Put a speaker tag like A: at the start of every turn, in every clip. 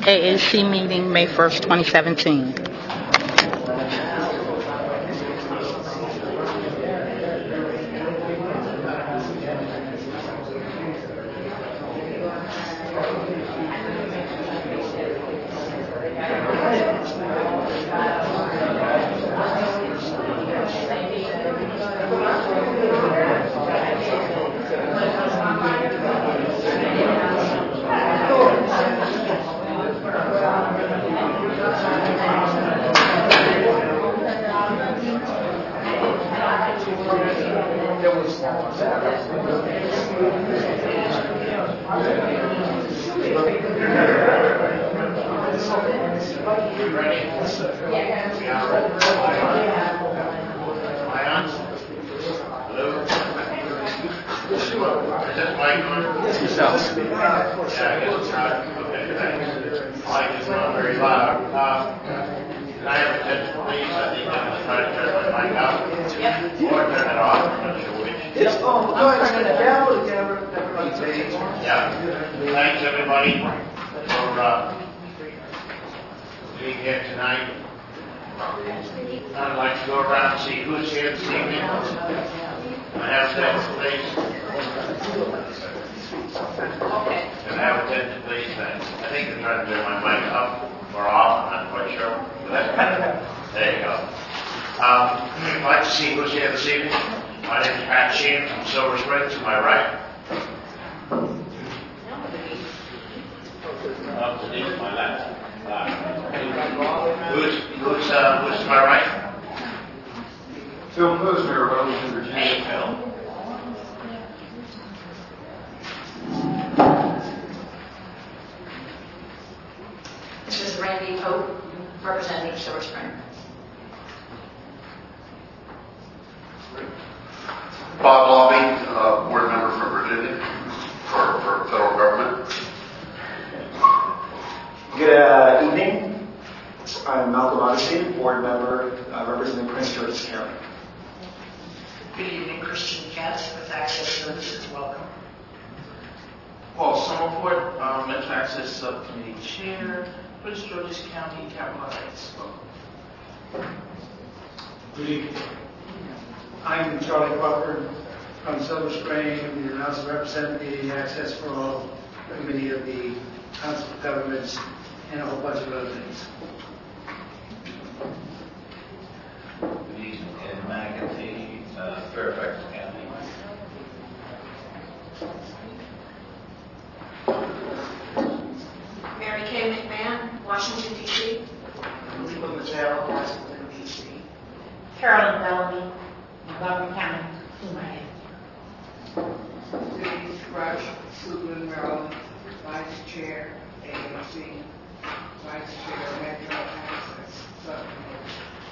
A: AAC meeting, May 1st, 2017.
B: Thanks everybody for being here tonight. I'd like to go around and see who's here this evening. I have attendance, please. Can I have attendance, please? I think they're trying to turn my mic up or off. I'm not quite sure. There you go. I'd like to see who's here this evening. My name is Pat Sheehan from Silver Spring, to my right. Up to my left. Who's to my right?
C: Phil Posner, Arlington, Virginia.
B: Hey, Phil.
D: This is Randy Pope, representing Silver Spring.
E: Bob Lobby, board member from Virginia for federal government.
F: Good evening. I'm Malcolm Augustine, board member representing Prince George's County.
G: Good evening, Christian Katz with Access Services. Welcome.
H: Paul Summerford, Metro Access Subcommittee Chair, Prince George's County, Capitol Heights. Welcome.
I: Good evening. I'm Charlie Crawford from Silver Spring, and I also represent the Access for All Committee of the Council of Governments and a whole bunch of other things.
B: Good evening, Ed McAtee, Fairfax County.
D: Mary Kay McMahon, Washington, D.C.
G: Lisa Mazzaro, Washington, D.C.
J: Carolyn Bellamy, Montgomery County,
G: Denise Rush, Suitland, Maryland, Vice Chair, AAC, Vice Chair, Metro Access Subcommittee.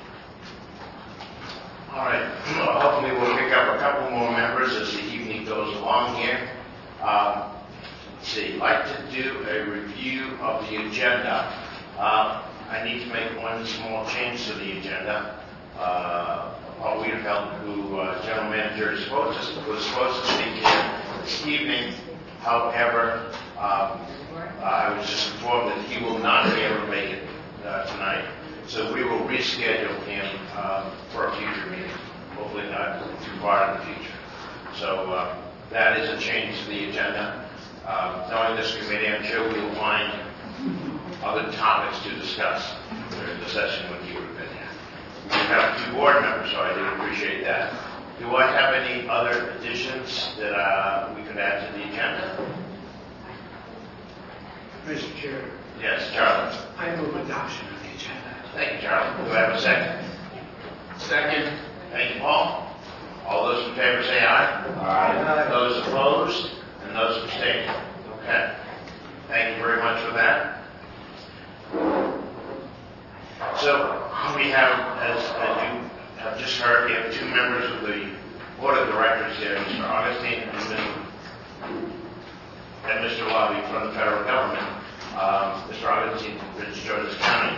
B: All right. Well, hopefully we'll pick up a couple more members as the evening goes along here. Let's see. I'd like to do a review of the agenda. I need to make one small change to the agenda. Paul Wiedefeld, who General Manager was supposed to speak here this evening. However, I was just informed that he will not be able to make it tonight. So we will reschedule him for a future meeting, hopefully not too far in the future. So that is a change to the agenda. Knowing this committee, I'm sure we will find other topics to discuss during the session when you would have been here. We have two board members, so I do appreciate that. Do I have any other additions that we could add to the agenda?
I: Mr. Chair.
B: Yes, Charlie.
I: I move adoption of the agenda.
B: Thank you, Charlie. Do I have a second?
H: Second.
B: Thank you, Paul. All those in favor say aye.
I: Aye.
B: Those opposed and those abstaining. Okay. Thank you very much for that. So we have, as you have just heard, we have two members of the board of directors here, Mr. Augustine and Mr. Lobby from the federal government. Mr. Augustine from Prince George's County.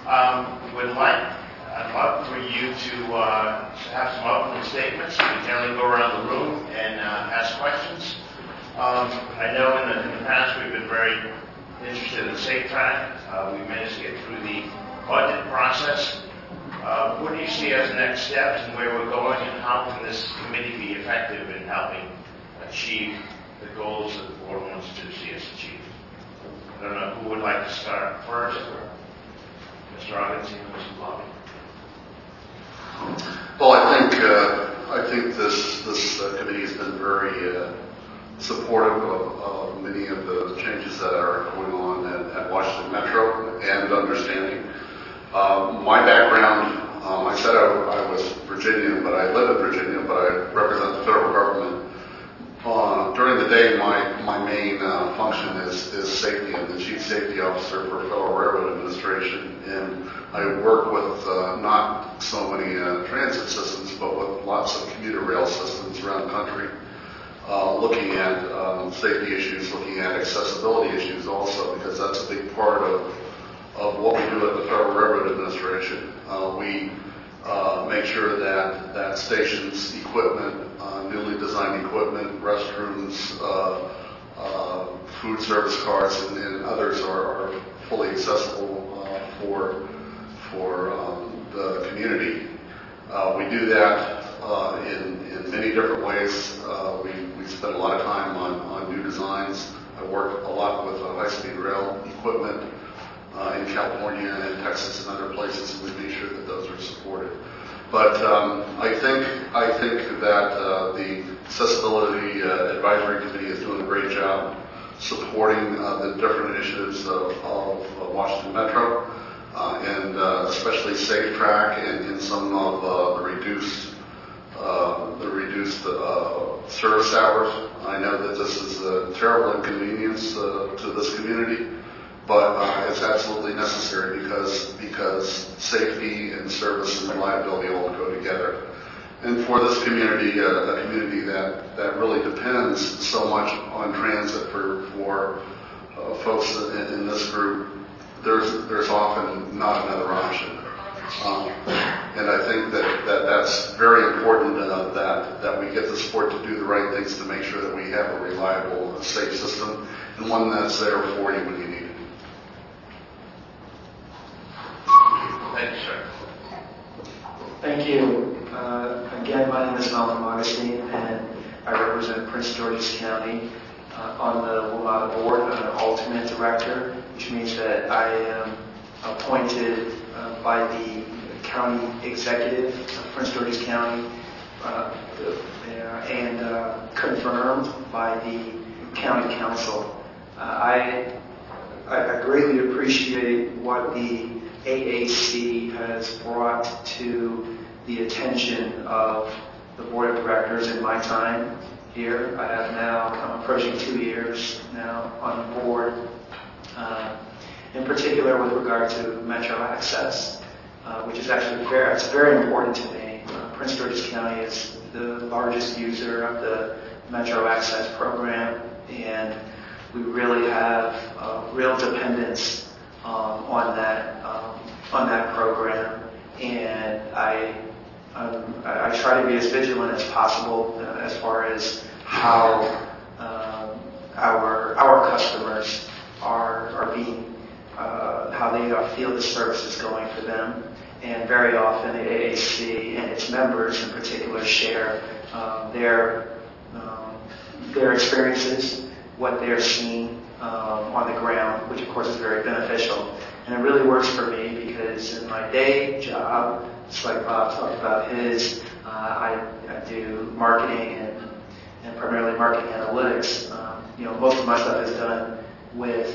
B: I'd love for you to have some opening statements. We generally go around the room and ask questions. I know in the past we've been very interested in Safe Track. We managed to get through the budget process. What do you see as next steps and where we're going, and how can this committee be effective in helping achieve the goals that the board wants to see us achieve? I don't know who would like to start first. Mr. Augustine or Mr. Lobby?
E: Well, I think this committee has been very supportive of many of the changes that are going on at Washington Metro and understanding. My background, I said I was Virginian, but I live in Virginia, but I represent the federal government. During the day, my main function is safety. I'm the Chief Safety Officer for Federal Railroad Administration, and I work with not so many transit systems, but with lots of commuter rail systems around the country, looking at safety issues, looking at accessibility issues also, because that's a big part of what we do at the Federal Railroad Administration. We make sure that stations, equipment, newly designed equipment, restrooms, food service cars, and others are fully accessible for the community. We do that in many different ways. We spend a lot of time on new designs. I work a lot with high-speed rail equipment in California and Texas and other places, and we make sure that those are supported. But I think that the Accessibility Advisory Committee is doing a great job supporting the different initiatives of Washington Metro, and especially Safe Track and some of the reduced service hours. I know that this is a terrible inconvenience to this community, but it's absolutely necessary because safety and service and reliability all go together. And for this community, a community that really depends so much on transit for folks in this group, there's often not another option. And I think that's very important that we get the support to do the right things to make sure that we have a reliable, safe system, and one that's there for you when you need it.
B: Thank you, sir.
F: Thank you. Again, my name is Malcolm Augustine, and I represent Prince George's County on the WMATA board. I'm an alternate director, which means that I am appointed by the county executive of Prince George's County and confirmed by the county council. I greatly appreciate what the AAC has brought to the attention of the board of directors in my time here. I have now, I'm approaching 2 years now on the board, in particular with regard to Metro Access, which is actually very important to me. Prince George's County is the largest user of the Metro Access program, and we really have real dependence on that program, and I try to be as vigilant as possible as far as how our customers are being, how they feel the service is going for them. And very often the AAC and its members in particular share their experiences, what they're seeing on the ground, which of course is very beneficial. And it really works for me because in my day job, just like Bob talked about his, I do marketing and primarily marketing analytics. Most of my stuff is done with,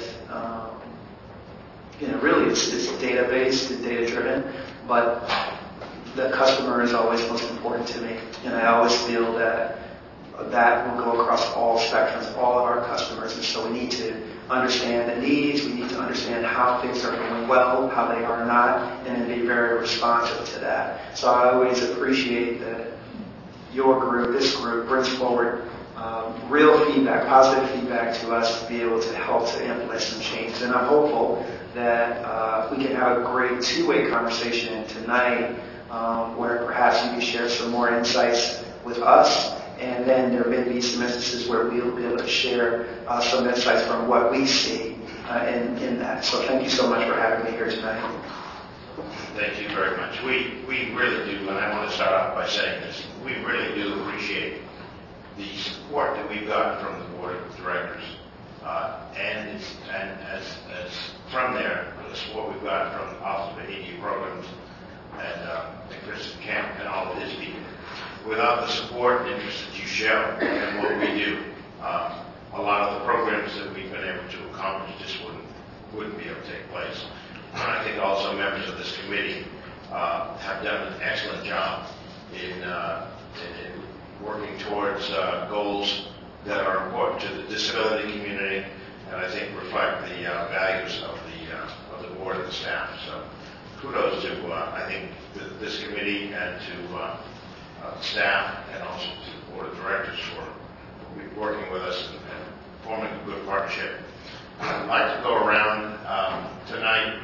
F: really it's data-based and data-driven, but the customer is always most important to me. And I always feel that will go across all spectrums, all of our customers. And so we need to understand the needs, we need to understand how things are going well, how they are not, and then be very responsive to that. So I always appreciate that this group brings forward real feedback, positive feedback to us to be able to help to implement some changes. And I'm hopeful that we can have a great two-way conversation tonight where perhaps you can share some more insights with us, and then there may be some instances where we'll be able to share some insights from what we see in that. So thank you so much for having me here tonight.
B: Thank you very much. We really do, and I want to start off by saying this, we really do appreciate the support that we've gotten from the Board of Directors, and as from there, the support we've gotten from the Office of AD Programs and Kristen Camp and all of his people. Without the support and interest that you show in what we do, a lot of the programs that we've been able to accomplish just wouldn't be able to take place. I think also members of this committee have done an excellent job in working towards goals that are important to the disability community, and I think reflect the values of the board and the staff. So kudos to I think this committee and to staff and also to the board of directors for working with us and forming a good partnership. I'd like to go around tonight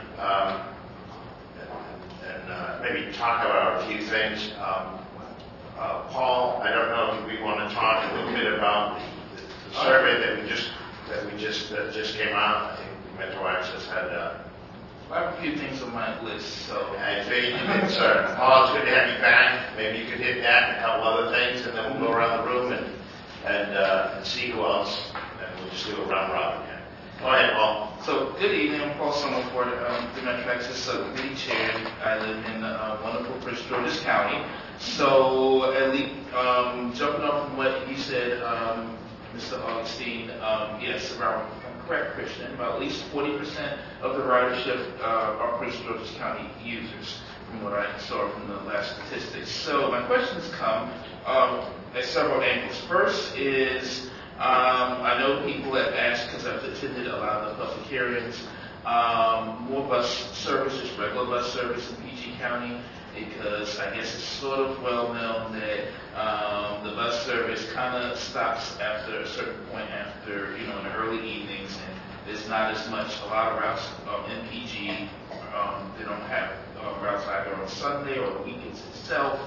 B: and maybe talk about a few things. Paul, I don't know if we want to talk a little bit about the survey that just came out. I think Metro Access had.
H: I have a few things on my list, so.
B: I figured you could start. Paul, it's good to have you back. Maybe you could hit that and a couple other things, and then we'll go around the room and see who else, and we'll just do a round robin here. Go ahead, Paul.
H: So, good evening. I'm Paul Summerford, the Metro Access Subcommittee Chair. I live in wonderful Prince George's County. So, at least jumping off from what you said, Mr. Augustine, yes, around, I'm correct, Christian, about at least 40% of the ridership are Prince George's County users, from what I saw from the last statistics. So, my questions come at several angles. First is, I know people have asked, because I've attended a lot of the public hearings, more bus services, regular bus service in PG County, because I guess it's sort of well known that the bus service kind of stops after a certain point after, in the early evenings, and there's not as much, a lot of routes in PG, they don't have routes either on Sunday or the weekends itself.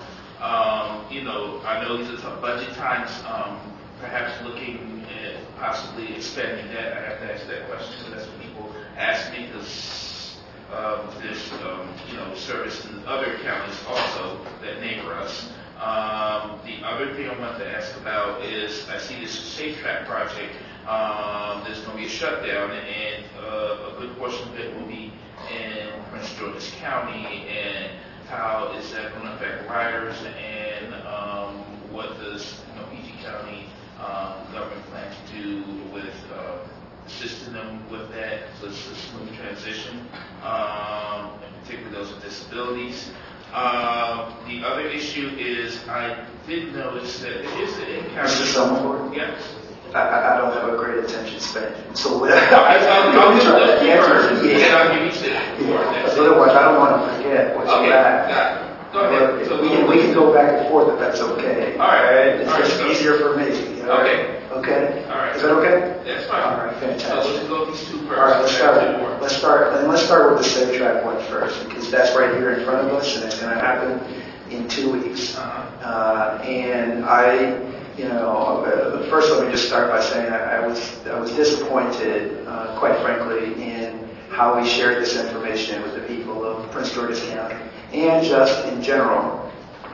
H: I know these are tough budget times, perhaps looking at possibly expanding that. I have to ask that question, because that's what people ask me, because there's service in other counties also that neighbor us. The other thing I want to ask about is, I see this Safe Track project. There's going to be a shutdown, and a good portion of it will be in Prince George's County, and how is that going to affect riders, and what does PG County government plan to do with assisting them with that, so it's a smooth transition, and particularly those with disabilities. The other issue is, I did notice that there is an encounter.
F: Mr. Summerford?
H: Yes.
F: I don't have a great attention span, so
H: I'll give you six.
F: Otherwise, I don't want to forget what you asked.
H: Got it. Go ahead. So
F: we can go back and forth if that's okay.
H: All right.
F: It's just easier for me.
H: Okay.
F: Okay?
H: All right.
F: Is that okay?
H: That's fine.
F: All right, fantastic.
H: So let's go with these two first.
F: All right, let's start with the Safe Track one first, because that's right here in front of us, and it's going to happen in 2 weeks. And first let me just start by saying I was disappointed, quite frankly, in how we shared this information with the people of Prince George's County, and just in general.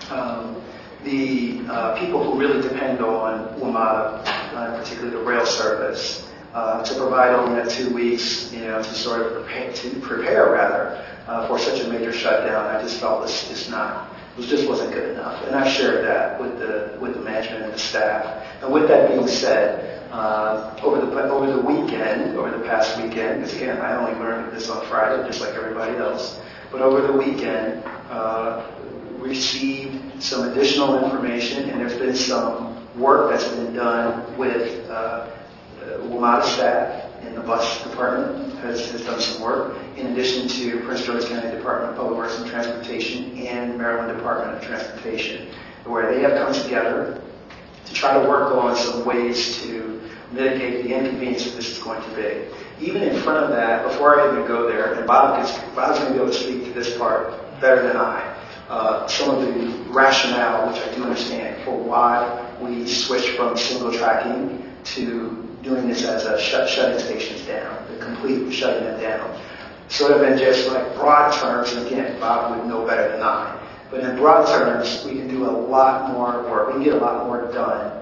F: The people who really depend on WMATA, particularly the rail service, to provide only that 2 weeks, to sort of prepare for such a major shutdown. I just felt this just wasn't good enough, and I shared that with the management and the staff. And with that being said, over the past weekend, because again, I only learned this on Friday, just like everybody else. But over the weekend, received some additional information, and there's been some work that's been done with WMATA staff, and the bus department has done some work, in addition to Prince George's County Department of Public Works and Transportation and Maryland Department of Transportation, where they have come together to try to work on some ways to mitigate the inconvenience that this is going to be. Even in front of that, before I even go there, and Bob's going to be able to speak to this part better than I, some of the rationale, which I do understand, for why we switched from single tracking to doing this as a shutting stations down, the complete shutting them down. Sort of in just like broad terms, and again, Bob would know better than I, but in broad terms, we can do a lot more work. We can get a lot more done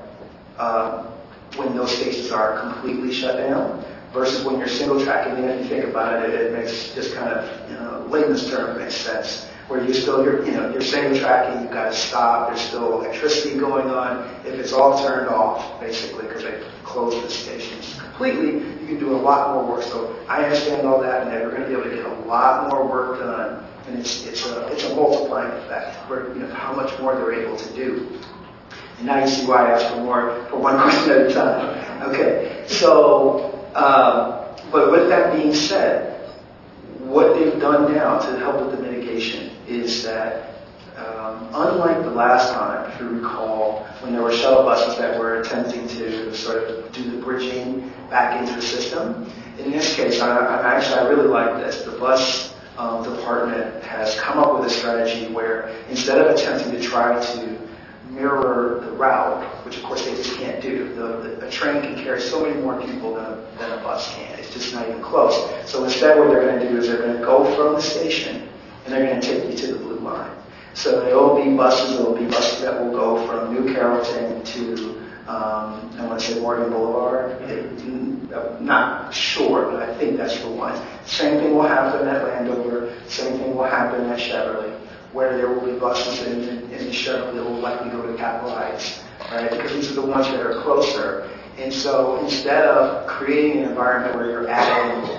F: when those stations are completely shut down versus when you're single tracking. And if you think about it, it makes just kind of, layman's term makes sense. Where you're single tracking, you've got to stop, there's still electricity going on. If it's all turned off, basically, because they closed the stations completely, you can do a lot more work. So I understand all that, and we're going to be able to get a lot more work done, and it's a multiplying effect for how much more they're able to do. And now you see why I asked for one question at a time. Okay, so, but with that being said, what they've done now to help with the mitigation is that, unlike the last time, if you recall, when there were shuttle buses that were attempting to sort of do the bridging back into the system, in this case, I really like this. The bus department has come up with a strategy where instead of attempting to try to mirror the route, which of course they just can't do. A train can carry so many more people than a bus can. It's just not even close. So instead what they're going to do is they're going to go from the station and they're going to take you to the Blue Line. So there will be buses that will go from New Carrollton to, I want to say Morgan Boulevard. I'm not sure, but I think that's the one. Same thing will happen at Landover. Same thing will happen at Cheverly, where there will be buses in the shuttle that will likely go to Capitol Heights, right? Because these are the ones that are closer. And so instead of creating an environment where you're adding,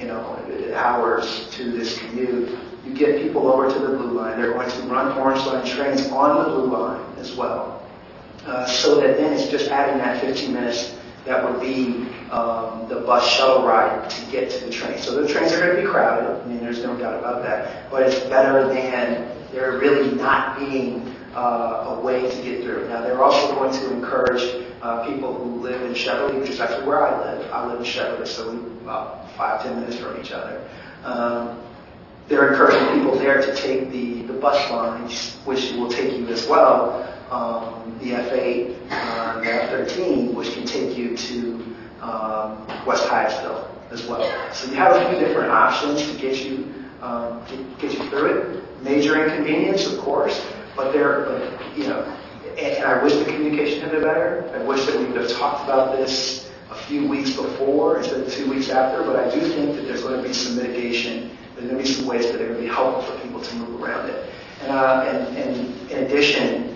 F: hours to this commute, you get people over to the Blue Line. They're going to run Orange Line trains on the Blue Line as well. So that then it's just adding that 15 minutes that would be the bus shuttle ride to get to the train. So the trains are going to be crowded. I mean, there's no doubt about that. But it's better than there really not being a way to get through. Now, they're also going to encourage people who live in Cheverly, which is actually where I live. I live in Cheverly, so we're about 5-10 minutes from each other. They're encouraging people there to take the bus lines, which will take you as well, the F8, the F13, which can take you to West Hyattsville as well. So you have a few different options to get you through it. Major inconvenience, of course, but and I wish the communication had been better. I wish that we would have talked about this a few weeks before instead of 2 weeks after, but I do think that there's going to be some mitigation. There's going to be some ways that are going to be helpful for people to move around it. And in addition,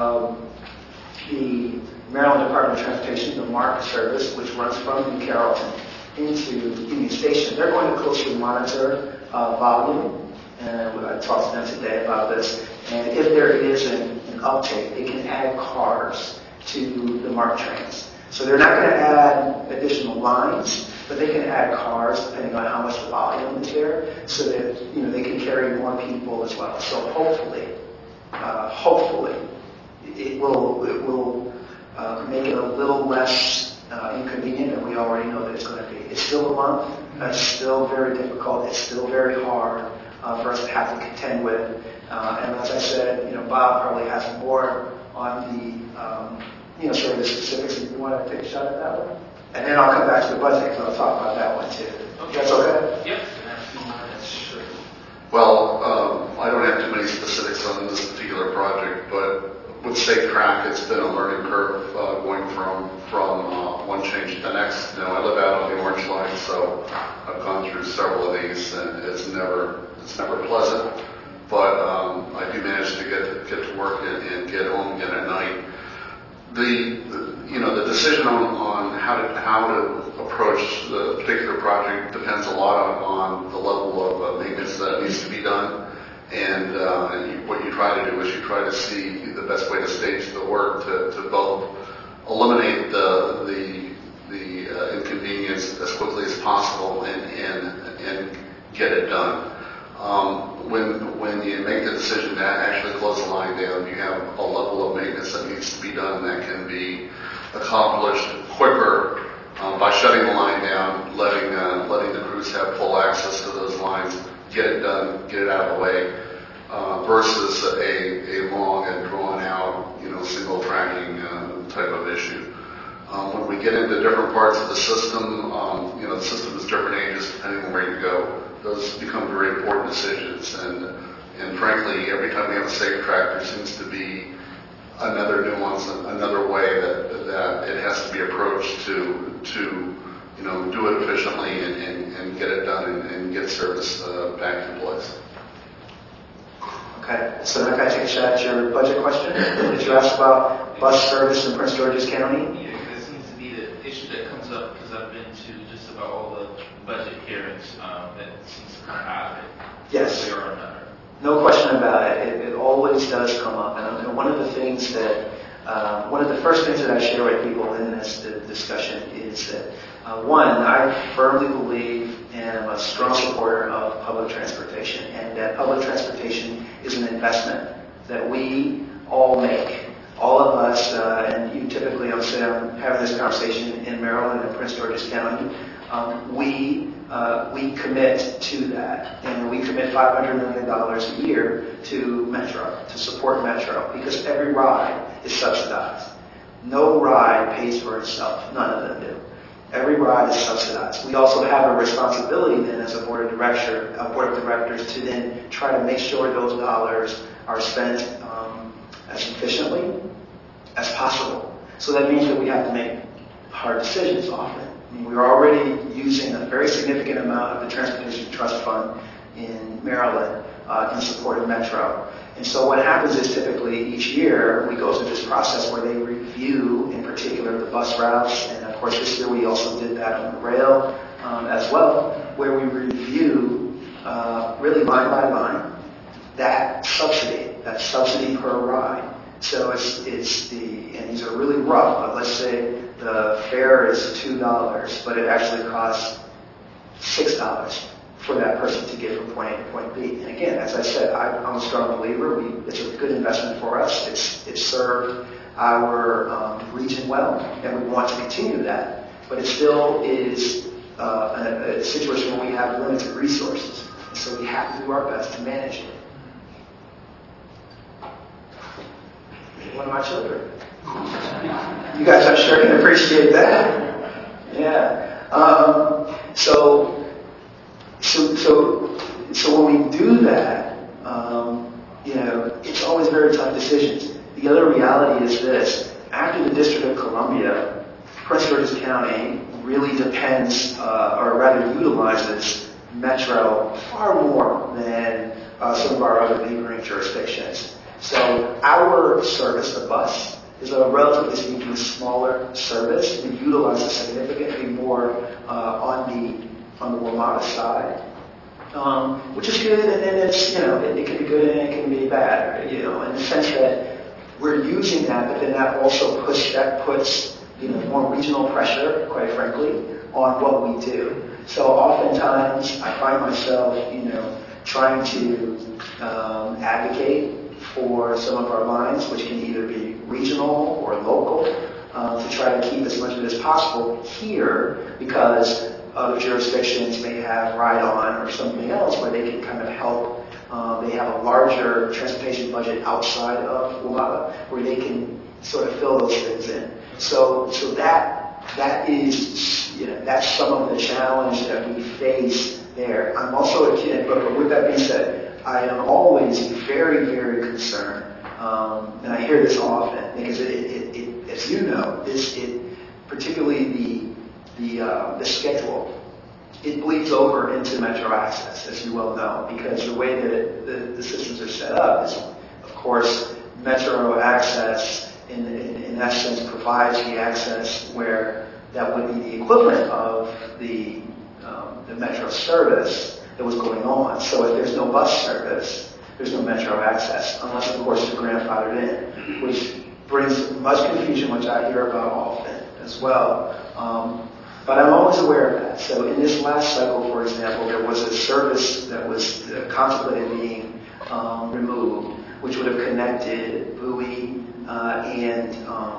F: the Maryland Department of Transportation, the MARC service, which runs from New Carrollton into Union Station, they're going to closely monitor volume. And I talked to them today about this. And if there is an uptake, they can add cars to the MARC trains. So they're not going to add additional lines, but they can add cars depending on how much volume is there, so that they can carry more people as well. So hopefully, it will make it a little less inconvenient than we already know that it's going to be. It's still a month. It's still very difficult. It's still very hard for us to have to contend with. And as I said, Bob probably has more on the sort of the specifics. If you want to take a shot at that one, and then I'll come back to the budget because I'll talk about that one too. Okay. That's okay?
H: Yep. Sure.
E: Well, I don't have too many specifics on this particular project, but with Safe Track, it's been a learning curve going from one change to the next. I live out on the Orange Line, so I've gone through several of these, and it's never pleasant. But I do manage to get to work and get home again at night. The decision on how to approach the particular project depends a lot on the level of maintenance that needs to be done. And what you try to do is you try to see the best way to stage the work to both eliminate the inconvenience as quickly as possible and get it done. When you make the decision to actually close the line down, you have a level of maintenance that needs to be done that can be accomplished quicker by shutting the line down, letting the crews have full access to those lines, get it done, get it out of the way, versus a long and drawn out, single tracking type of issue. When we get into different parts of the system, the system is different ages depending on where you go. Those become very important decisions, and frankly, every time we have a safe track, there seems to be another nuance, another way that it has to be approached to do it efficiently and get it done and get service back in place.
F: Okay, so now can I take a shot at your budget question? Did you ask about bus service in Prince George's County?
H: Yeah, because it seems to be the issue that comes up because I've been to just about all the budget hearings that seems to come out of it.
F: Yes.
H: One way or another.
F: No question about it. It always does come up. And one of the things that, one of the first things that I share with people in this discussion is that, one, I firmly believe and am a strong supporter of public transportation, and that public transportation is an investment that we all make. All of us, and you typically, I'm having this conversation in Maryland and Prince George's County, we commit to that, and we commit $500 million a year to Metro, to support Metro, because every ride is subsidized. No ride pays for itself. None of them do. Every ride is subsidized. We also have a responsibility then as a board of directors to then try to make sure those dollars are spent as efficiently as possible. So that means that we have to make hard decisions often. I mean, we're already using a very significant amount of the Transportation Trust Fund in Maryland in support of Metro. And so what happens is typically each year we go through this process where they review, in particular, the bus routes. And of course this year we also did that on the rail as well, where we review really line by line that subsidy per ride. So and these are really rough, but let's say the fare is $2, but it actually costs $6 for that person to get from point A to point B. And again, as I said, I'm a strong believer. It's a good investment for us. It's served our region well, and we want to continue that. But it still is a situation where we have limited resources. So we have to do our best to manage it. One of my children. You guys, I'm sure, can appreciate that. Yeah. So when we do that, it's always very tough decisions. The other reality is this: after the District of Columbia, Prince George's County really depends, or rather utilizes Metro far more than some of our other neighboring jurisdictions. So our service, the bus, is a relatively speaking smaller service. We utilize it significantly more on the WMATA side, which is good, and then it's it can be good and it can be bad, in the sense that we're using that, but then that also puts more regional pressure, quite frankly, on what we do. So oftentimes I find myself trying to advocate for some of our lines, which can either be regional or local, to try to keep as much of it as possible here, because other jurisdictions may have ride-on or something else where they can kind of help. They have a larger transportation budget outside of WMATA where they can sort of fill those things in. So that is that's some of the challenge that we face there. I'm also a kid, but with that being said, I am always very, very concerned, and I hear this often because it as you know, particularly the schedule, it bleeds over into Metro Access, as you well know, because the way that the systems are set up is, of course, Metro Access in essence provides the access where that would be the equivalent of the Metro service that was going on. So if there's no bus service, there's no Metro Access, unless of course you're grandfathered in, which brings much confusion, which I hear about often as well. But I'm always aware of that. So in this last cycle, for example, there was a service that was contemplated being removed, which would have connected Bowie and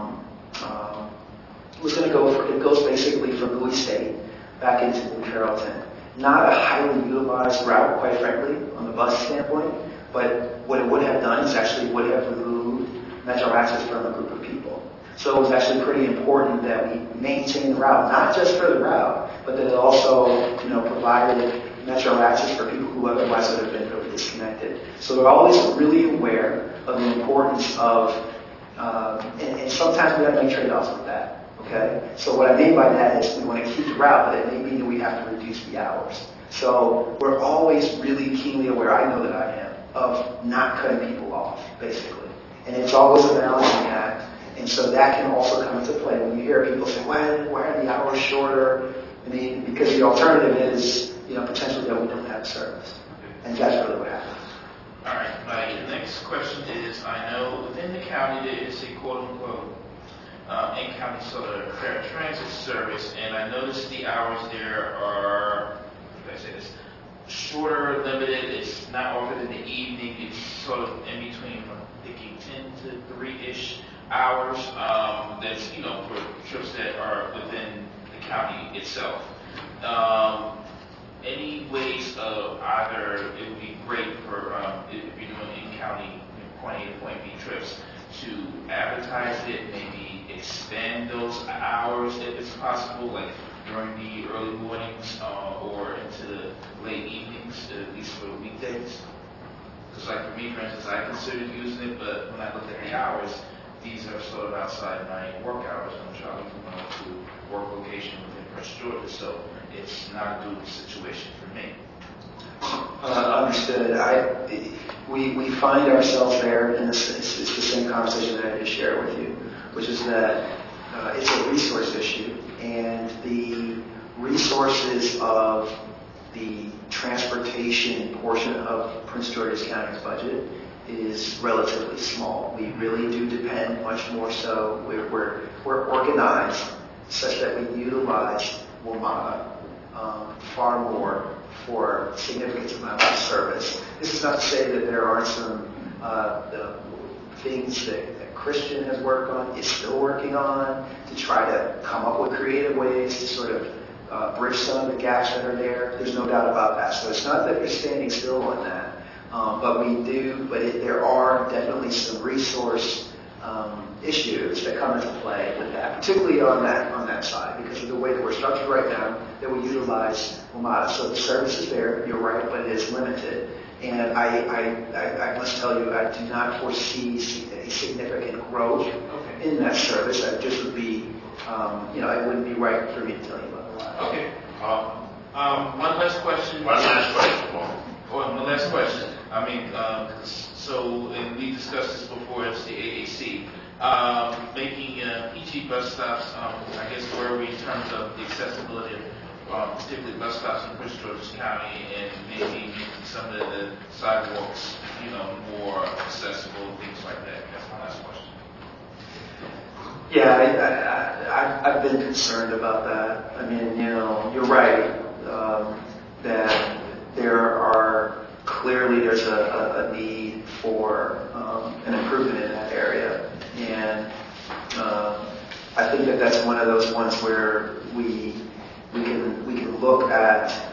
F: it goes basically from Bowie State back into New Carrollton. Not a highly utilized route, quite frankly, on the bus standpoint, but what it would have done is actually would have removed Metro Access from a group of people. So it was actually pretty important that we maintain the route, not just for the route, but that it also, provided metro access for people who otherwise would have been really disconnected. So they're always really aware of the importance of, and sometimes we have to make trade-offs with that. Okay? So what I mean by that is we want to keep the route, but it may mean that we have to reduce the hours. So we're always really keenly aware, I know that I am, of not cutting people off, basically. And it's always a balancing act. And so that can also come into play when you hear people say, why are the hours shorter? I mean, because the alternative is, potentially that we don't have service. And that's really what happens.
H: All right, my next question is, I know within the county there is a quote-unquote in-county solar fair transit service, and I noticed the hours there are, how do I say this, shorter, limited. It's not offered in the evening. It's sort of in between, I'm thinking 10 to 3-ish hours. That's, for trips that are within the county itself. Any ways of either, it would be great for, if you're doing in-county point A to point B trips, to advertise it, maybe expand those hours if it's possible, like during the early mornings or into the late evenings, at least for the weekdays. Because like for me, for instance, I considered using it, but when I looked at the hours, these are sort of outside my work hours. I'm traveling from home to work location within Prince George, so it's not a good situation for me.
F: Understood. We find ourselves there, and it's the same conversation that I just shared with you, which is that it's a resource issue, and the resources of the transportation portion of Prince George's County's budget is relatively small. We really do depend much more so. We're organized such that we utilize WMATA far more for significant amount of service. This is not to say that there aren't some things that Christian has worked on, is still working on, to try to come up with creative ways to sort of bridge some of the gaps that are there. There's no doubt about that. So it's not that we're standing still on that. There are definitely some resource issues that come into play with that, particularly on that side, because of the way that we're structured right now, that we utilize WMATA. So the service is there, you're right, but it is limited. And I must tell you, I do not foresee a significant growth in that service. It just would be, it wouldn't be right for me to tell you about that.
H: Okay. One last question.
B: One last question, Paul.
H: One last question. And we discussed this before, it's the AAC. Making PG bus stops, I guess, where are we in terms of the accessibility of particularly bus stops in Prince George's County, and maybe some of the sidewalks, more accessible, things like that? That's my last question.
F: Yeah, I've been concerned about that. I mean, you're right that there's a need for an improvement in that area, and I think that's one of those ones where we can look at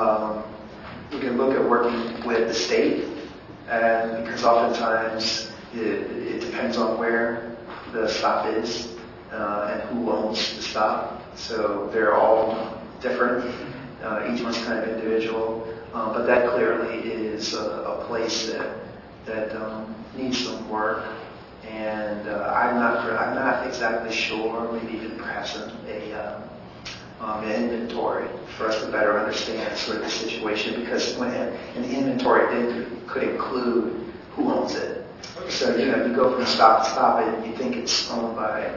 F: working with the state, and because oftentimes it depends on where the stop is and who owns the stop. So they're all different. Each one's kind of individual, but that clearly is a place that needs some work. And I'm not exactly sure. Maybe even perhaps an inventory for us to better understand sort of the situation, because when an inventory could include who owns it. So you go from stop to stop and you think it's owned by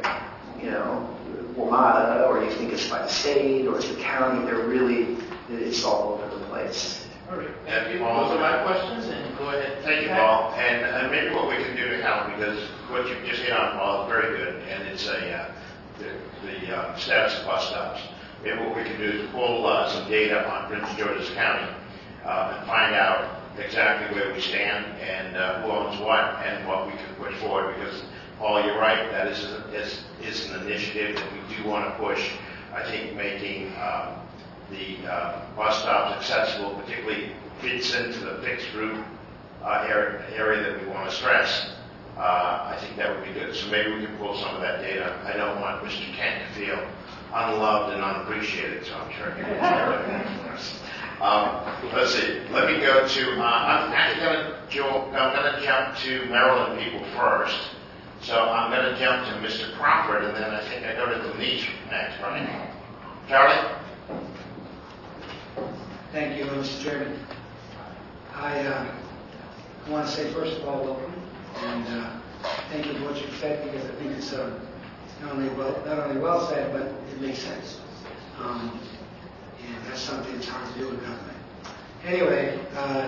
F: WMATA, or you think it's by the state, or it's the county. It's all over the place.
H: All right. Those are my questions, and go ahead.
B: Thank you, Paul. And maybe what we can do to help, because what you've just hit on, Paul, is very good, and it's the status of bus stops. Maybe what we can do is pull some data on Prince George's County and find out exactly where we stand and who owns what and what we can push forward. Because, Paul, you're right, that is an initiative that we do want to push. I think making the bus stops accessible particularly fits into the fixed route area that we want to stress. I think that would be good. So maybe we can pull some of that data. I don't want Mr. Kent to feel unloved and unappreciated, so I'm sure he will share everything for us. Let's see. Let me go to, I'm actually going to jump to Maryland people first. So I'm going to jump to Mr. Crawford, and then I think I go to Denise next, right? Charlie?
I: Thank you, Mr. Chairman. I want to say, first of all, welcome, and thank you for what you've said, because I think it's not only well said, but it makes sense. And that's something that's hard to do in government. Anyway,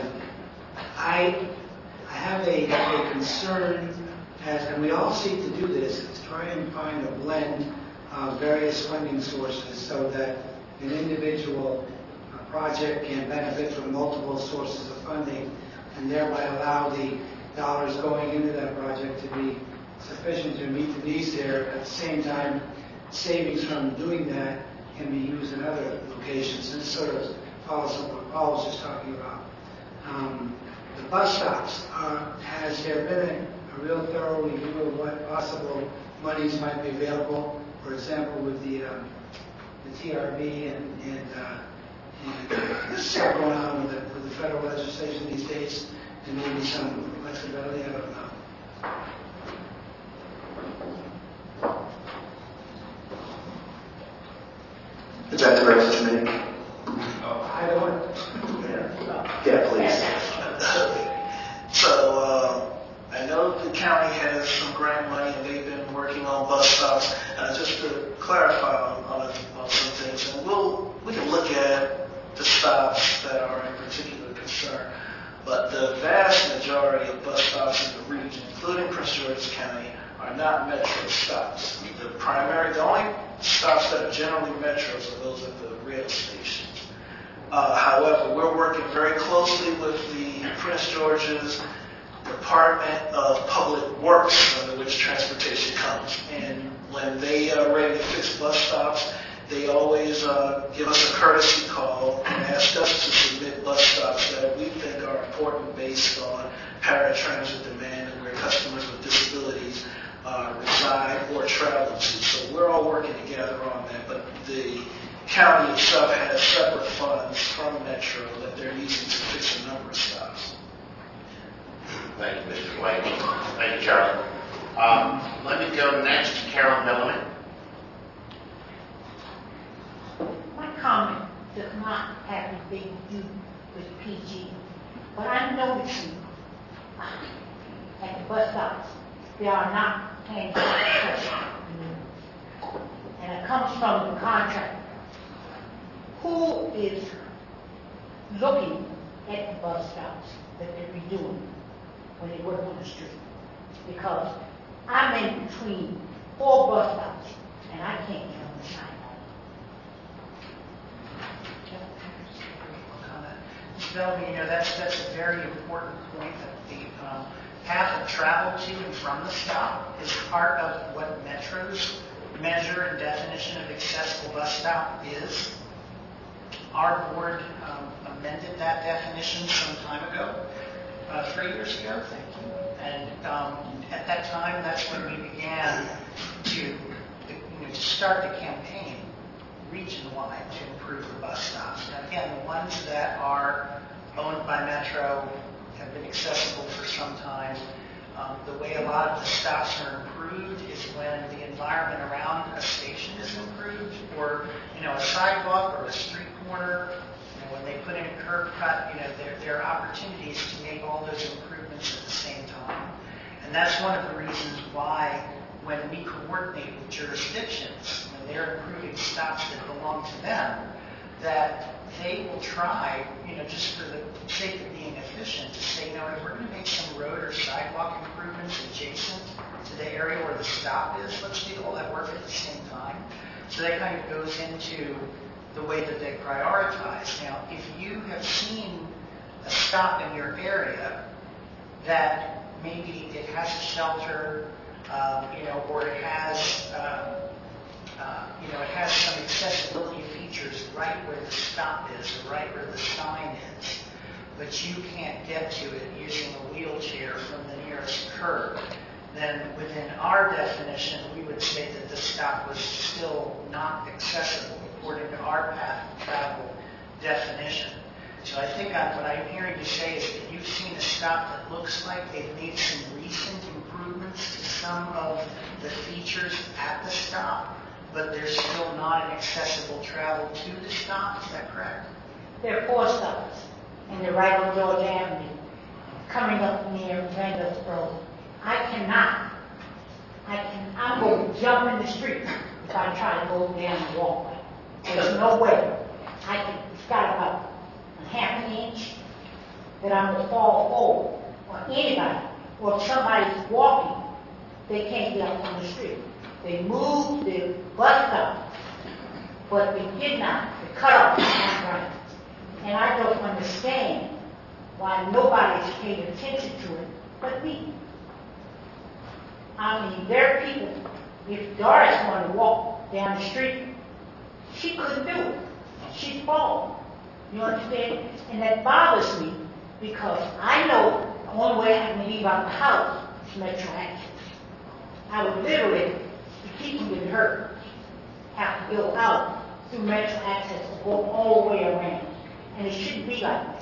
I: I have a concern, and we all seek to do this, is try and find a blend of various funding sources so that an individual project can benefit from multiple sources of funding, and thereby allow the dollars going into that project to be sufficient to meet the needs there. At the same time, savings from doing that can be used in other locations. And this sort of follows what Paul was just talking about. The bus stops, has there been a real thorough review of what possible monies might be available? For example, with the TRB and this is all going on with the federal legislation these days, and maybe some flexibility, I don't know.
F: Is that directed to me?
I: I don't.
F: Yeah, please.
K: So I know the county has some grant money, and they've been working on bus stops. Just to clarify on some things, and we can look at the stops that are in particular concern, but the vast majority of bus stops in the region, including Prince George's County, are not metro stops. The only stops that are generally metros are those at the rail stations. However, we're working very closely with the Prince George's Department of Public Works, under which transportation comes. And when they are ready to fix bus stops, they always give us a courtesy call and ask us to submit bus stops that we think are important based on paratransit demand and where customers with disabilities reside or travel to. So we're all working together on that, but the county itself has separate funds from Metro that they're using to fix a number of stops.
B: Thank you, Mr. Blake. Thank you, Charlie. Let me go next to Carolyn Bellamy.
J: My comment does not have anything to do with PG, but I'm noticing at the bus stops, they are not paying attention. And it comes from the contract. Who is looking at the bus stops that they're redoing when they work on the street? Because I'm in between 4 bus stops, and I can't get on the sidewalk.
G: Bellamy, that's a very important point, that the path of travel to and from the stop is part of what Metro's measure and definition of accessible bus stop is. Our board amended that definition some time ago, 3 years ago, thank you. And at that time, that's when we began to start the campaign region-wide to improve the bus stops. And again, the ones that are owned by Metro have been accessible for some time. The way a lot of the stops are improved is when the environment around a station is improved, or a sidewalk or a street corner. When they put in a curb cut, there are opportunities to make all those improvements at the same time. And that's one of the reasons why, when we coordinate with jurisdictions, when they're improving stops that belong to them, that they will try, just for the sake of being efficient, to say, if we're going to make some road or sidewalk improvements adjacent to the area where the stop is, let's do all that work at the same time. So that kind of goes into the way that they prioritize. Now, if you have seen a stop in your area that maybe it has a shelter, or it has, it has some accessibility features right where the stop is, or right where the sign is, but you can't get to it using a wheelchair from the nearest curb, then within our definition, we would say that the stop was still not accessible according to our path of travel definition. So I think what I'm hearing you say is that you've seen a stop that looks like they've made some recent improvements to some of the features at the stop, but there's still not an accessible travel to the stop. Is that correct?
J: There are 4 stops, and they're right on Georgia Avenue, coming up near Randolph Road. I'm going to jump in the street if I try to go down the walkway. There's no way. It's got about a half an inch that I'm going to fall over, or anybody, or if somebody's walking, they can't get up on the street. They moved the bus stop, but they did not. The cutoff is not right. And I don't understand why nobody's paying attention to it but me. I mean, there are people, if Doris wanted to walk down the street, she couldn't do it. She'd fall. You understand? And that bothers me because I know the only way I can leave out the house is Metro Access. I would literally, to keep from getting hurt, have to go out through Metro Access or go all the way around. And it shouldn't be like that.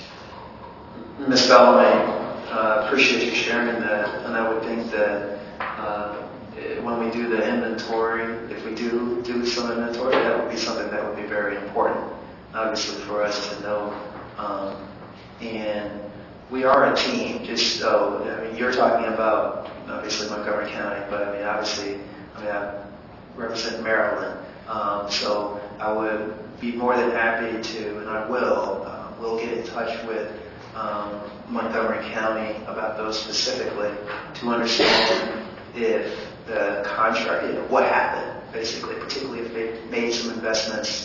F: Ms. Bellamy, appreciate you sharing that, and I would think that when we do the inventory, if we do some inventory, that would be something that would be very important, obviously, for us to know. And we are a team, just so, I mean, you're talking about, obviously, Montgomery County, but I mean, obviously, I represent Maryland. So I would be more than happy to, and I will get in touch with Montgomery County about those specifically to understand if the contract, what happened, basically, particularly if they made some investments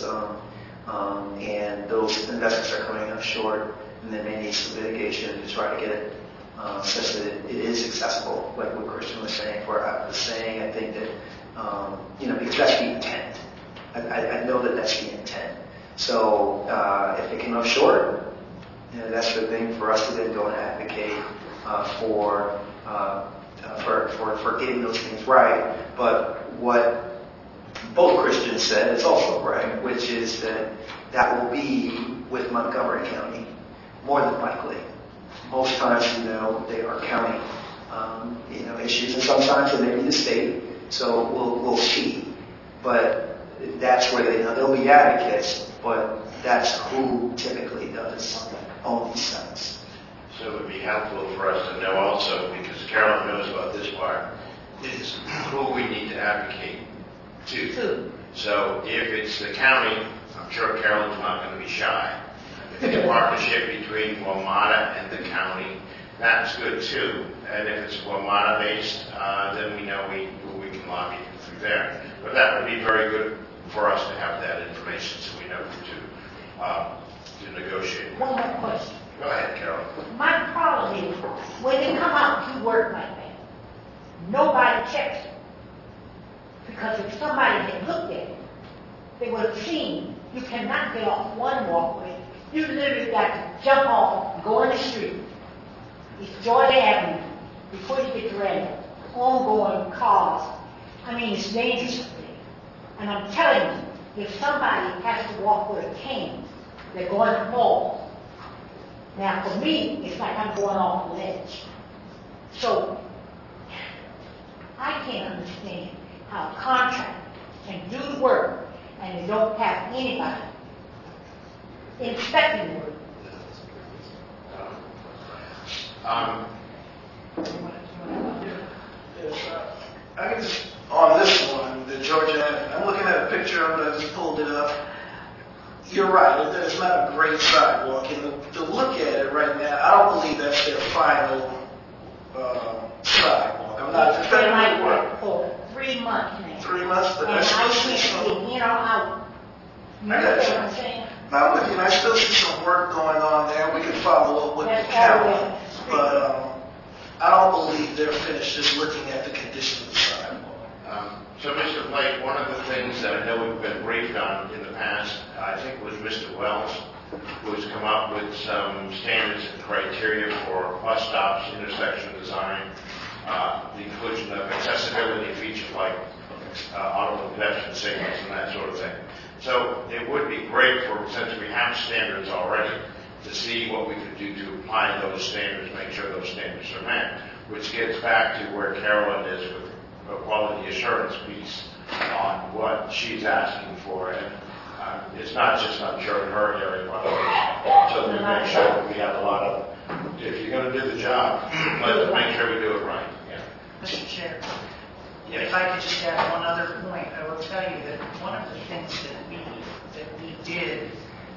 F: and those investments are coming up short and they may need some mitigation to try to get it such that it is accessible, like what Christian was saying. I think that, because that's the intent. I know that that's the intent. So if it came up short, that's the thing for us to then go and advocate for getting those things right. But what both Christians said is also right, which is that will be with Montgomery County, more than likely. Most times, they are county, issues, and sometimes it may be the state. So we'll see. But that's where they'll be advocates, but that's who typically does own these sites.
B: So it would be helpful for us to know also, because Carolyn knows about this part, is who we need to advocate to. So if it's the county, I'm sure Carolyn's not going to be shy. If it's a partnership between WMATA and the county, that's good too. And if it's WMATA based, then we know we can lobby through there. But that would be very good for us to have that information so we know who to negotiate with.
J: One more question.
B: Go ahead, Carol.
J: My problem is, when they come out to work like that, nobody checks it. Because if somebody had looked at it, they would have seen you cannot get off one walkway. You literally got to jump off and go in the street. It's Georgia Avenue before you get to Randolph. Ongoing cars. I mean, it's dangerous up there. And I'm telling you, if somebody has to walk where it can, they're going to fall. Now, for me, it's like I'm going off the ledge. So, I can't understand how a contractor can do the work and they don't have anybody inspecting the work.
K: I can just, on this one, the Georgia, I'm looking at a picture of it, I just pulled it up. You're right, it's not a great sidewalk, and to look at it right now, I don't believe that's their final sidewalk. I'm not
J: It's been like
K: defending the work.
J: that for 3 months now.
K: 3 months, but
J: And
K: I still
J: I
K: see
J: can't
K: some.
J: get in or out. You
K: I
J: know
K: got you.
J: what I'm saying?
K: I'm with you, and I still see some work going on there. We can follow up with the
J: That's all
K: county,
J: the way.
K: but I don't believe they're finished just looking at the condition of the sidewalk.
B: So, Mr. Blake, one of the things that I know we've been briefed on in the past, I think it was Mr. Wells, who's come up with some standards and criteria for bus stops, intersection design. the inclusion of accessibility features like automobile pedestrian signals and that sort of thing. So it would be great since we have standards already, to see what we could do to apply those standards, make sure those standards are met, which gets back to where Carolyn is with the quality assurance piece on what she's asking for. And it's not just, I'm sure, in her area, but so we make sure that we have a lot of, if you're going to do the job, let's make sure we do it right. Yeah.
G: Mr. Chair,
B: Yes.
G: if I could just add one other point, I will tell you that one of the things that we did,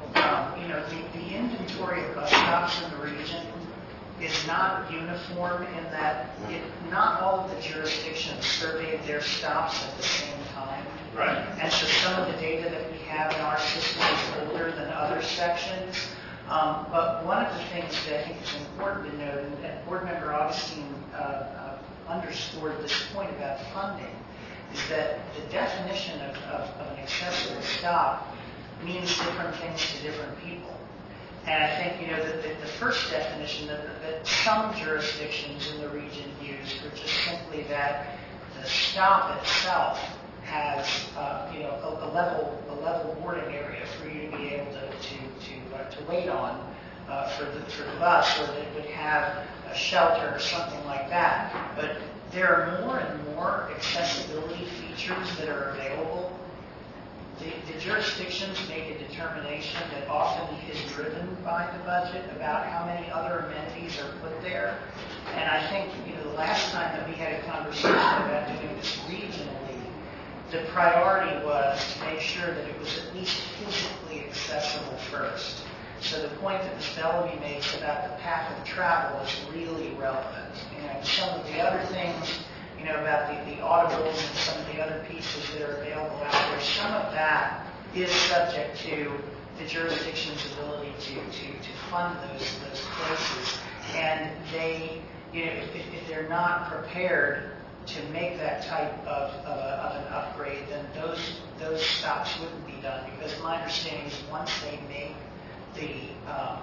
G: the inventory of bus stops in the region is not uniform in that not all of the jurisdictions surveyed their stops at the same time.
B: Right.
G: And so some of the data that we have in our system is older than other sections. But one of the things that I think is important to note, and Board Member Augustine underscored this point about funding, is that the definition of an accessible stop means different things to different people. And I think, the first definition that some jurisdictions in the region used were just simply that the stop itself has, a level boarding area for you to be able to wait on for the bus, or that it would have a shelter or something like that. But there are more and more accessibility features that are available. The jurisdictions make a determination that often is driven by the budget about how many other amenities are put there. And I think, the last time that we had a conversation about doing this regionally, the priority was to make sure that it was at least physically accessible first. So the point that Ms. Bellamy makes about the path of travel is really relevant. And some of the other things, about the audibles and some of the other pieces that are available out there, some of that is subject to the jurisdiction's ability to fund those places. And they, if they're not prepared to make that type of an upgrade, then those stops wouldn't be done. Because my understanding is once they make the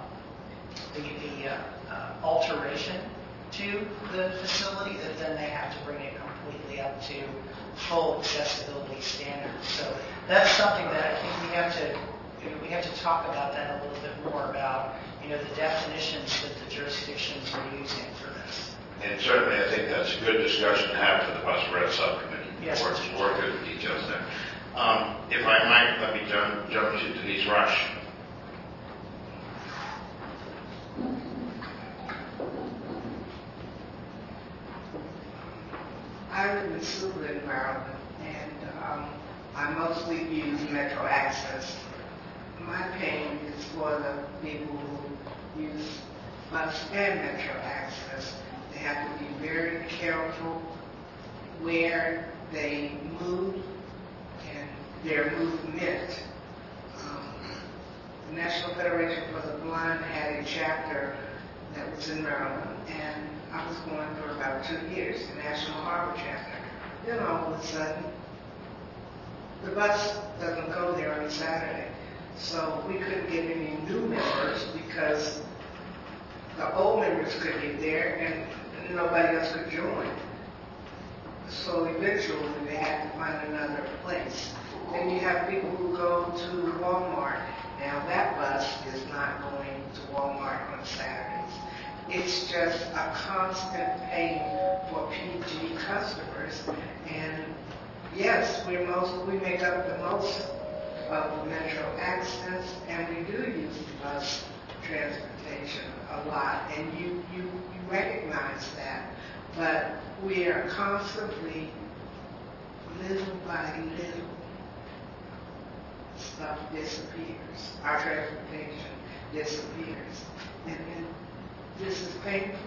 G: alteration to the facility, that then they have to bring it completely up to full accessibility standards. So that's something that I think we have to talk about that a little bit more about, the definitions that the jurisdictions are using for this.
B: And certainly, I think that's a good discussion to have for the bus red subcommittee.
G: Yes.
B: Work through the details there. If I might, let me jump to Denise Rush.
L: I live in Suitland, Maryland, and I mostly use Metro Access. My pain is for the people who use bus and Metro Access. They have to be very careful where they move and their movement. The National Federation for the Blind had a chapter that was in Maryland, and I was going for about 2 years, the National Harbor chapter. Then all of a sudden, the bus doesn't go there on Saturday. So we couldn't get any new members because the old members couldn't get there and nobody else could join. So eventually they had to find another place. Then you have people who go to Walmart. Now that bus is not going to Walmart on Saturdays. It's just a constant pain for PG customers. And yes, we make up the most of the Metro Access, and we do use the bus transportation a lot, and you recognize that. But we are constantly, little by little, stuff disappears. Our transportation disappears. And this is painful.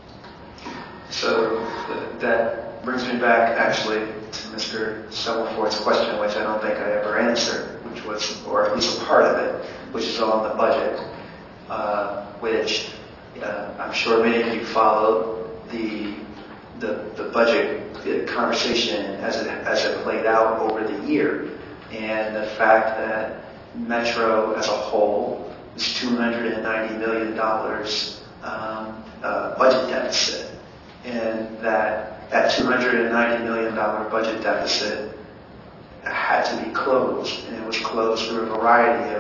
F: So that brings me back actually to Mr. Summerford's question, which I don't think I ever answered, which was, or at least a part of it, which is on the budget, which I'm sure many of you followed the budget conversation as it played out over the year, and the fact that Metro as a whole is $290 million budget deficit, and that $290 million budget deficit had to be closed, and it was closed through a variety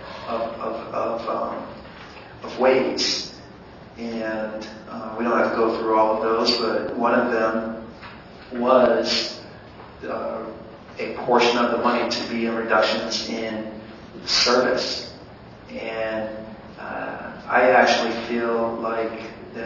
F: of ways. And we don't have to go through all of those, but one of them was a portion of the money to be in reductions in service. And I actually feel like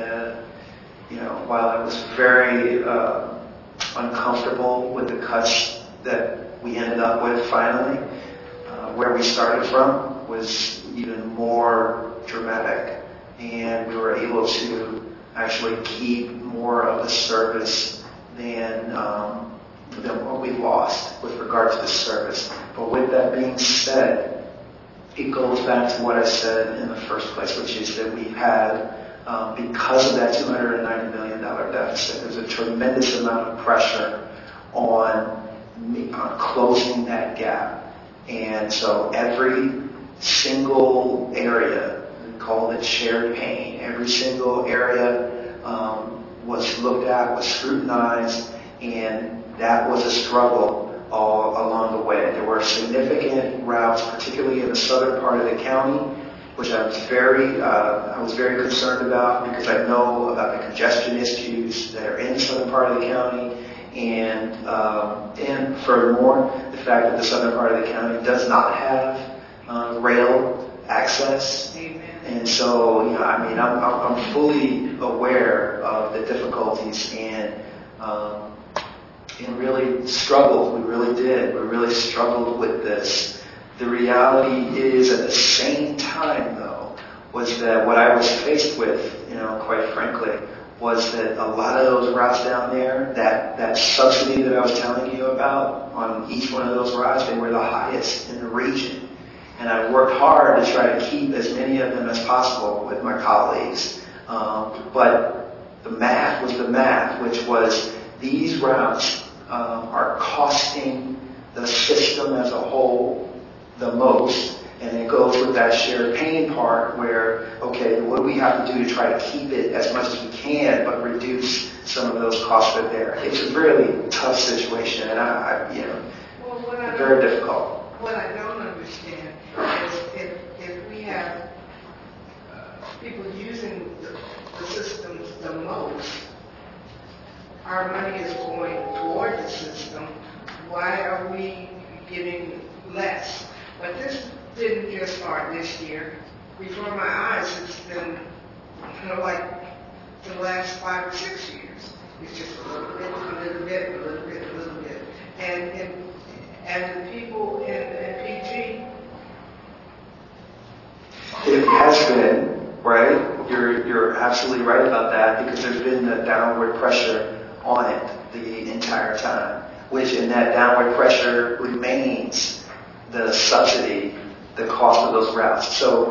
F: while I was very uncomfortable with the cuts that we ended up with finally, where we started from was even more dramatic. And we were able to actually keep more of the service than what we lost with regard to the service. But with that being said, it goes back to what I said in the first place, which is that we had, because of that $290 million deficit, there's a tremendous amount of pressure on closing that gap. And so every single area, we called it shared pain, every single area was looked at, was scrutinized, and that was a struggle all along the way. There were significant routes, particularly in the southern part of the county, which I was very concerned about, because I know about the congestion issues that are in the southern part of the county, and furthermore, the fact that the southern part of the county does not have rail access. And so, I'm fully aware of the difficulties and really struggled. We really did. We really struggled with this. The reality is, at the same time, though, was that what I was faced with, quite frankly, was that a lot of those routes down there, that subsidy that I was telling you about on each one of those routes, they were the highest in the region. And I worked hard to try to keep as many of them as possible with my colleagues. But the math was the math, which was these routes are costing the system as a whole the most. And it goes with that shared pain part where, okay, what do we have to do to try to keep it as much as we can, but reduce some of those costs that are there? It's a really tough situation, and very difficult.
L: What I don't understand is if we have people using the systems the most, our money is going toward the system. Why are we giving less? But this didn't just start this year. Before my eyes, it's been like the last 5 or 6 years. It's just a little bit, a little bit, a little bit, a little bit. And the people in PG.
F: It has been, right? You're absolutely right about that, because there's been a downward pressure on it the entire time, which in that downward pressure remains the subsidy, the cost of those routes. So,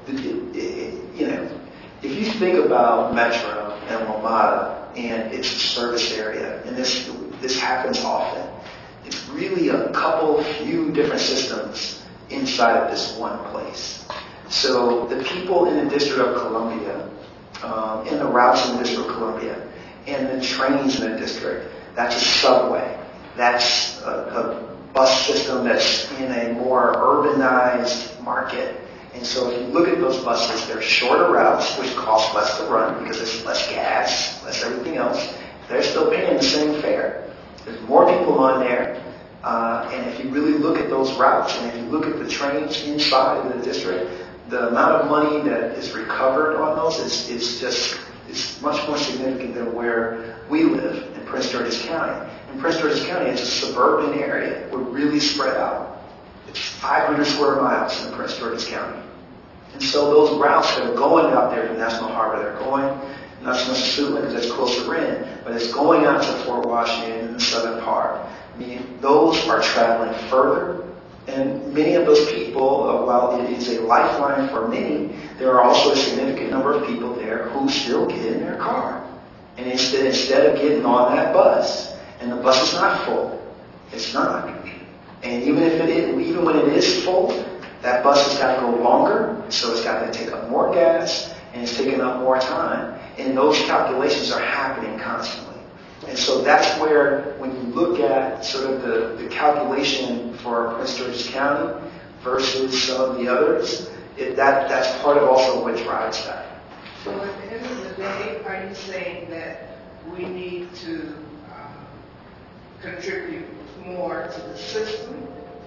F: if you think about Metro and WMATA and its service area, and this happens often, it's really a few different systems inside of this one place. So the people in the District of Columbia, in the routes in the District of Columbia, and the trains in the district, that's a subway. That's a bus system that's in a more urbanized market. And so if you look at those buses, they're shorter routes, which cost less to run because there's less gas, less everything else. They're still paying the same fare. There's more people on there. And if you really look at those routes, and if you look at the trains inside of the district, the amount of money that is recovered on those is much more significant than where we live in Prince George's County. In Prince George's County, it's a suburban area. We're really spread out. It's 500 square miles in Prince George's County. And so those routes that are going out there to National Harbor, they're going not so much to Suitland because it's closer in, but it's going out to Fort Washington in the southern part. I mean, those are traveling further. And many of those people, while it is a lifeline for many, there are also a significant number of people there who still get in their car. And instead of getting on that bus, and the bus is not full, it's not. And even when it is full, that bus has got to go longer, so it's got to take up more gas, and it's taking up more time. And those calculations are happening constantly. And so that's where, when you look at sort of the calculation for Prince George's County versus some of the others, that's part of also what drives that.
L: So at the end of the day, are you saying that we need to contribute more to the system,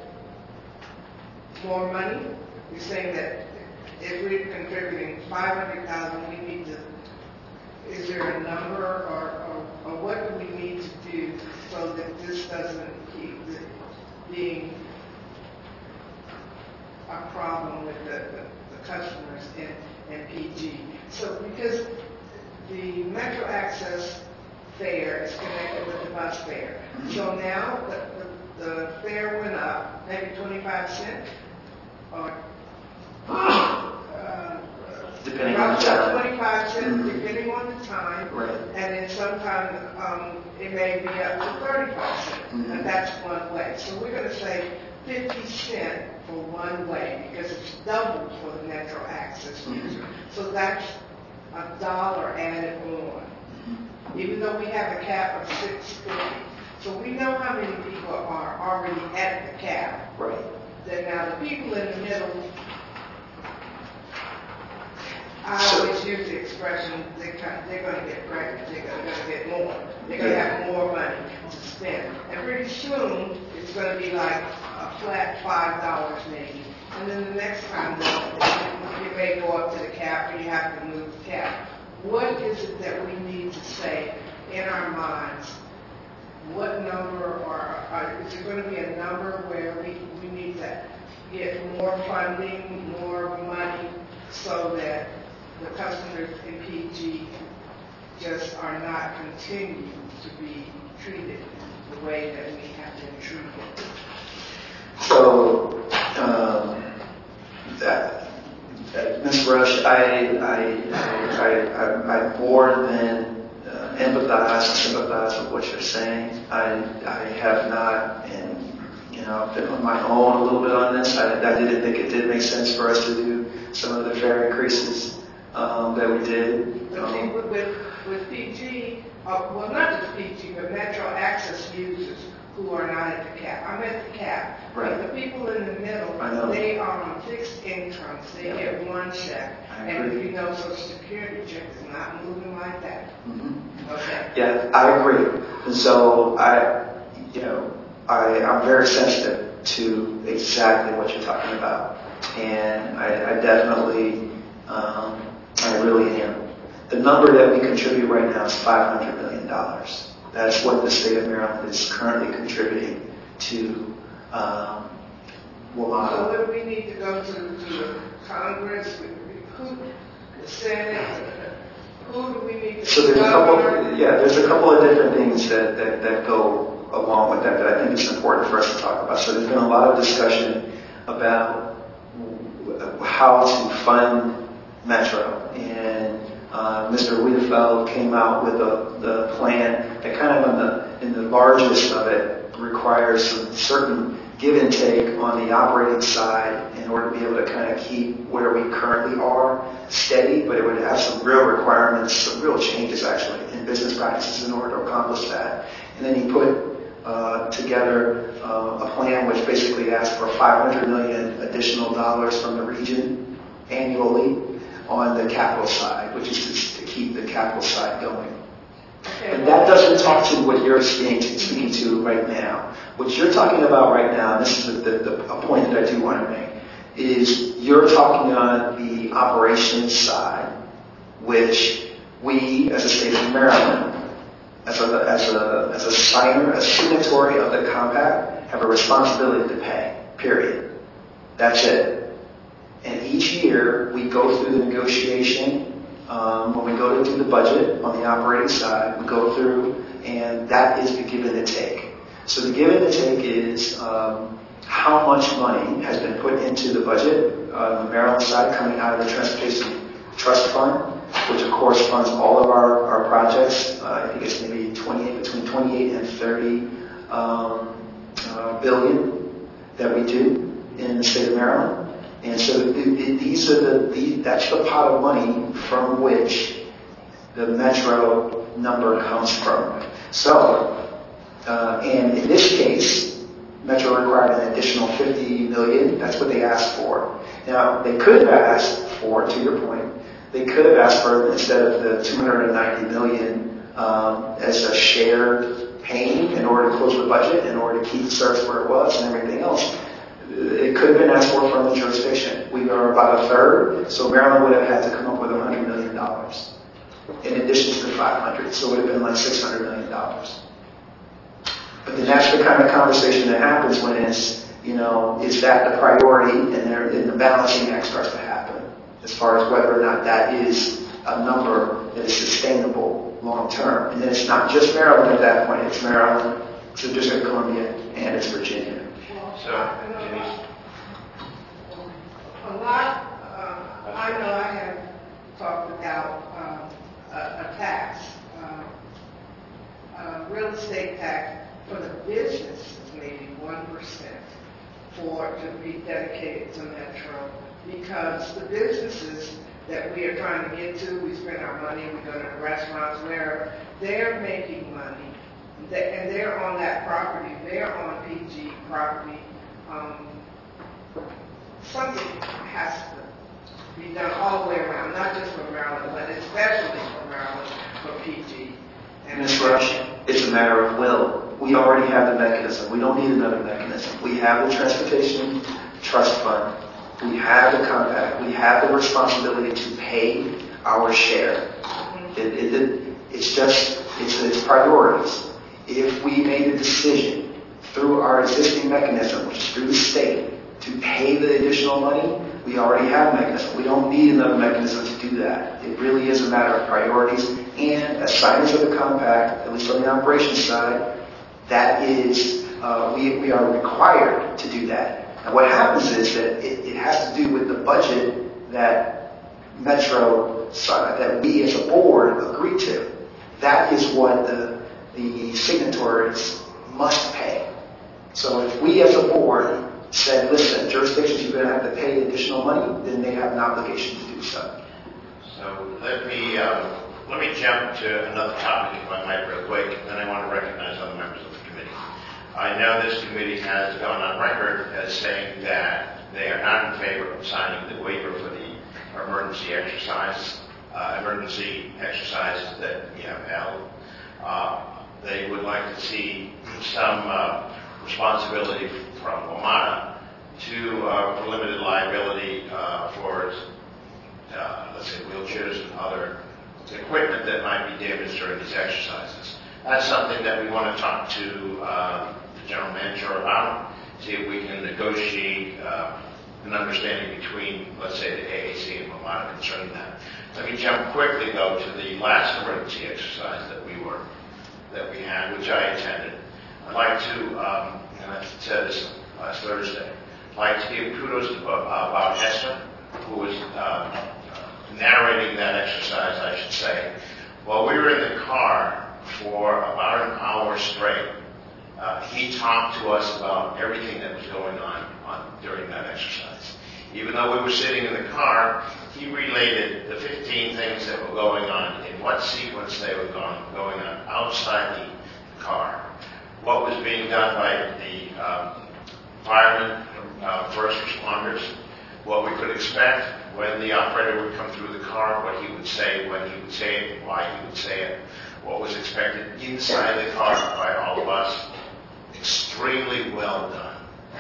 L: more money? You're saying that if we're contributing $500,000, we need to, is there a number or what do we need to do so that this doesn't keep being a problem with the customers in PG? So because the Metro Access fare is connected with the bus fare. So now the fare went up, maybe 25 cents, or
F: depending on the time.
L: 25 cents, depending on the time,
F: Right.
L: and then sometimes it may be up to 35 cents, and that's one way. So we're going to say 50 cents for one way because it's doubled for the Metro Access user. So that's $1 added on, even though we have a cap of $6.50. So we know how many people are already at the cap.
F: Right.
L: Then now the people in the middle, I always use the expression, they're going to get pregnant, they're going to get more. They're going to have more money to spend. And pretty soon, it's going to be like a flat $5 maybe. And then the next time, you may go up to the cap or you have to move the cap. What is it that we need to say in our minds? What number, or is there going to be a number where we need to get more funding, more money, so that the customers in PG just are not continuing to be treated the way that we have been treated?
F: So, Ms. Rush, I more than empathize and sympathize with what you're saying. I have not, and I've been on my own a little bit on this. I didn't think it did make sense for us to do some of the fare increases that we did.
L: With PG, well, not just PG, but Metro Access users who are not at the cap. I'm at the cap.
F: Right.
L: But the people in the middle, they are on fixed incomes. They get one check. And Social Security check is not moving like that. Okay.
F: Yeah, I agree. And so I'm very sensitive to exactly what you're talking about. And I definitely, I really am. The number that we contribute right now is $500 million. That's what the state of Maryland is currently contributing to WMATA.
L: So would we need to go to the Congress, the Senate? Who do we need to
F: So there's a couple of different things that go along with that I think it's important for us to talk about. So there's been a lot of discussion about how to fund Metro, and Mr. Wiedefeld came out with the plan that kind of in the largest of it requires some certain give and take on the operating side in order to be able to kind of keep where we currently are steady, but it would have some real requirements, some real changes actually in business practices in order to accomplish that. And then he put together a plan which basically asked for $500 million additional dollars from the region annually on the capital side, which is to keep the capital side going. And that doesn't talk to what you're speaking to right now. What you're talking about right now, and this is a point that I do want to make, is you're talking on the operations side, which we, as a state of Maryland, as a signer, a signatory of the compact, have a responsibility to pay, period. That's it. And each year, we go through the negotiation. When we go to do the budget on the operating side, we go through, and that is the give and the take. So the give and the take is how much money has been put into the budget on the Maryland side coming out of the Transportation Trust Fund, which of course funds all of our projects. I think it's maybe between 28 and 30 billion that we do in the state of Maryland. And so that's the pot of money from which the Metro number comes from. So, and in this case, Metro required an additional $50 million. That's what they asked for. Now, they could have asked for, to your point, they could have asked for, instead of the $290 million as a shared pain in order to close the budget, in order to keep the service where it was and everything else. It could have been asked for from the jurisdiction. We are about a third, so Maryland would have had to come up with $100 million in addition to the 500, so it would have been like $600 million. But then that's the kind of conversation that happens when it's, is that the priority, and the balancing act starts to happen as far as whether or not that is a number that is sustainable long term. And then it's not just Maryland at that point, it's Maryland, it's the District of Columbia, and it's Virginia.
B: So, Denise?
L: A lot, I know I have talked about a tax, real estate tax for the businesses, maybe 1%, to be dedicated to Metro, because the businesses that we are trying to get to, we spend our money, we go to the restaurants, where they're making money, and they're on that property, they're on PG property. Something has to be done all the way around, not just for Maryland, but especially for Maryland, for PG. And
F: Ms. Rush, it's a matter of will. We already have the mechanism. We don't need another mechanism. We have the Transportation Trust Fund. We have the compact. We have the responsibility to pay our share. It's priorities. If we made a decision through our existing mechanism, which is through the state, to pay the additional money, we already have a mechanism. We don't need another mechanism to do that. It really is a matter of priorities. And as signers of the compact, at least on the operations side, that is, we are required to do that. And what happens is that it has to do with the budget that Metro, that we as a board agree to. That is what the signatories must pay. So if we as a board said, listen, jurisdictions, you're going to have to pay additional money, then they have an obligation to do so.
B: So let me jump to another topic, if I might, real quick, and then I want to recognize other members of the committee. I know this committee has gone on record as saying that they are not in favor of signing the waiver for the emergency exercises that we have held. They would like to see some responsibility from WMATA for limited liability for, let's say, wheelchairs and other equipment that might be damaged during these exercises. That's something that we want to talk to the general manager about, see if we can negotiate an understanding between, let's say, the AAC and WMATA concerning that. Let me jump quickly, though, to the last emergency exercise that we had, which I attended. I'd like to, and I said this last Thursday, I'd like to give kudos to Bob Hester, who was narrating that exercise, I should say. While we were in the car for about an hour straight, he talked to us about everything that was going on during that exercise. Even though we were sitting in the car, he related the 15 things that were going on, in what sequence they were going on outside the car. What was being done by the firemen, first responders, what we could expect when the operator would come through the car, what he would say, when he would say it, why he would say it, what was expected inside the car by all of us. Extremely well done.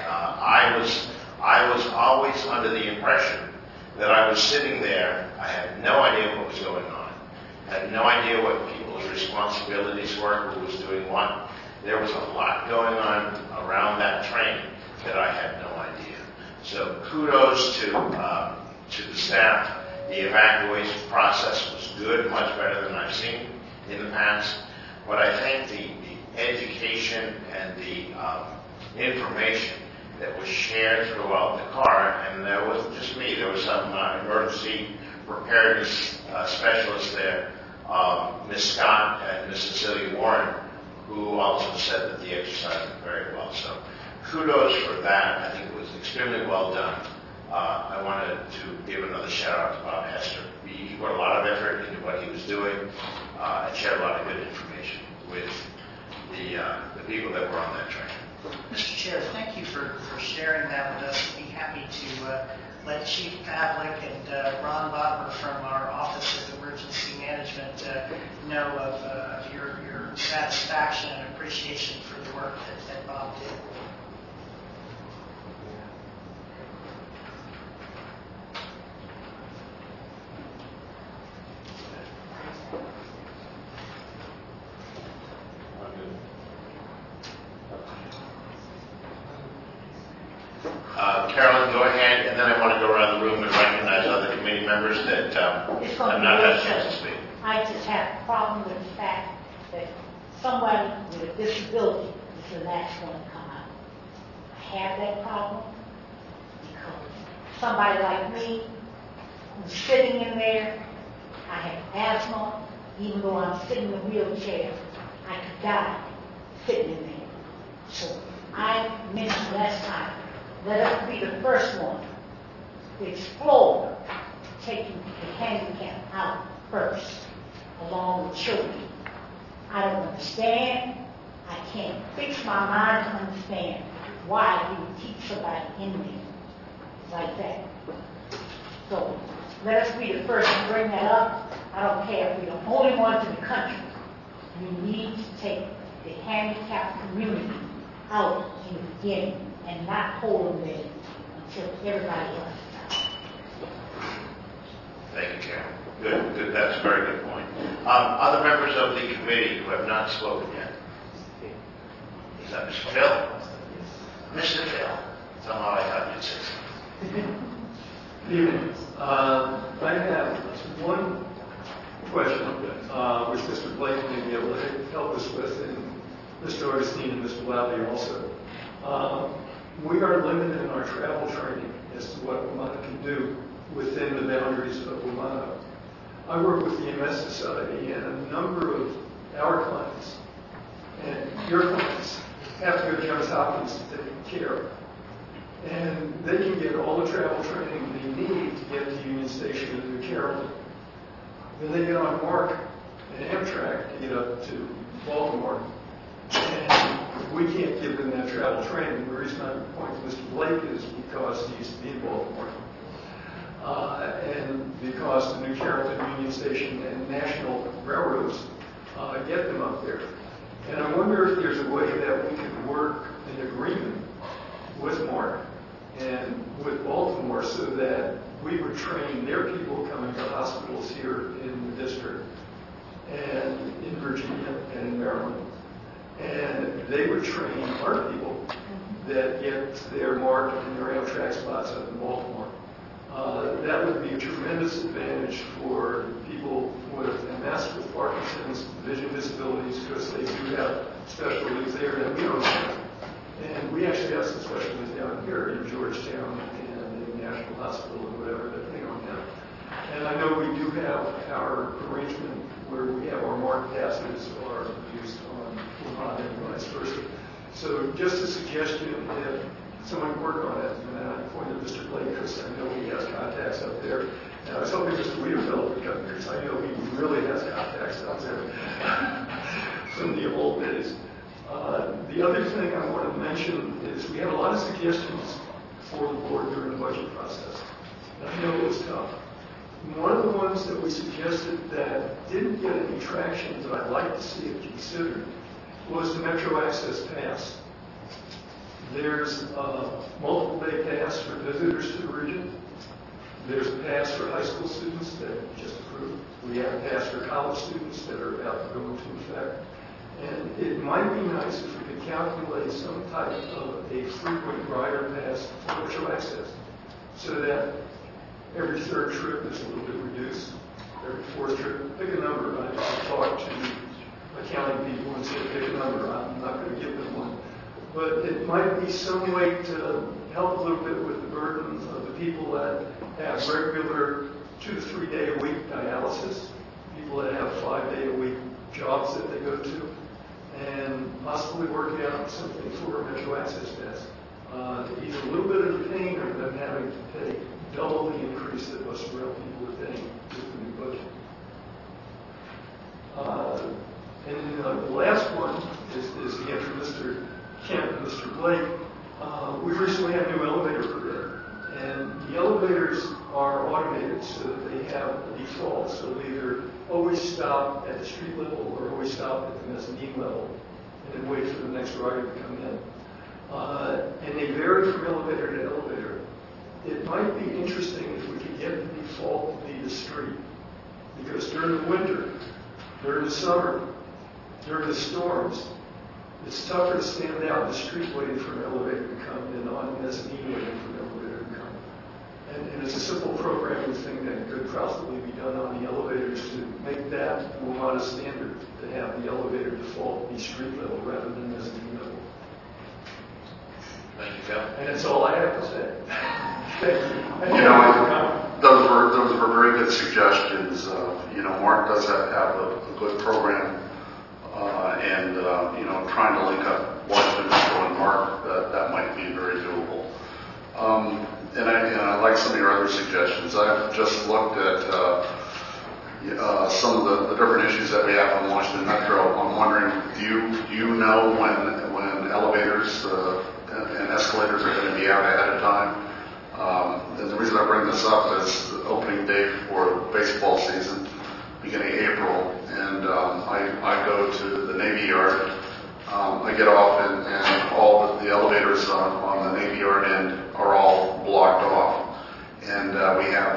B: I was always under the impression that I was sitting there, I had no idea what was going on. I had no idea what people's responsibilities were, who was doing what. There was a lot going on around that train that I had no idea. So kudos to the staff. The evacuation process was good, much better than I've seen in the past. But I think the education and the information that was shared throughout the car, and there wasn't just me, there was some emergency preparedness specialists there, Ms. Scott and Ms. Cecilia Warren, who also said that the exercise went very well. So kudos for that. I think it was extremely well done. I wanted to give another shout out to Bob Hester. He put a lot of effort into what he was doing and shared a lot of good information with the people that were on that train.
G: Mr. Chair, thank you for sharing that with us. We'd be happy to let Chief Pavlik and Ron Botmer from our Office of Emergency Management know of your satisfaction and appreciation for the work that Bob did.
B: Carolyn, go ahead, and then I want to go around the room and recognize other committee members that have not had a chance to speak.
J: I just have a problem with the fact that somebody with a disability is the last one to come out. I have that problem because somebody like me who's sitting in there, I have asthma, even though I'm sitting in a wheelchair, I could die sitting in there. So I mentioned last time, let us be the first one to explore taking the handicap out first, along with children. I don't understand. I can't fix my mind to understand why you would keep somebody in there like that. So let us be the first to bring that up. I don't care if we're the only ones in the country. We need to take the handicapped community out in the beginning and not hold them there until everybody else is out.
B: Thank you, Carol. Good. That's a very good point. Other members of the committee who have not spoken yet? Is that Mr. Phil? Mr. Phil. Somehow I thought you'd say something.
C: Good evening. I have one question, which Mr. Blake may be able to help us with, and Mr. Augustine and Mr. Lally also. We are limited in our travel training as to what WMATA can do within the boundaries of WMATA. I work with the MS Society, and a number of our clients and your clients have to go to Johns Hopkins to take care. And they can get all the travel training they need to get to Union Station in New Carrollton. Then they get on MARC and Amtrak to get up to Baltimore. And we can't give them that travel training. The reason I point to Mr. Blake is because he used to be in Baltimore. And because the New Carrollton Union Station and national railroads get them up there. And I wonder if there's a way that we could work an agreement with MARC and with Baltimore so that we would train their people coming to hospitals here in the district and in Virginia and in Maryland. And they would train our people that get their MARC and their Amtrak spots up in Baltimore. That would be a tremendous advantage for people with MS, with Parkinson's, vision disabilities, because they do have specialties there that we don't have. And we actually have some specialties down here in Georgetown and in National Hospital and whatever that they don't have. And I know we do have our arrangement where we have our MARC passes are used on WMATA and vice versa. So just a suggestion, if someone could work on it, and I pointed to Mr. Blake because I know he has contacts up there. And I was hoping Mr. Wiedefeld would come here because I know he really has contacts out there from the old days. The other thing I want to mention is we had a lot of suggestions for the board during the budget process. And I know it was tough. One of the ones that we suggested that didn't get any traction that I'd like to see it considered was the Metro Access Pass. There's a multiple day pass for visitors to the region. There's a pass for high school students that we just approved. We have a pass for college students that are about to go into effect. And it might be nice if we could calculate some type of a frequent rider pass for Metro Access so that every third trip is a little bit reduced. Every fourth trip, pick a number. I just talked to accounting people and said, pick a number. I'm not going to give them one. But it might be some way to help a little bit with the burden of the people that have regular 2 to 3 day a week dialysis, people that have 5 day a week jobs that they go to, and possibly work out something for a Metro Access Pass. Either a little bit of the pain of them having to pay double the increase that most rail people are paying with the new budget. And the last one is the answer to Mr. Kent and Mr. Blake. We recently had a new elevator put in, and the elevators are automated so that they have a default, so they either always stop at the street level or always stop at the mezzanine level, and then wait for the next rider to come in. And they vary from elevator to elevator. It might be interesting if we could get the default to be the street, because during the winter, during the summer, during the storms, it's tougher to stand out in the street waiting for an elevator to come than on the mezzanine waiting for an elevator to come. And it's a simple programming thing that could possibly be done on the elevators to make that more on a standard, to have the elevator default be street level rather than mezzanine level.
B: Thank you, Phil.
C: And that's all I have to say. Thank you.
E: Those were very good suggestions. Mark does have a good program, and trying to link up Washington Metro and Mark, that might be very doable. And I like some of your other suggestions. I've just looked at some of the different issues that we have on Washington Metro. I'm wondering, do you know when elevators and escalators are going to be out ahead of time? And the reason I bring this up is the opening day for baseball season, beginning of April, and I go to the Navy Yard. I get off, and all the elevators on the Navy Yard end are all blocked off, and we have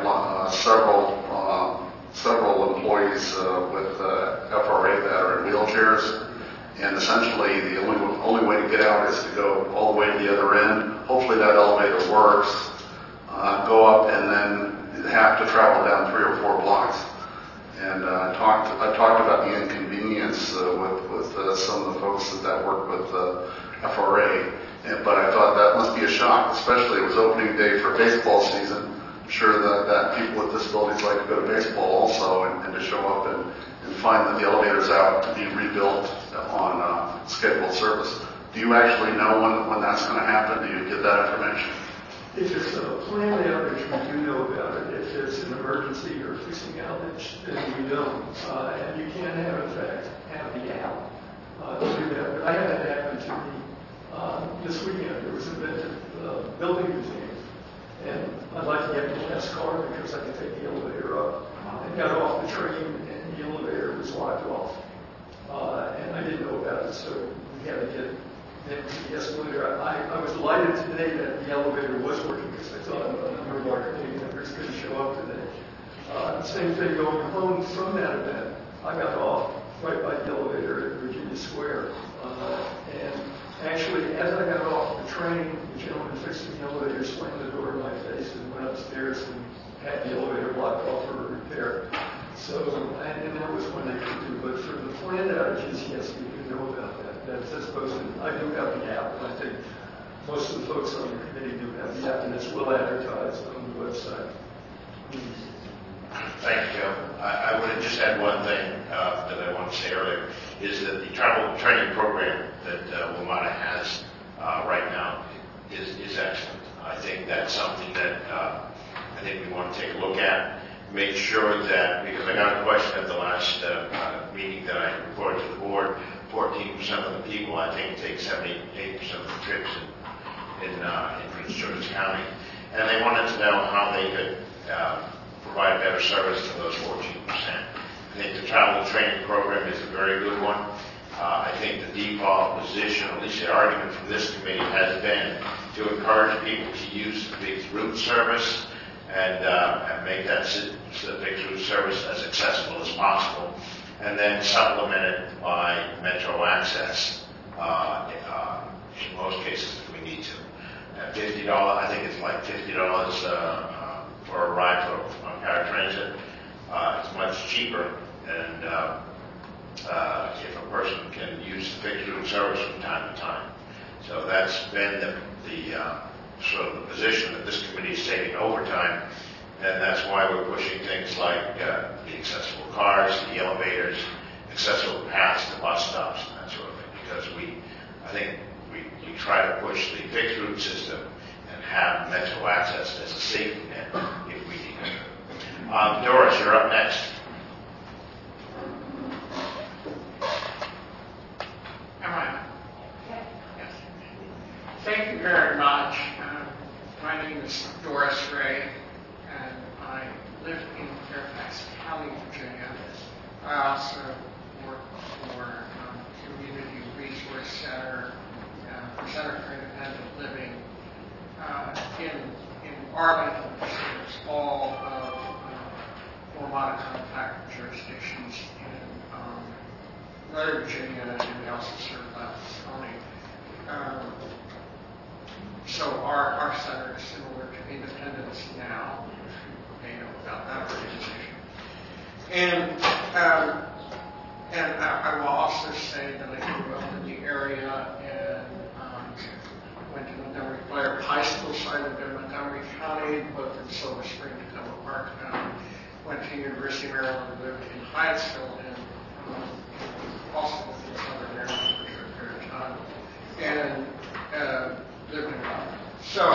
E: several employees with FRA that are in wheelchairs. And essentially, the only way to get out is to go all the way to the other end. Hopefully that elevator works. Go up and then have to travel down 3 or 4 blocks. And I talked about the inconvenience with some of the folks that work with FRA. But I thought that must be a shock, especially it was opening day for baseball season. I'm sure that people with disabilities like to go to baseball also, and to show up and find that the elevator's out to be rebuilt on scheduled service. Do you actually know when that's going to happen? Do you get that information?
C: If it's a planned outage, we do know about it. If it's an emergency or fixing outage, then we don't. And you can have, in fact, have the app to do that. But I had that happen to me this weekend. There was an event at the building museum, and I'd like to get in the last car because I can take the elevator up. I got off the train, and the elevator was locked off. And I didn't know about it, so we had to get into the escalator. I was delighted today that the elevator was working because I thought a number of our committee members couldn't show up today. Same thing going home from that event. I got off right by the elevator at Virginia Square. And actually, as I got off the train, the gentleman fixing the elevator slammed the door in my face and went upstairs and had the elevator blocked off for repair. So, and that was when they could do. But for the planned outages, yes, we do know about that. That's supposed to, I do have the app, and I think most of the folks on the committee do have the app, and it's well advertised on the website.
B: Thank you, Joe. I would have just had one thing that I wanted to say earlier, is that the travel training program that WMATA has right now is excellent. I think that's something that I think we want to take a look at. Make sure that, because I got a question at the last meeting that I reported to the board, 14% of the people, I think, take 78% of the trips in Prince George's County. And they wanted to know how they could provide better service to those 14%. I think the travel training program is a very good one. I think the default position, at least the argument from this committee, has been to encourage people to use the fixed route service and make that fixed route service as accessible as possible, and then supplement it by Metro Access in most cases if we need to. At $50, I think it's like $50 for a ride on paratransit. It's much cheaper, and if a person can use the fixed route service from time to time. So that's been the sort of the position that this committee is taking over time, and that's why we're pushing things like the accessible cars, the elevators, accessible paths to bus stops, and that sort of thing, because I think we try to push the fixed route system and have Metro Access as a safety net if we need it. Doris, you're up next.
M: Am I is Doris Ray, and I live in Fairfax County, Virginia. I also work for Community Resource Center, Center for Independent Living in Arlington, which serves all of Formosa compact jurisdictions in Northern Virginia, and we also serve Loudoun County. So our center is similar to Independence Now, if you may know about that organization. And I will also say that I grew up in the area and went to Montgomery Blair High School, so I lived in Montgomery County, both in Silver Spring and Menlo Park County. Went to University of Maryland, lived in Hyattsville, and also lived in Southern Maryland for a short period of time, and lived in Raleigh. So,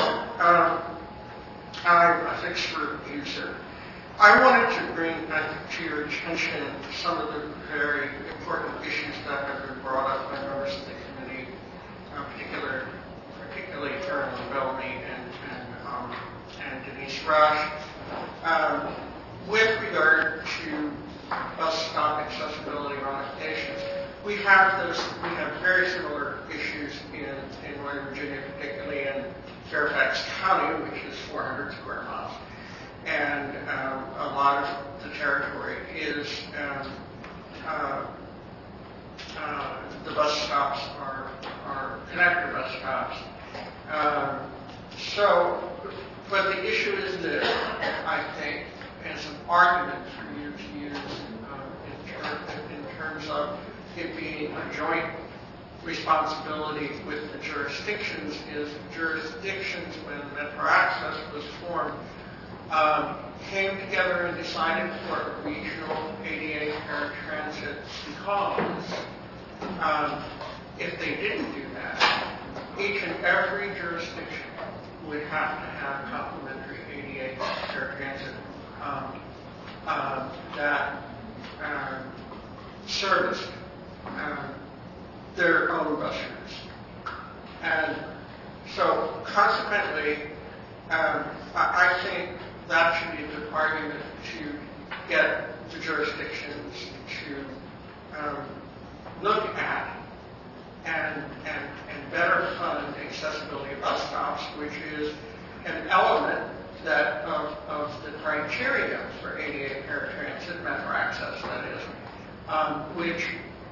M: thanks for the view, sir. I wanted to bring to your attention some of the very important issues that have been brought up by members of the committee, particularly Carolyn Bellamy and Denise Rush. With regard to bus stop accessibility modifications, we have very similar issues in Northern Virginia, particularly in Fairfax County, which is 400 square miles. And a lot of the territory is the bus stops are connector bus stops. But the issue is this, I think, as an argument for you to use in terms of it being a joint responsibility with the jurisdictions, is jurisdictions, when Metro Access was formed, came together and decided for a regional ADA paratransit because if they didn't do that, each and every jurisdiction would have to have complementary ADA paratransit that serviced their own bus routes. And so consequently, I think that should be a good argument to get the jurisdictions to look at and better fund accessibility of bus stops, which is an element that of the criteria for ADA paratransit, Metro Access that is, which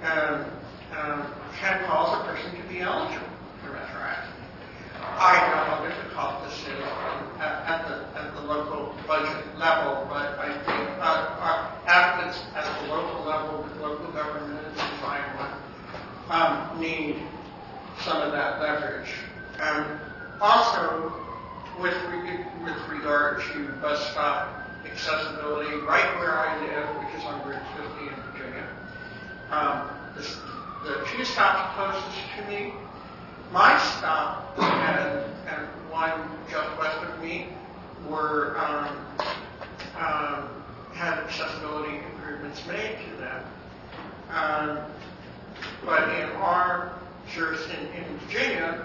M: can cause a person to be eligible for Metro Access. I know how difficult this is at the local budget level, but I think at the local level, the local government and environment need some of that leverage. Also, with regard to bus stop accessibility, right where I live, which is on Route 50 in Virginia, the two stops closest to me, my stop and one just west of me were had accessibility improvements made to them. But in our jurisdiction in Virginia,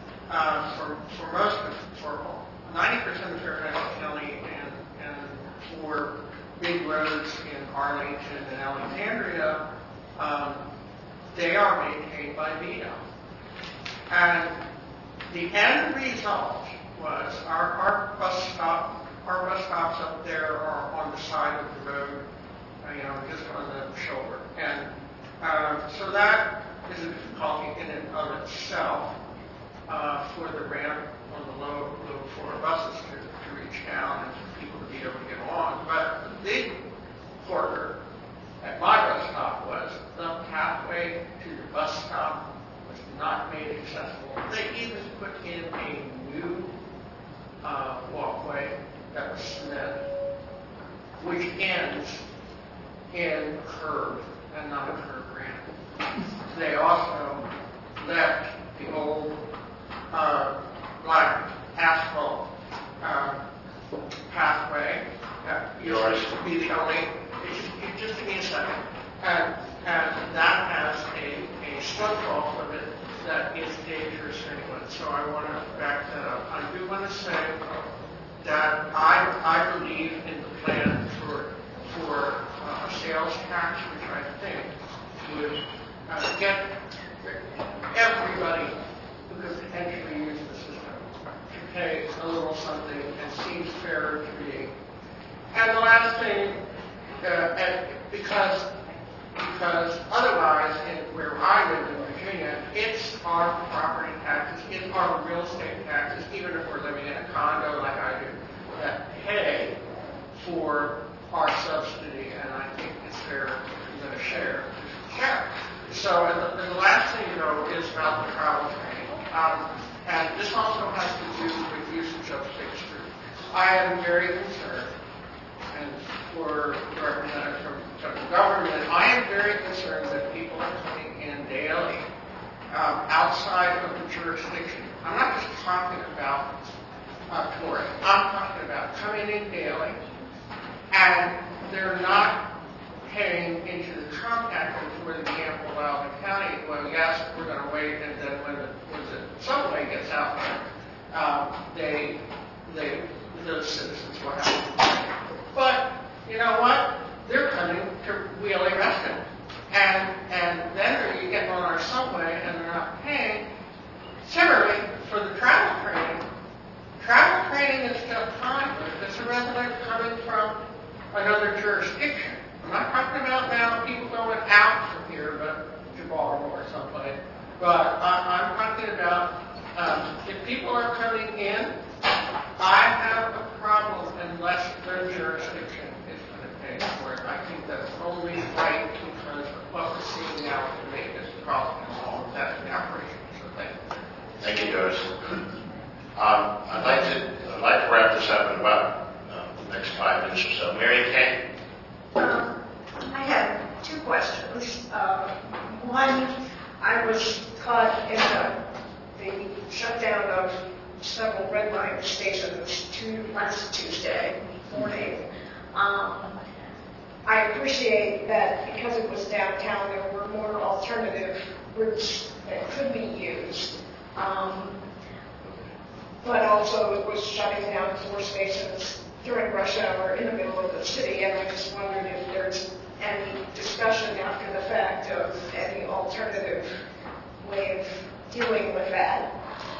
M: for 90% of Fairfax County and for big roads in Arlington and Alexandria, they are maintained by VDOT. And the end result was our bus stops up there are on the side of the road, just on the shoulder. And so that is a difficulty in and of itself for the ramp on the low floor buses to reach down and for people to be able to get on. But the big corker at my bus stop was the pathway to the bus stop was not made accessible. They even put in a new walkway that was cement, which ends in a curve and not a curve ramp. They also left the old black asphalt pathway that used to be the only. Just give me a second. And that has a slope off of it that is dangerous for anyone. So I want to back that up. I do want to say that I believe in the plan for a sales tax, which I think would get everybody who could potentially use the system to pay a little something and seems fair to me. And the last thing, because otherwise, where I live in Virginia, it's our property taxes, it's our real estate taxes, even if we're living in a condo like I do, that pay for our subsidy, and I think it's fair if we're going to share. So, and the last thing, is about the travel training. And this also has to do with usage of Sixth Street. I am very concerned, and for the representative from federal government, I am very concerned that people are coming in daily outside of the jurisdiction. I'm not just talking about touring. I'm talking about coming in daily, and they're not paying into the compact for the example of Alvin County. Well, yes, we're going to wait, and then when the subway gets out there, those citizens will have to pay. But you know what? They're coming to Wheeling Reston, and then you get on our subway and they're not paying. Similarly, for the travel training is still time. If it's a resident coming from another jurisdiction. I'm not talking about now people going out from here, but to Baltimore or someplace. But I'm talking about if people are coming in, I have a problem unless their jurisdiction is going to pay for it. I think that's only right because of what we're seeing now to make this problem involved. That's the operation. So thank you.
B: Thank you, Doris. I'd like to wrap this up in about the next 5 minutes or so. Mary Kay?
N: I have 2 questions. One, I was caught in the shutdown of several red line stations last Tuesday morning. I appreciate that because it was downtown, there were more alternative routes that could be used. But also it was shutting down 4 stations during rush hour in the middle of the city, and I just wondered if there's any discussion after the fact of any alternative way of dealing with that.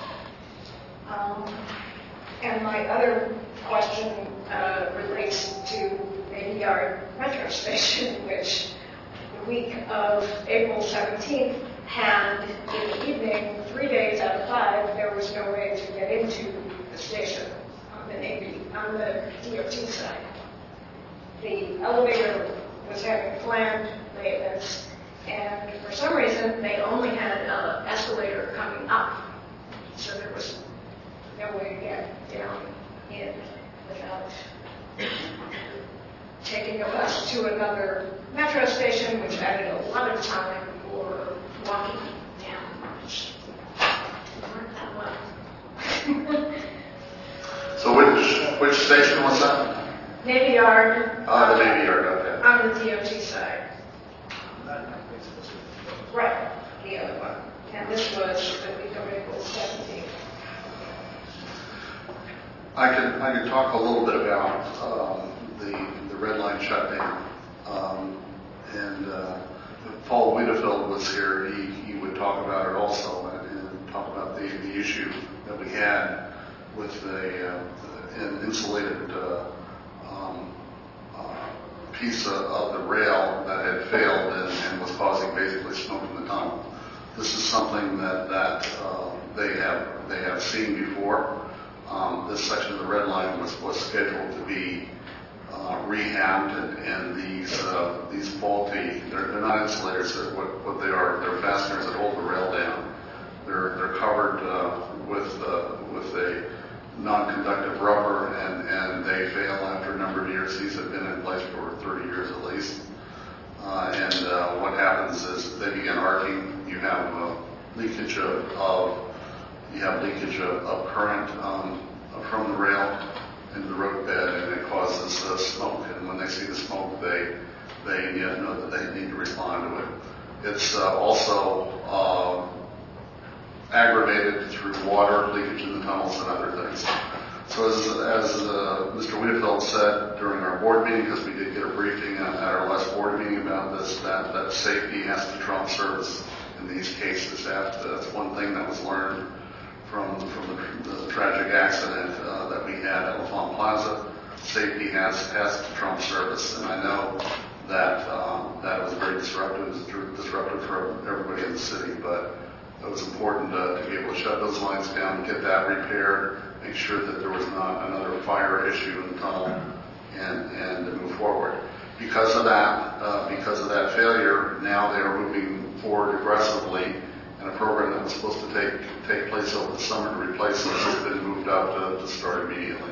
N: And my other question relates to maybe our metro station, which the week of April 17th had in the evening, 3 days out of 5, there was no way to get into the station on the DOT side. The elevator was having planned maintenance, and for some reason they only had an escalator coming up, so there was no way to get down in without taking a bus to another metro station, which added a lot of time for walking down, which didn't work that well.
E: So which station was that?
N: Navy Yard.
E: The Navy Yard, okay.
N: On the DOT side. Right, the other one. And this was the week of April 17th.
E: I could talk a little bit about the red line shutdown. And if Paul Wiedefeld was here, he would talk about it also and talk about the issue that we had with an insulated piece of the rail that had failed and was causing basically smoke in the tunnel. This is something that they have seen before. This section of the red line was scheduled to be rehabbed, and these faulty, they're not insulators, what they are, they're fasteners that hold the rail down. They're covered with a non-conductive rubber, and they fail after a number of years. These have been in place for 30 years at least. And what happens is they begin arcing. You have leakage of current from the rail into the road bed, and it causes smoke. And when they see the smoke, they know that they need to respond to it. It's also aggravated through water leakage in the tunnels and other things. So as Mr. Wiedefeld said during our board meeting, because we did get a briefing at our last board meeting about this, that safety has to trump service in these cases. That's one thing that was learned from the tragic accident that we had at LaFont Plaza. Safety has to trump service, and I know that that was very disruptive. It was disruptive for everybody in the city, but it was important to be able to shut those lines down, get that repaired, make sure that there was not another fire issue in the tunnel, and to move forward. Because of that failure, now they are moving forward aggressively, and a program that was supposed to take place over the summer to replace this has been moved up to start immediately.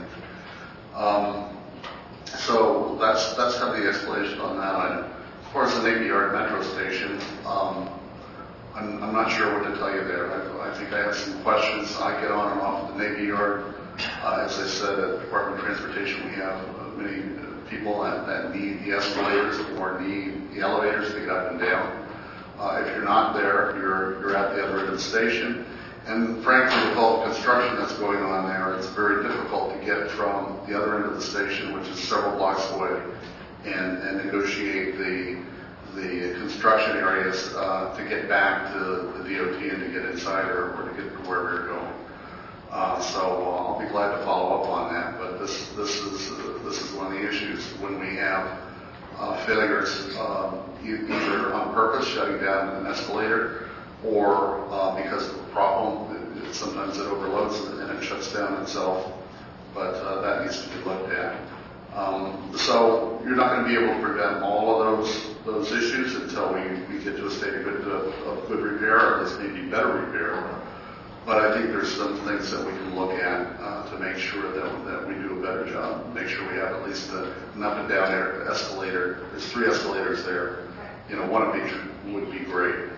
E: So that's kind of the explanation on that item. As far as the Navy Yard Metro Station, I'm not sure what to tell you there. I think I have some questions. I get on and off the Navy Yard. As I said, at the Department of Transportation, we have many people that need the escalators or need the elevators to get up and down. If you're not there, you're at the other end of the station. And frankly, with all the construction that's going on there, it's very difficult to get from the other end of the station, which is several blocks away, and negotiate the construction areas to get back to the DOT and to get inside or to get to wherever you're going. So I'll be glad to follow up on that. But this is one of the issues when we have failures, either on purpose, shutting down an escalator, or because of the problem. Sometimes it overloads and it shuts down itself. But that needs to be looked at. So you're not going to be able to prevent all of those issues until we get to a state of good repair, or at least maybe better repair. But I think there's some things that we can look at to make sure that we do a better job. Make sure we have at least an up and down escalator. There's 3 escalators there. One of each would be great.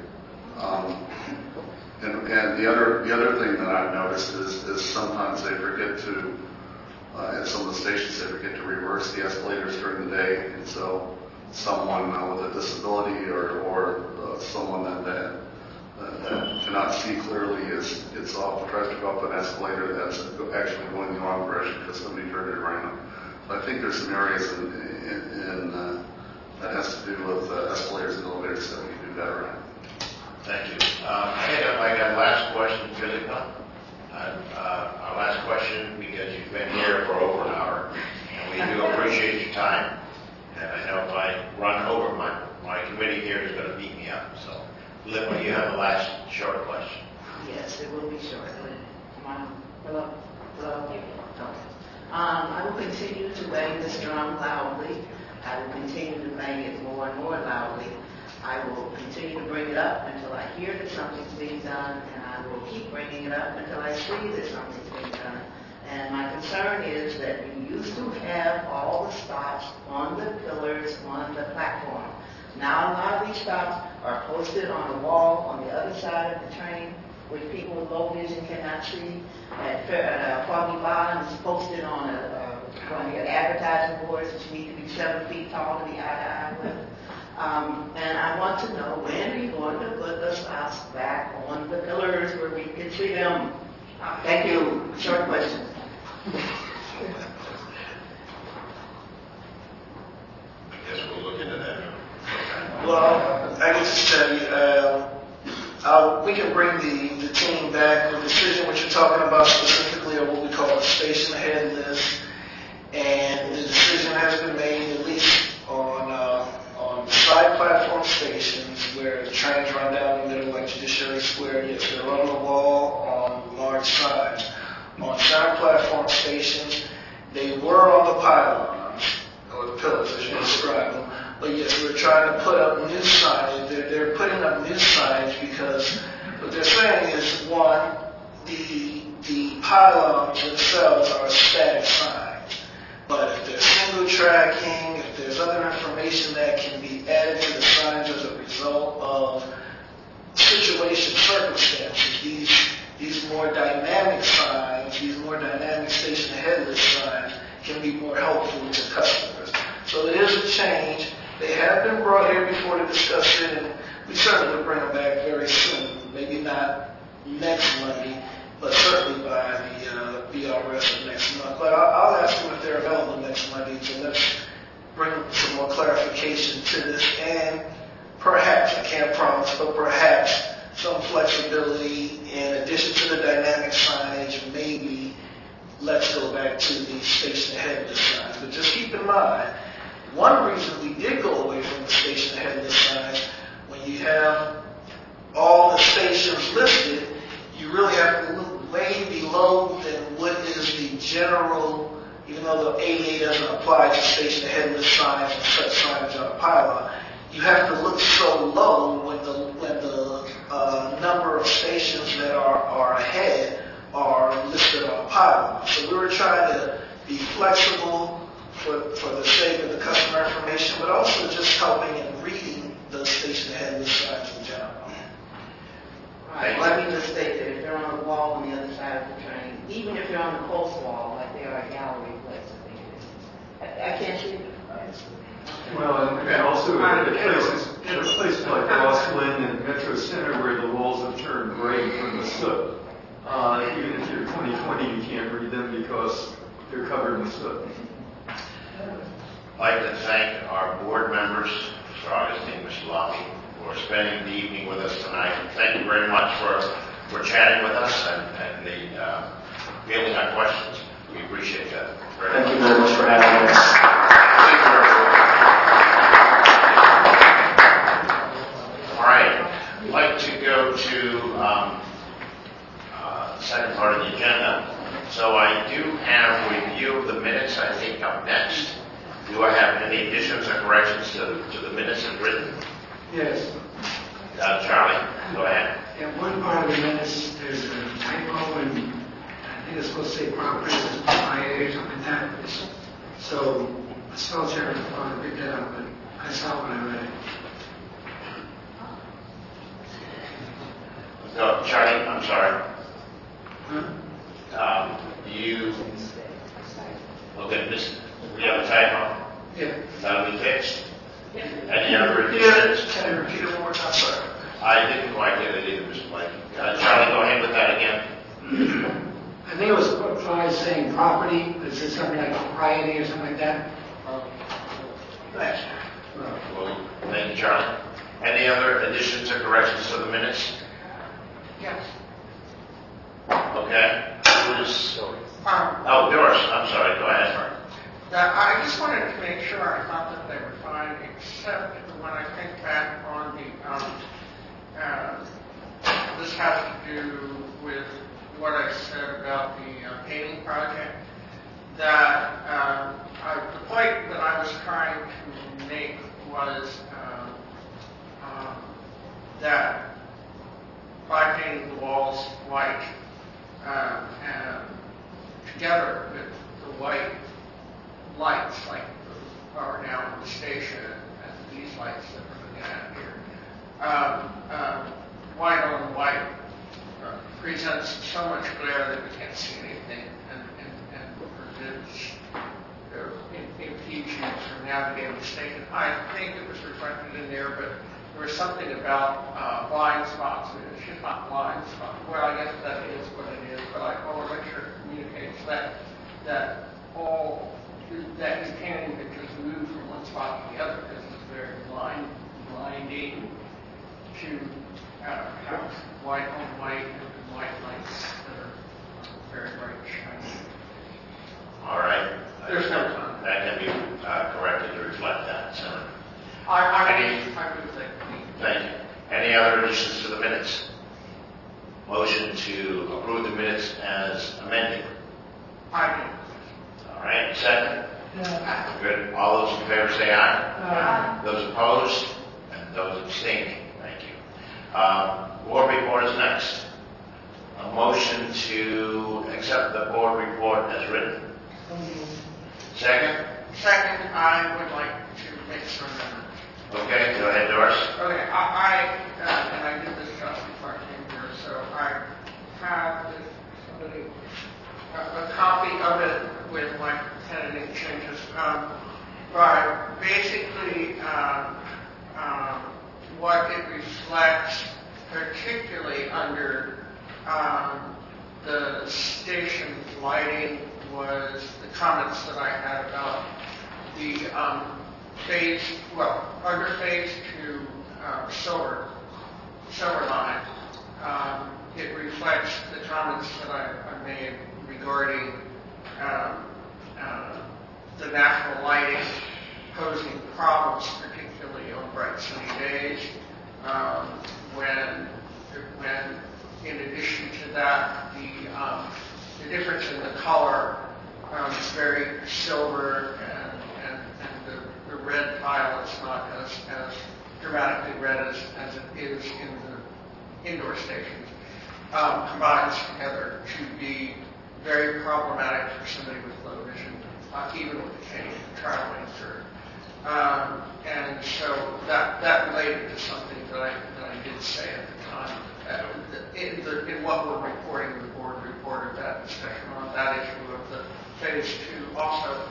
E: And the other thing that I've noticed is sometimes they forget to. At some of the stations, they forget to reverse the escalators during the day, and so someone with a disability or someone that cannot see clearly gets off, tries to go up an escalator that's actually going the wrong direction because somebody turned it around. So I think there's some areas that has to do with escalators and elevators that we can do better at.
B: Thank you. I got last question, Philippa. Our last question, because you've been here for over an hour, and we do appreciate your time. And I know if I run over, my committee here is going to beat me up. So, Philippa, you have the last short question.
O: Yes, it will be short. Hello. I will continue to bang this drum loudly. I will continue to bang it more and more loudly. I will continue to bring it up until I hear that something's being done, and I will keep bringing it up until I see that something's being done. And my concern is that you used to have all the stops on the pillars on the platform. Now a lot of these stops are posted on a wall on the other side of the train, which people with low vision cannot see. At Foggy Bottom, it's posted on advertising boards that you need to be 7 feet tall to be eye to eye with. And I want to know, when are you going to put the stops back on the pillars where we can see them? Thank you. Short question.
B: I guess we'll look into that.
K: Well, I can just tell you, we can bring the team back. The decision what you're talking about specifically are what we call a station head list. And the decision has been made, at least on side platform stations where the trains run down the middle, like Judiciary Square. Yes, they're on the wall on large signs. On side platform stations, they were on the pylons, or the pillars as you describe them. But yes, we're trying to put up new signs. They're putting up new signs because what they're saying is, one, the pylons themselves are static signs. But if there's single tracking, if there's other information that can be added to the signs as a result of circumstances, these more dynamic signs, these more dynamic station head list signs can be more helpful to customers. So it is a change. They have been brought here before to discuss it, and we certainly will bring them back very soon. Maybe not next Monday, but certainly by the BRS of next month. but I'll ask them if they're available next Monday to let's bring some more clarification to this, and perhaps, I can't promise, but perhaps some flexibility in addition to the dynamic signage. Maybe let's go back to the station headless signs. But just keep in mind, one reason we did go away from the station headless signs, when you have all the stations listed, you really have to look way below than what is the general, even though the ADA doesn't apply to station headless signs and such signage on a pylon. You have to look so low when the number of stations that are ahead are listed on a pylon. So we were trying to be flexible for the sake of the customer information, but also just helping and reading those station headless signs in general.
O: Right. Let me just state that if they're on the wall on the other side of the train, even if they're on the post wall, like they are at gallery places, I can't see it.
C: Well, and also at places like Roslyn and Metro Center where the walls have turned gray from the soot. Even if you're 20/20, you can't read them because they're covered in soot.
B: I'd like to thank our board members, Mr. Augustine, Mr. Locke, for spending the evening with us tonight. Thank you very much for chatting with us and fielding our questions. We appreciate that very much.
F: Thank you very much for having us.
B: Thank you, everyone. All right. I'd like to go to the second part of the agenda. So I do have a review of the minutes, I think, up next. Do I have any additions or corrections to the minutes as written?
I: Yes.
B: Charlie, go ahead.
I: In one part of the minutes, there's a typo, and I think it's supposed to say property, it's IA or something like that. So a spell checker thought to pick that up, but I saw it when I read it.
B: No, Charlie, I'm sorry.
I: Huh?
B: Okay, we have a typo.
I: Yeah.
B: That'll be fixed. Any other additions?
K: Can I repeat it one more time, sir?
B: I didn't quite get it either, Mr. Blake. Charlie, go ahead with that again.
I: I think it was probably saying property, but it said something like propriety or something like that.
B: Thanks. Well, thank you, Charlie. Any other additions or corrections to the minutes?
M: Yes.
B: Okay. Doris, I'm sorry. Go ahead.
M: I just wanted to make sure I thought that they were fine, except when I think back on the, this has to do with what I said about the painting project, that the point that I was trying to make was that by painting the walls white, together with the white lights like are now in the station and these lights that we're looking at here. White on white presents so much glare that we can't see anything and impedes you from navigating the station. I think it was reflected in there, but there was something about blind spots. It's just not blind spots. Well, I guess that is what it is, but I want to make sure it communicates that you can't even just move from one spot to the other because it's very blinding to have white on white and white lights that are very bright shiny.
B: All right.
M: There's no time.
B: That can be corrected to reflect that. So.
M: I do think.
B: Thank you. Any other additions to the minutes? Motion to approve the minutes as amended.
M: I do.
B: All right, second? Good. All those in favor say aye. Aye. Those opposed? And those abstaining. Thank you. Board report is next. A motion to accept the board report as written. Second?
M: Second, I would like to make some amendments.
B: Okay, go ahead, Doris.
M: Okay, and I did this just before I came here, so I have a copy of it with my tentative changes. But basically, what it reflects, particularly under the station's lighting was the comments that I had about the under phase 2 silver line. It reflects the comments that I made regarding the natural lighting posing problems, particularly on bright sunny days, when in addition to that, the difference in the color is very silver, and the red tile is not as dramatically red as it is in the indoor stations, combines together to be very problematic for somebody with low vision, even with the cane traveling through. And so that related to something that I did say at the time. In what we're reporting, the board reported that discussion on that issue of the phase 2. Also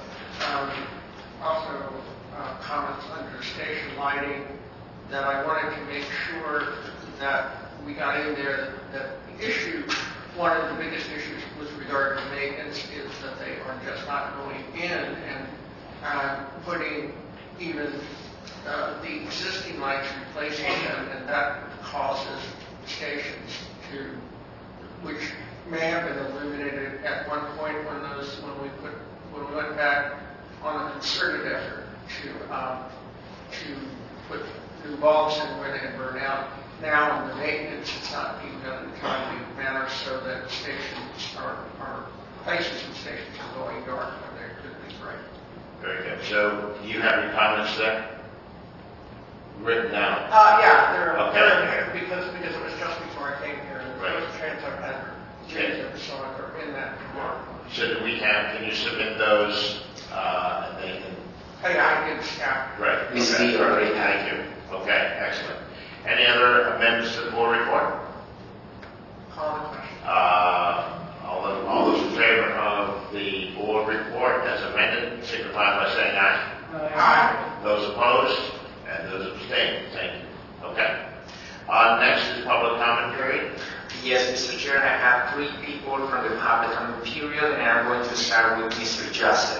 M: comments under station lighting, that I wanted to make sure that we got in there that the issue, one of the biggest issues with regard to maintenance is that they are just not going in and putting even the existing lights, replacing them, and that causes stations which may have been illuminated at one point when we went back on a concerted effort to put new bulbs in where they had burned out. Now in the maintenance, it's not being done in a timely manner, so that stations places and stations are going dark when they could be bright.
B: Very good. So do you have any comments there? Written down?
M: Yeah, they're
B: okay.
M: Because it was just before I came here, and
B: right.
M: those transfer had so they're in that report.
B: So do we can you submit those and they can...
M: Hey, I did scout.
B: Right.
F: We
B: okay.
F: see already.
B: Thank you. Okay, excellent. Any other amendments to the board report?
M: Call the question.
B: All those in favor of the board report as amended, signify by saying aye.
M: Aye.
B: Those opposed and those abstaining. Thank you. Okay. Next is public comment period.
P: Yes, Mr. Chair, I have 3 people from the public comment period, and I'm going to start with Mr. Joseph.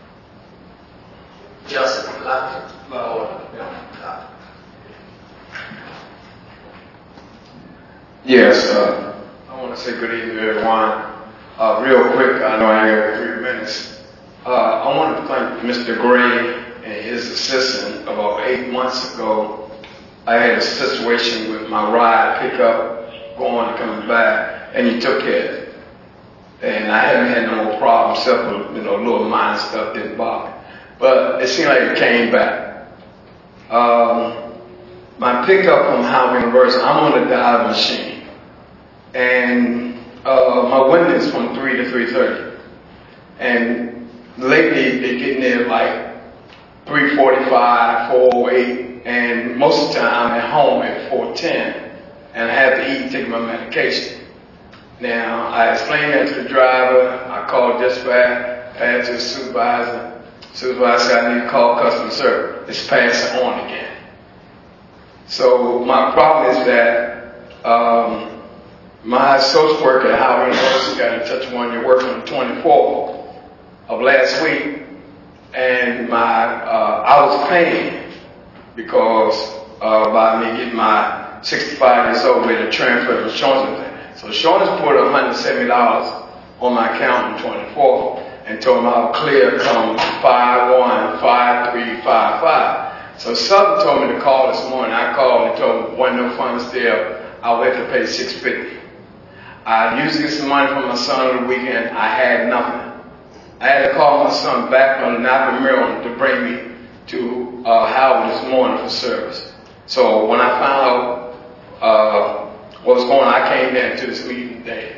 P: Joseph Luck.
Q: Yes, I want to say good evening, everyone. Real quick, I know I have 3 minutes. I want to thank Mr. Gray and his assistant. About 8 months ago, I had a situation with my ride pickup going and coming back, and he took care of it. And I haven't had no more problems, except for little minor stuff didn't bother me. But it seemed like it came back. My pickup from Howard University, I'm on the dive machine. And my window is from 3 to 3:30. And lately, they're getting there like 3:45, 4:08. And most of the time, I'm at home at 4:10. And I have to eat and take my medication. Now, I explained that to the driver. I called dispatch, passed to the supervisor. Supervisor said I need to call customer service. It's passed on again. So my problem is that my social worker at Howard University got in touch with one of your workers on the 24th of last week, and I was paying because by me getting my 65 years old with a transfer of insurance thing. So insurance put $170 on my account on the 24th and told me I'll clear come 5/1/5355. So Sutton told me to call this morning. I called and told me wasn't no funds there. I would have to pay $650. I usually get some money from my son on the weekend. I had nothing. I had to call my son back from Napa, Maryland to bring me to Howard this morning for service. So when I found out what was going on, I came down to this meeting today.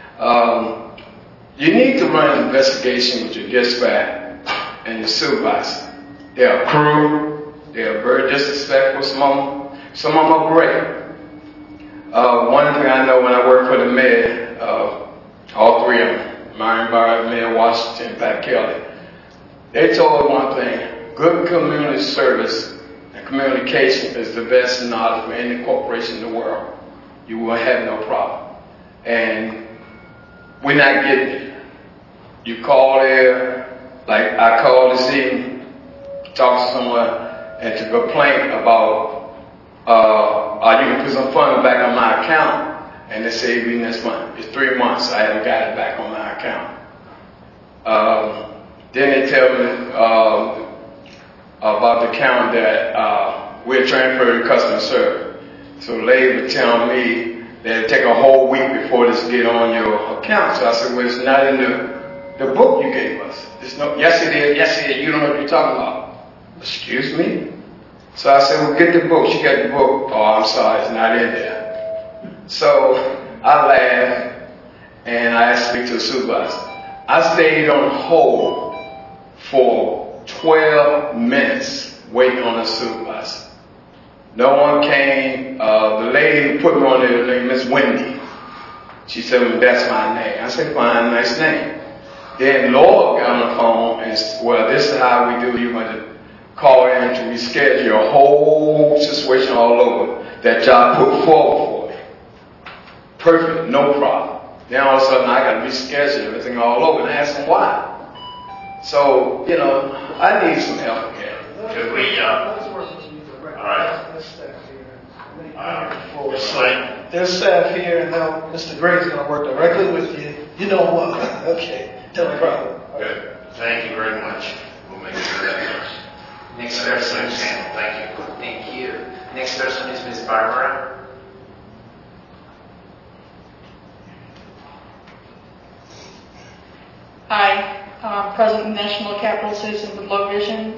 Q: You need to run an investigation with your dispatch and your supervisor. They're a crew. They're very disrespectful. Some of them are great. One thing I know when I worked for the mayor, all 3 of them, Marion Barr, Mayor Washington, Pat Kelly, they told one thing: good community service and communication is the best knowledge for any corporation in the world. You will have no problem. And we're not getting it. You call there, like I called this evening, talk to someone, and to complain about, are you gonna put some funds back on my account? And they say we next month. It's 3 months, I haven't got it back on my account. Then they tell me about the account that we're transferring to customer service. So the lady was telling me that it'll take a whole week before this get on your account. So I said, well, it's not in the book you gave us. Yes it is, you don't know what you're talking about. Excuse me? So I said, well, get the book. She got the book. Oh, I'm sorry, it's not in there. So I laughed and I asked to speak to the supervisor. I stayed on hold for 12 minutes waiting on the supervisor. No one came. The lady who put me on there, named Miss Wendy. She said, well, that's my name. I said, fine, nice name. Then Lord got on the phone and said, well, this is how we do. You're going to call in to reschedule your whole situation all over that y'all put forward for me. Perfect, no problem. Then all of a sudden I got to reschedule everything all over and ask them why. So, you know, I need some help here.
B: Could we, all right.
K: There's staff here, and now Mr. Gray's going to work directly with you. You know what? Okay, no problem.
B: Good. Thank you very much. We'll make sure that works.
P: Next person.
B: Thank you.
P: Thank you. Next person is Ms. Barbara.
A: Hi, President of National Capital Citizens with Low Vision.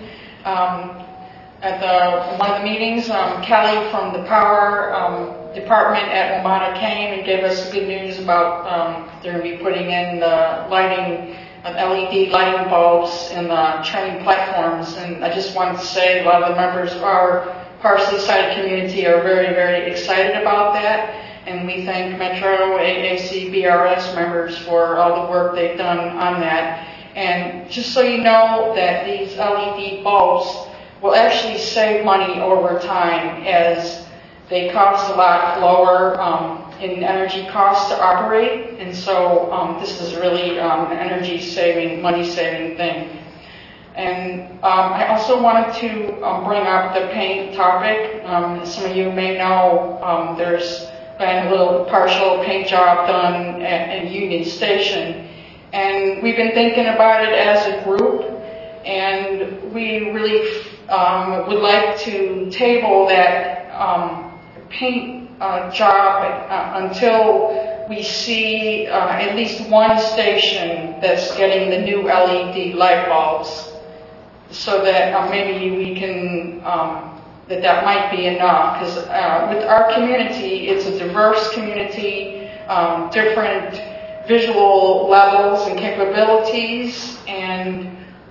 A: At one of the meetings, Kelly from the Power Department at WMATA came and gave us good news about they're going to be putting in the lighting, LED lighting bulbs in the train platforms. And I just wanted to say a lot of the members of our Parsley Side community are very, very excited about that. And we thank Metro, AAC, BRS members for all the work they've done on that. And just so you know that these LED bulbs will actually save money over time as they cost a lot lower in energy costs to operate. And so this is really an energy saving, money saving thing. And I also wanted to bring up the paint topic. As some of you may know, there's been a little partial paint job done at Union Station. And we've been thinking about it as a group, and we really would like to table that paint job until we see at least one station that's getting the new LED light bulbs, so that maybe we can that might be enough, because with our community, it's a diverse community, different visual levels and capabilities, and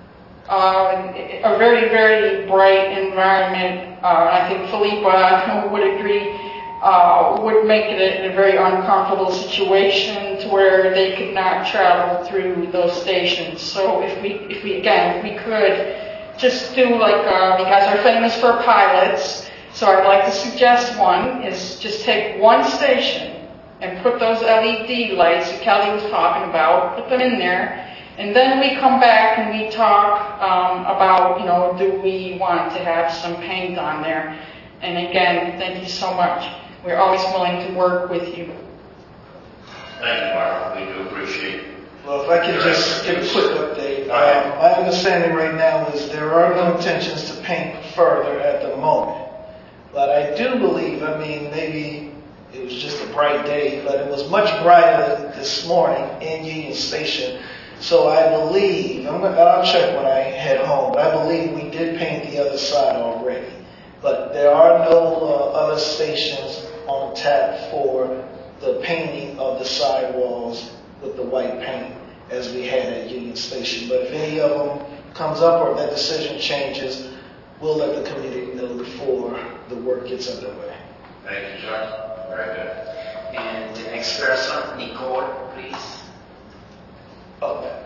A: a very, very bright environment. I think Philippa would agree, would make it a very uncomfortable situation to where they could not travel through those stations. So if we could just do like, you guys are famous for pilots, so I'd like to suggest one, is just take one station and put those LED lights that Kelly was talking about, put them in there, and then we come back and we talk about, you know, do we want to have some paint on there? And again, thank you so much. We're always willing to work with you.
B: Thank you, Barbara. We do appreciate it.
K: Well, if I could just give a quick update. My understanding right now is there are no intentions to paint further at the moment. But I do believe, I mean, maybe it was just a bright day, but it was much brighter this morning in Union Station. So I believe, I'll check when I head home, but I believe we did paint the other side already. But there are no other stations on tap for the painting of the sidewalls with the white paint as we had at Union Station. But if any of them comes up or that decision changes, we'll let the community know before the work gets underway.
B: Thank you, sir. Very good.
P: And the next person, Nicole, please.
K: Oh, back.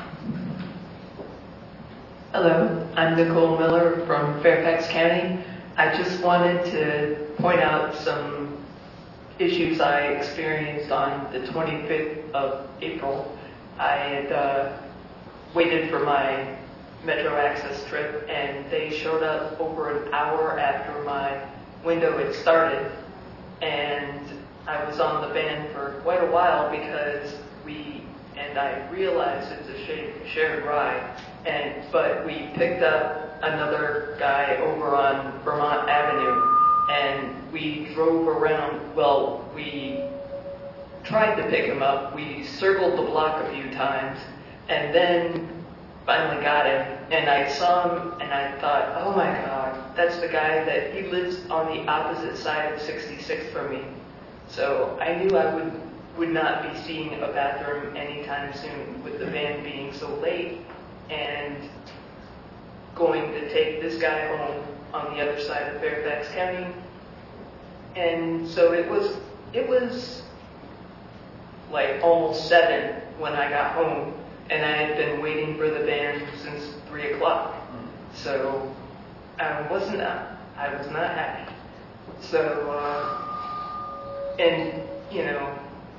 R: Hello, I'm Nicole Miller from Fairfax County. I just wanted to point out some issues I experienced on the 25th of April. I had waited for my Metro Access trip, and they showed up over an hour after my window had started, and I was on the van for quite a while because I realized it's a shared ride, but we picked up another guy over on Vermont Avenue, and we drove around. Well, we tried to pick him up. We circled the block a few times, and then finally got him. And I saw him, and I thought, oh my God, that's the guy that he lives on the opposite side of 66th from me. So I knew I would not be seeing a bathroom anytime soon with the van being so late and going to take this guy home on the other side of Fairfax County. And so it was like almost 7 when I got home, and I had been waiting for the van since 3 o'clock. So I was not happy. So, and you know,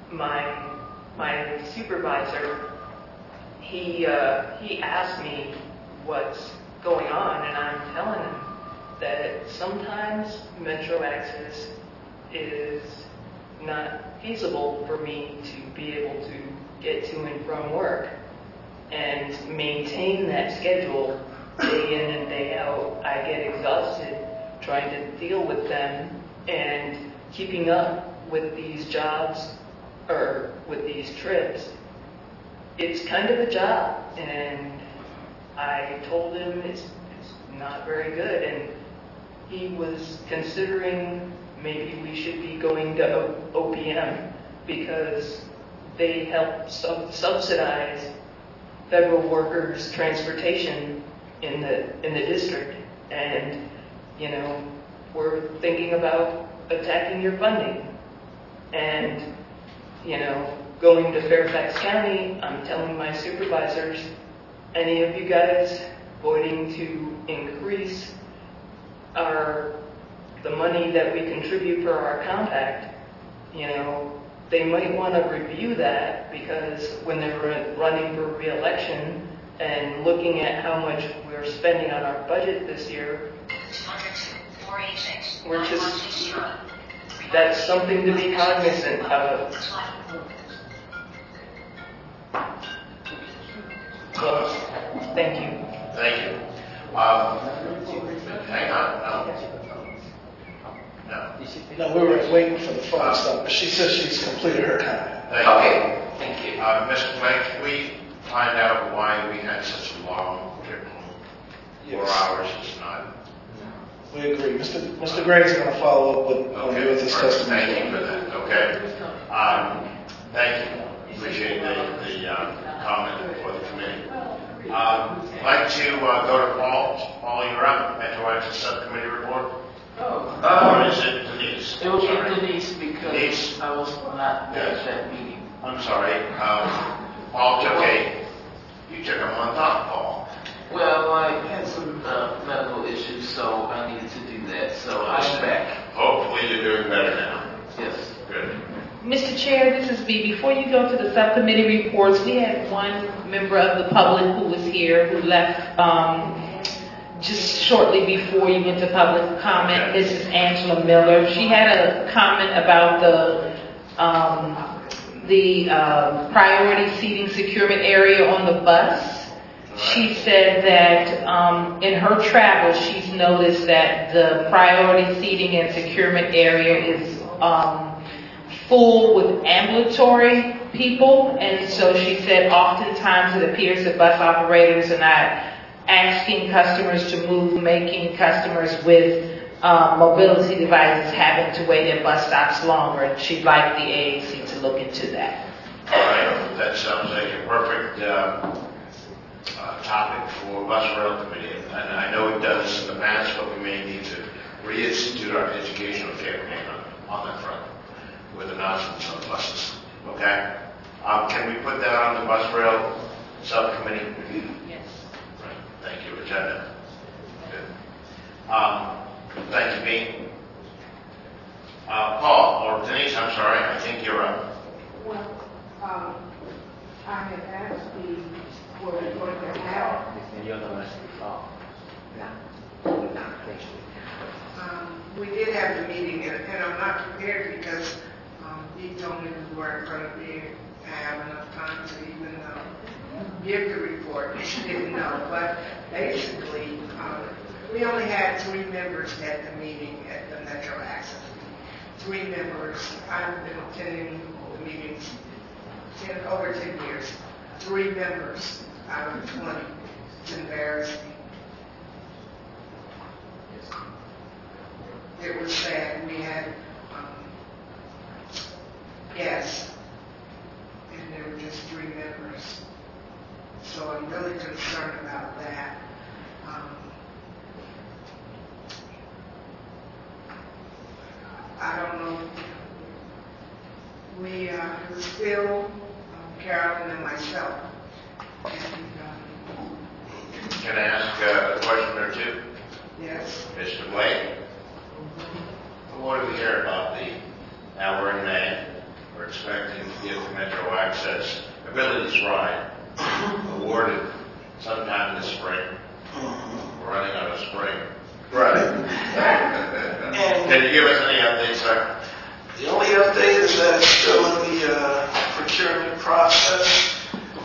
R: my supervisor, he asked me what's going on, and I'm telling him that sometimes Metro Access is not feasible for me to be able to get to and from work and maintain that schedule day in and day out. I get exhausted trying to deal with them and keeping up with these jobs or with these trips. It's kind of a job, and I told him it's not very good, and he was considering maybe we should be going to OPM because they help subsidize federal workers' transportation in the district, and you know, we're thinking about attacking your funding. And you know, going to Fairfax County, I'm telling my supervisors, any of you guys voting to increase the money that we contribute for our compact, you know, they might want to review that, because when they're running for re-election and looking at how much we're spending on our budget this year, we're just, that's something to be cognizant of. Well, thank you.
B: Thank you. Hang on.
S: No, we were waiting for the phone stop, but she says she's completed her comment.
B: Thank you. Mr. Blake, can we find out why we had such a long trip home? 4 hours is not.
S: We agree. Mr. Gray's going to follow up with his testimony.
B: Thank you for that. Okay. Thank you. Appreciate the comment for the committee. I'd like to go to Paul. Paul, you're up. Metro Access Subcommittee report. Or is it Denise?
T: It will be Denise because I was not there at that meeting.
B: I'm sorry. Paul took you took a month off, Paul.
T: Well, I had some medical issues, so I needed to do that. So I'm back.
B: Hopefully you're doing better now.
T: Yes.
B: Good.
U: Mr. Chair, this is Bee. Before you go to the subcommittee reports, we had one member of the public who was here who left just shortly before you went to public comment. Mrs. Angela Miller. She had a comment about the priority seating securement area on the bus. She said that in her travels, she's noticed that the priority seating and securement area is full with ambulatory people, and so she said oftentimes it appears that bus operators are not asking customers to move, making customers with mobility devices having to wait at bus stops longer. She'd like the AAC to look into that.
B: All right, that sounds like a perfect topic for Bus Rail Committee, and I know we've done this in the past, but we may need to reinstitute our educational campaign on that front with announcements on buses. Okay? Can we put that on the Bus Rail Subcommittee?
U: Yes.
B: Right. Thank you. Agenda. Good. Thank you, Pete. Paul, or Denise, I'm sorry, I think you're up.
L: Well, I had asked the, were we going to have, we did have the meeting, and I'm not prepared because he told me we weren't going to have enough time to even give the report. He didn't know, but basically, we only had 3 members at the meeting at the Metro Access. 3 members. I've been attending the meetings over 10 years. 3 members out of 20. It's embarrassing. It was sad. We had guests, and there were just 3 members. So I'm really concerned about that. I don't know. We it was Phil, Carolyn, and myself. And,
B: Can I ask a question or two?
L: yes.
B: Mr. Blake? What do we hear about now we're in May, we're expecting to get the Metro Access Abilities Ride awarded sometime this spring. We're running out of spring.
K: Right.
B: Can you give us any updates, sir?
K: The only update is that it's still in the procurement process.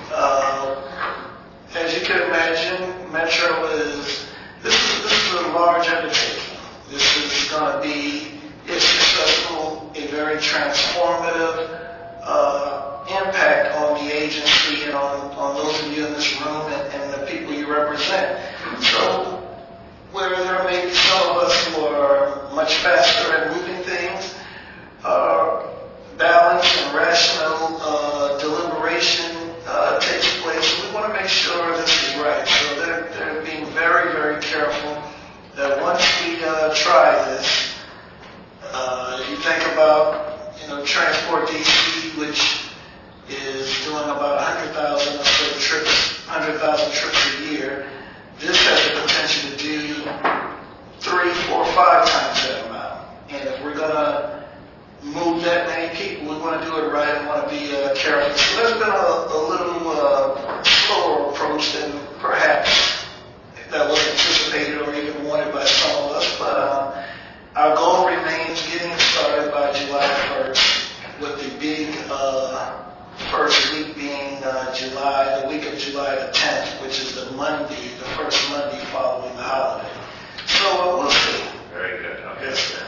K: As you can imagine, Metro this is a large undertaking. This is going to be, if successful, a very transformative impact on the agency and on those of you in this room and the people you represent. So where there may be some of us who are much faster at moving things, balanced and rational deliberation takes place. We want to make sure this is right. So they're being very, very careful that once we try this, you think about, Transport DC, which is doing about 100,000 trips a year. This has the potential to do 3, 4, 5 times that amount. And if we're going to move that many people, we want to do it right and want to be careful. So there's been a little slower approach than perhaps that was anticipated or even wanted by some of us. But our goal remains getting started by July 1st, with the big first week being the week of July the 10th, which is the first Monday following the holiday. So we'll see.
B: Very good. Okay.
K: Yes,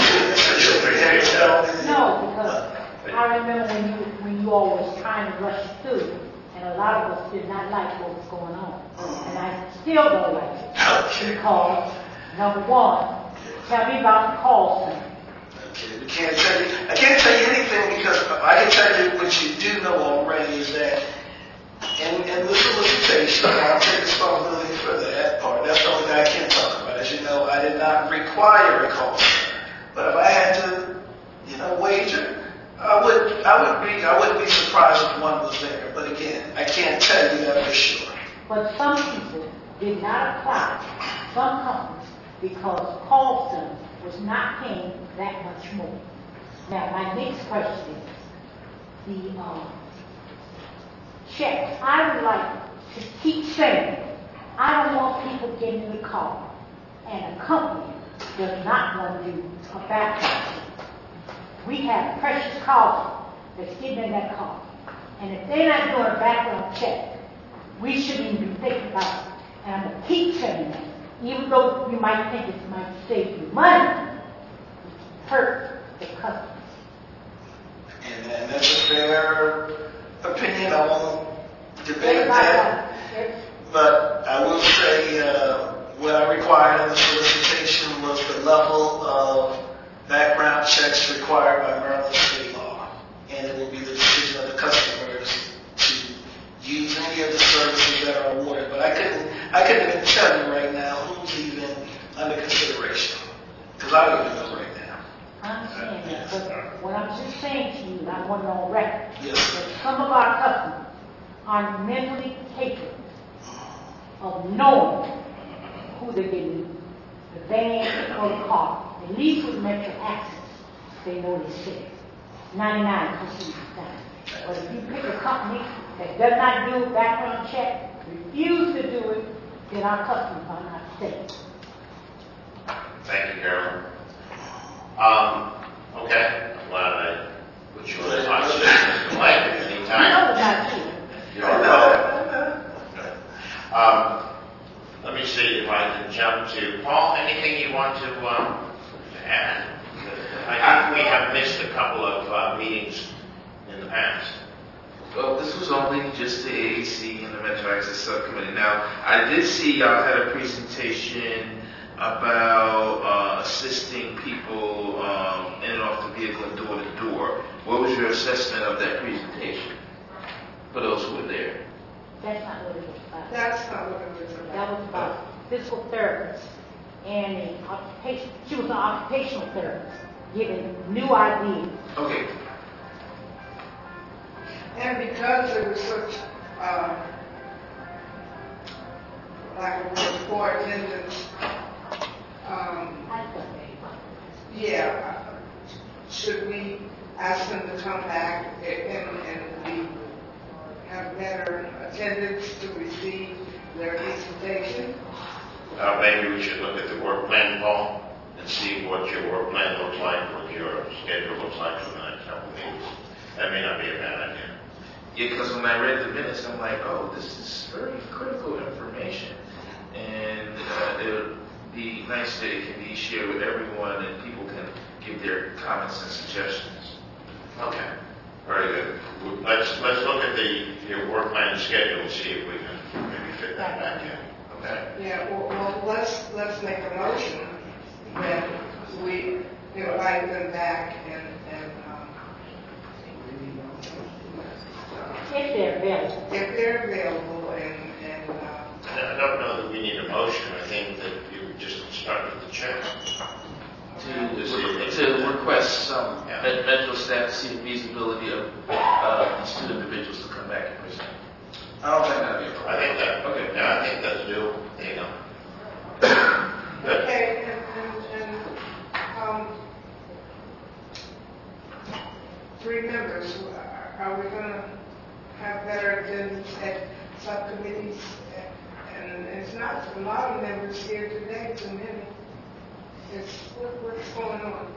J: No, because I remember when you all was trying to rush through, and a lot of us did not like what was going on. And I still don't like it. Because, number one, tell me about the call center.
K: Okay, I can't tell you anything because I can tell you what you do know already is that in the solicitation, I'll take responsibility for that part. That's the only thing I can't talk about. As you know, I did not require a call center. But if I had to, wager, I wouldn't be surprised if one was there. But again, I can't tell you that for sure.
J: But some people did not apply, some companies, because call center was not paying that much more. Now, my next question is, the checks. I would like to keep saying, I don't want people getting in the car, and a company does not want to do a background check. We have precious cars that's getting in that car. And if they're not doing a background check, we shouldn't even be thinking about it. And I'm going to keep saying that. Even though you might think it might save you money, it hurt the customers.
K: And that's a fair opinion. I won't debate that. But I will say what I required in the solicitation was the level of background checks required by Maryland state law. And it will be the decision of the customers to use any of the services that are awarded. But I couldn't even tell you right now who's even under consideration. Because I don't even know right now.
J: I understand that. But what I'm just saying to you, and I want it on record,
K: yes,
J: that some of our customers are mentally capable of knowing who they're getting the van or the car, at least with Metro Access, they know they safe. 99 customers of the time. But if you pick a company that does not do a background check, refuse to do it, then our customers are not safe.
B: Thank you, Carolyn. Okay, I'm glad I put you on the hot seat. Mr. Mike, anytime. You're welcome. Let me see if I can jump to Paul. Anything you want to add? I think we have missed a couple of meetings in the past.
H: Well, this was only just the AAC and the Metro Access Subcommittee. Now, I did see y'all had a presentation about assisting people in and off the vehicle and door to door. What was your assessment of that presentation for those who were there?
J: That's not what it was about.
L: That's not what it was about.
J: That was about physical therapists and an occupation. She was an occupational therapist, giving new ideas.
H: Okay.
L: And because there was such lack of word, poor attendance, should we ask them to come back and have better attendance to receive their presentation?
B: Maybe we should look at the work plan, Paul, and see what your work plan looks like, what your schedule looks like for the next couple of meetings. That may not be a bad idea.
H: Yeah, because when I read the minutes, I'm like, oh, this is very critical information. And it would be nice that it can be shared with everyone and people can give their comments and suggestions.
B: Okay, very good. Let's look at your work plan schedule and see if we can maybe fit that back in. Okay?
L: Yeah, well let's make a motion that we invite them back and
J: if they're available.
L: If they're available
B: I don't know that we need a motion. I think that you just start with the chair.
H: To request some medical staff to see the feasibility of these two individuals to come back and present.
K: I don't think that'd be a problem.
B: I think that, okay, yeah, I think that's doable. There you go.
L: Okay, and 3 members, are we going to have better attendance at subcommittees? And it's not a lot of members here today, too many. What's going on?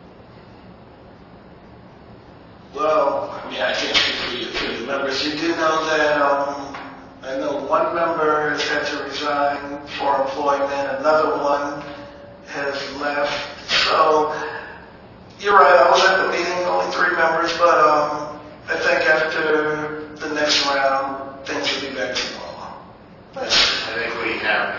K: Well, I mean, I can't speak for the members. You do know that I know one member has had to resign for employment. Another one has left. So you're right. I was at the meeting, only 3 members, but I think after the next round, things will be back to normal.
B: I think we have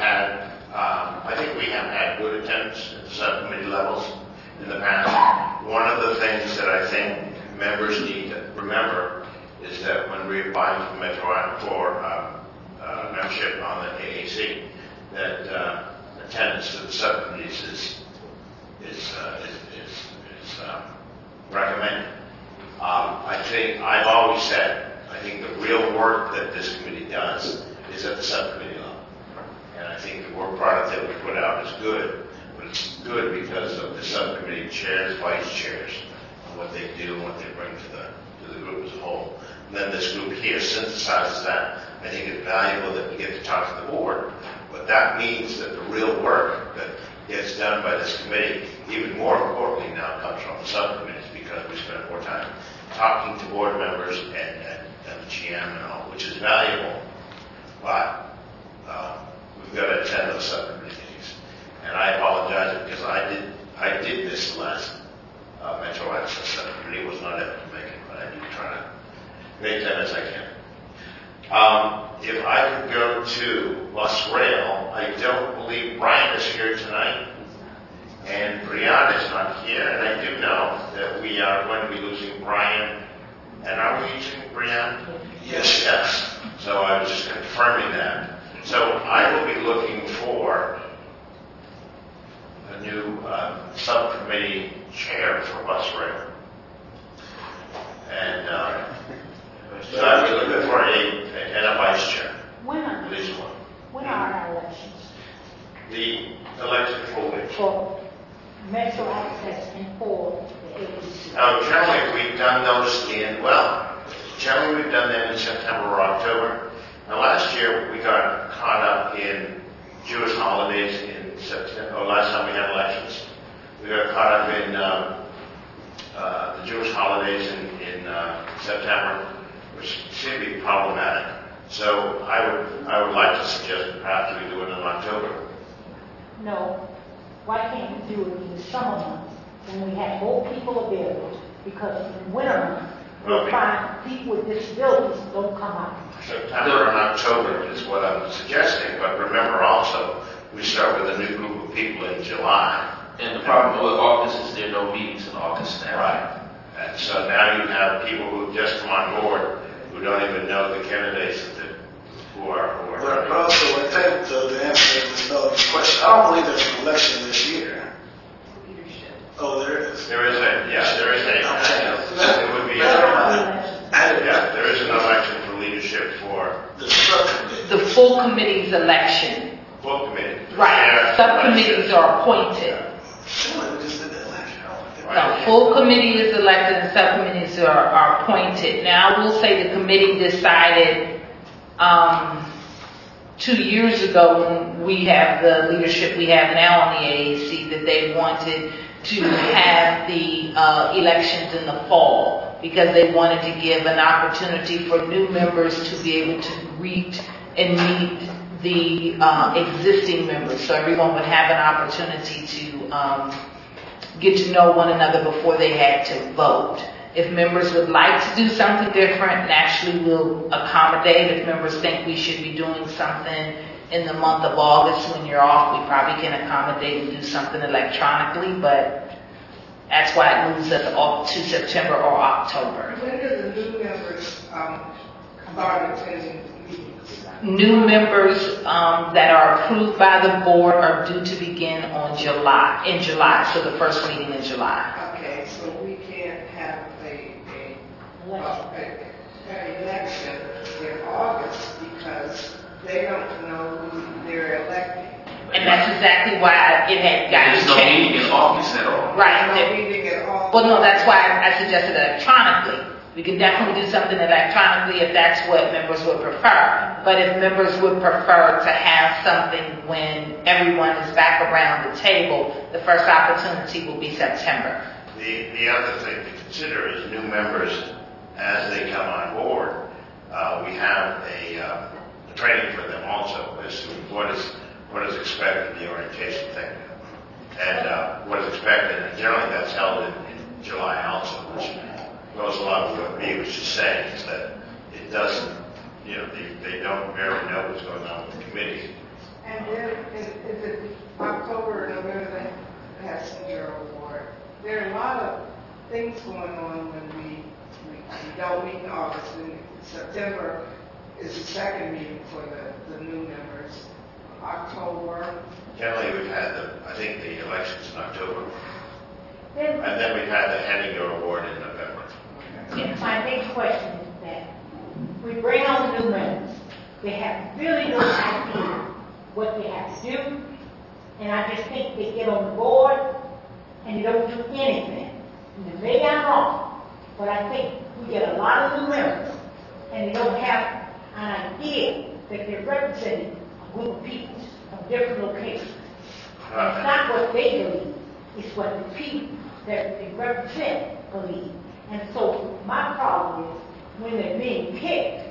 B: had good attendance at the subcommittee levels in the past. One of the things that I think members need to remember is that when we apply for membership on the AAC, that attendance to the subcommittees is recommended. I think I've always said I think the real work that this committee does is at the subcommittee level, and I think the work product that we put out is good, but it's good because of the subcommittee chairs, vice chairs, and what they do and what they bring to the group as a whole. And then this group here synthesizes that. I think it's valuable that we get to talk to the board, but that means that the real work that gets done by this committee, even more importantly now, comes from the subcommittees because we spend more time talking to board members and the GM and all, which is valuable, but we've got to attend those subcommittee meetings. And I apologize because I did miss the last Metro Access subcommittee, was not able to make it, but I do try to make them as I can. If I could go to Bus Rail, I don't believe Brian is here tonight, and Brianna is not here, and I do know that we are going to be losing Brian. And are we losing Brianna? Yes. So I was just confirming that. So I will be looking for a new subcommittee chair for Bus Rail. And so I will be looking for a vice chair.
J: When
B: at least one.
J: When are our elections?
B: The election for which?
J: For Metro Access and for the AAC.
B: Generally, we've done those generally we've done them in September or October. Now, last year, we got caught up in Jewish holidays in September. Last time we had elections, we got caught up in the Jewish holidays in September, which seemed to be problematic. So I would like to suggest that perhaps we do it in October.
J: No. Why can't we do it in the summer months when we have more people available? Because in winter months, we find people with disabilities don't come out.
B: September and October is what I'm suggesting, but remember also, we start with a new group of people in July.
T: And the problem with August is there are no meetings in August now.
B: Right. And so now you have people who just come on board who don't even know the candidates who are
K: But also, I think the answer to Ms. Melvin's question, I don't believe there's an election this year. Oh, there is.
B: There is a. It would be. There is an election for leadership for
K: the subcommittee.
U: The full committee's election.
B: Full committee.
U: Right. Subcommittees are appointed.
K: Sure, we just did that last year.
U: No, full committee is elected and subcommittees are appointed. Now, I will say the committee decided 2 years ago when we have the leadership we have now on the AAC that they wanted to have the elections in the fall because they wanted to give an opportunity for new members to be able to greet and meet the existing members. So everyone would have an opportunity to get to know one another before they had to vote. If members would like to do something different, naturally we'll accommodate. If members think we should be doing something in the month of August when you're off, we probably can accommodate and do something electronically, but that's why it moves us off to September or October.
L: When do the new members start attending meetings?
U: New members that are approved by the board are due to begin in July, so the first meeting in July.
L: Okay, so we can't have an election in August because they don't know who they're electing.
U: And that's exactly why it had gotten changed.
T: There's no meeting in August at all.
U: Right.
L: No meeting at all.
U: Well, no, that's why I suggested electronically. We can definitely do something electronically if that's what members would prefer. But if members would prefer to have something when everyone is back around the table, the first opportunity will be September.
B: The other thing to consider is new members as they come on board. We have a training for them also as to what is expected in the orientation thing, and what is expected. And generally, that's held in July also, which goes along with what B was just saying, is that it doesn't, they don't really know what's going on with the committee.
L: And then is it October or November they have Senior Award? There are a lot of things going on when we don't meet in August. In September is the second meeting for the new members. October.
B: Generally, we've had I think the elections in October. And then we've had the Henninger Award in November.
J: And my next question is that we bring on the new members. They have really no idea what they have to do. And I just think they get on the board and they don't do anything. And maybe I'm wrong, but I think we get a lot of new members and they don't have an idea that they're representing a group of people from different locations. And it's not what they believe, it's what the people that they represent believe. And so my problem is when they're being picked,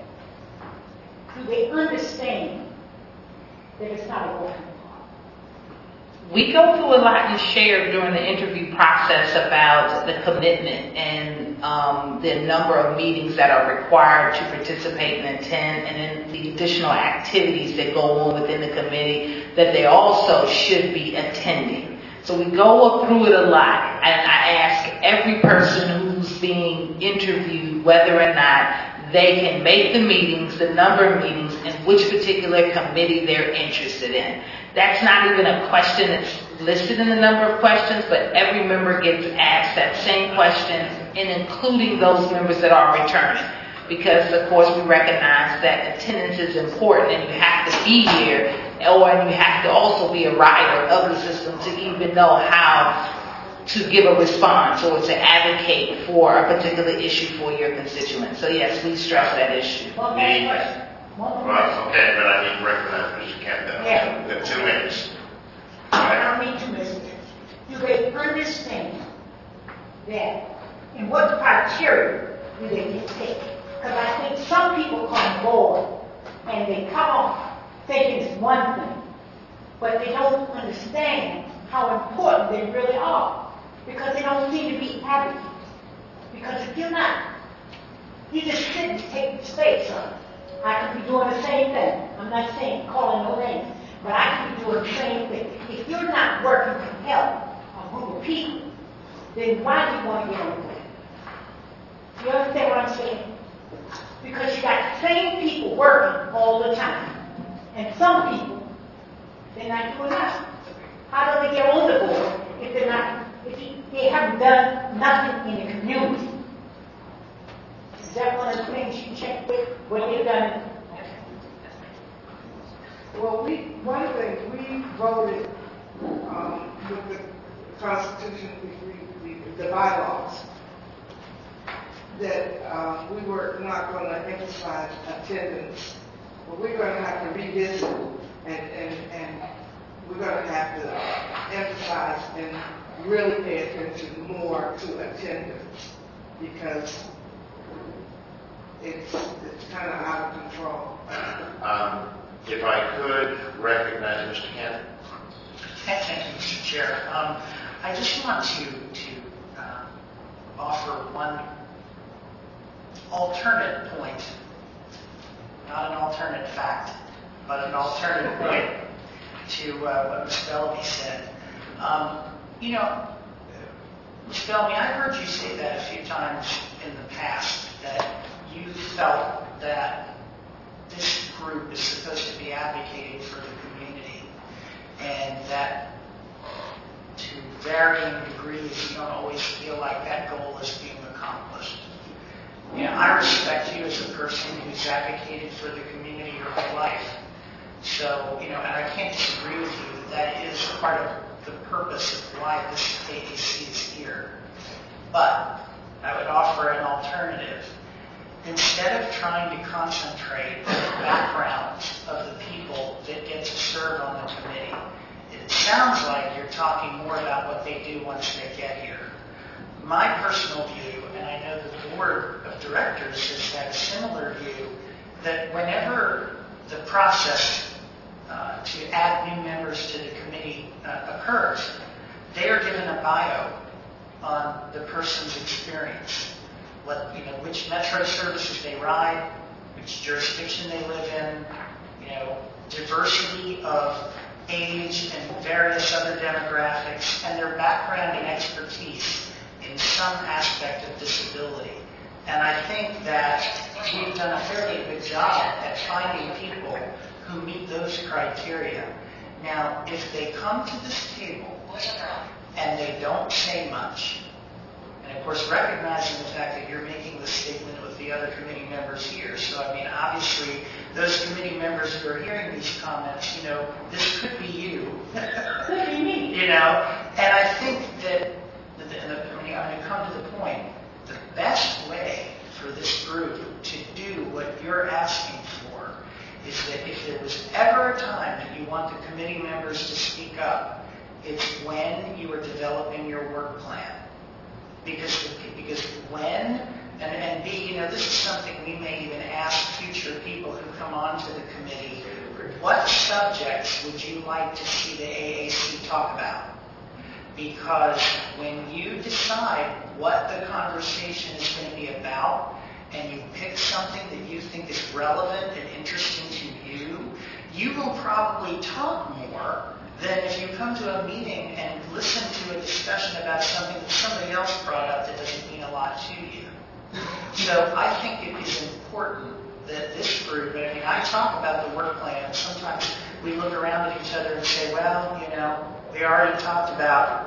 J: do they understand that it's not a working party?
U: We go through a lot and share during the interview process about the commitment and the number of meetings that are required to participate and attend, and then the additional activities that go on within the committee that they also should be attending. So we go through it a lot, and I ask every person who's being interviewed whether or not they can make the meetings, the number of meetings, and which particular committee they're interested in. That's not even a question that's listed in the number of questions, but every member gets asked that same question, and including those members that are returning. Because, of course, we recognize that attendance is important and you have to be here, and you have to also be a rider of the system to even know how to give a response or to advocate for a particular issue for your constituents. So yes, we stress that issue.
J: One more question.
B: Well, okay, but I need to recognize Mr. Campbell.
J: Yeah.
B: The 2 minutes.
J: I don't mean to miss it. Do they understand that, and what criteria do they get picked? Because I think some people come board and they come off thinking it's one thing, but they don't understand how important they really are, because they don't seem to be advocates. Because if you're not, you just sit and take the space up. I could be doing the same thing. I'm not saying calling no names, but I could be doing the same thing. If you're not working to help a group of people, then why do you want to get on board? You understand what I'm saying? Because you got the same people working all the time. And some people, they're not doing nothing. How do they get on the board if they're not, they haven't done nothing in the community? Is that one of the things you check with, what they've done?
L: Well, one thing, we voted with the Constitution, the bylaws, that we were not going to emphasize attendance. But we're going to have to revisit and we're going to have to emphasize and really pay attention more to attendance, because it's kind of out of control.
B: If I could recognize Mr. Cannon.
G: Thank you, Mr. Chair. I just want to offer one alternate point, not an alternate fact, but an alternate point to what Ms. Bellamy said. Ms. Bellamy, I heard you say that a few times in the past, that you felt that this group is supposed to be advocating for the community, and that to varying degrees you don't always feel like that goal is being accomplished. I respect you as a person who's advocated for the community your whole life. So, and I can't disagree with you that is part of the purpose of why this AAC is here. But I would offer an alternative. Instead of trying to concentrate on the backgrounds of the people that get to serve on the committee, it sounds like you're talking more about what they do once they get here. My personal view, and I know the board of directors has had a similar view, that whenever the process to add new members to the committee occurs, they are given a bio on the person's experience. Which metro services they ride, which jurisdiction they live in, diversity of age and various other demographics, and their background and expertise in some aspect of disability. And I think that we've done a fairly good job at finding people who meet those criteria. Now, if they come to this table and they don't say much, and of course recognizing the fact that you're making the statement with the other committee members here, so obviously those committee members who are hearing these comments, this could be you.
J: Could be me.
G: And I think that, I'm going to come to the point, the best way for this group to do what you're asking for is that if there was ever a time that you want the committee members to speak up, it's when you are developing your work plan. Because when, and B, this is something we may even ask future people who come onto the committee, what subjects would you like to see the AAC talk about? Because when you decide what the conversation is going to be about, and you pick something that you think is relevant and interesting to you, you will probably talk more than if you come to a meeting and listen to a discussion about something that somebody else brought up that doesn't mean a lot to you. So I think it is important that this group, I talk about the work plan, and sometimes we look around at each other and say, well, we already talked about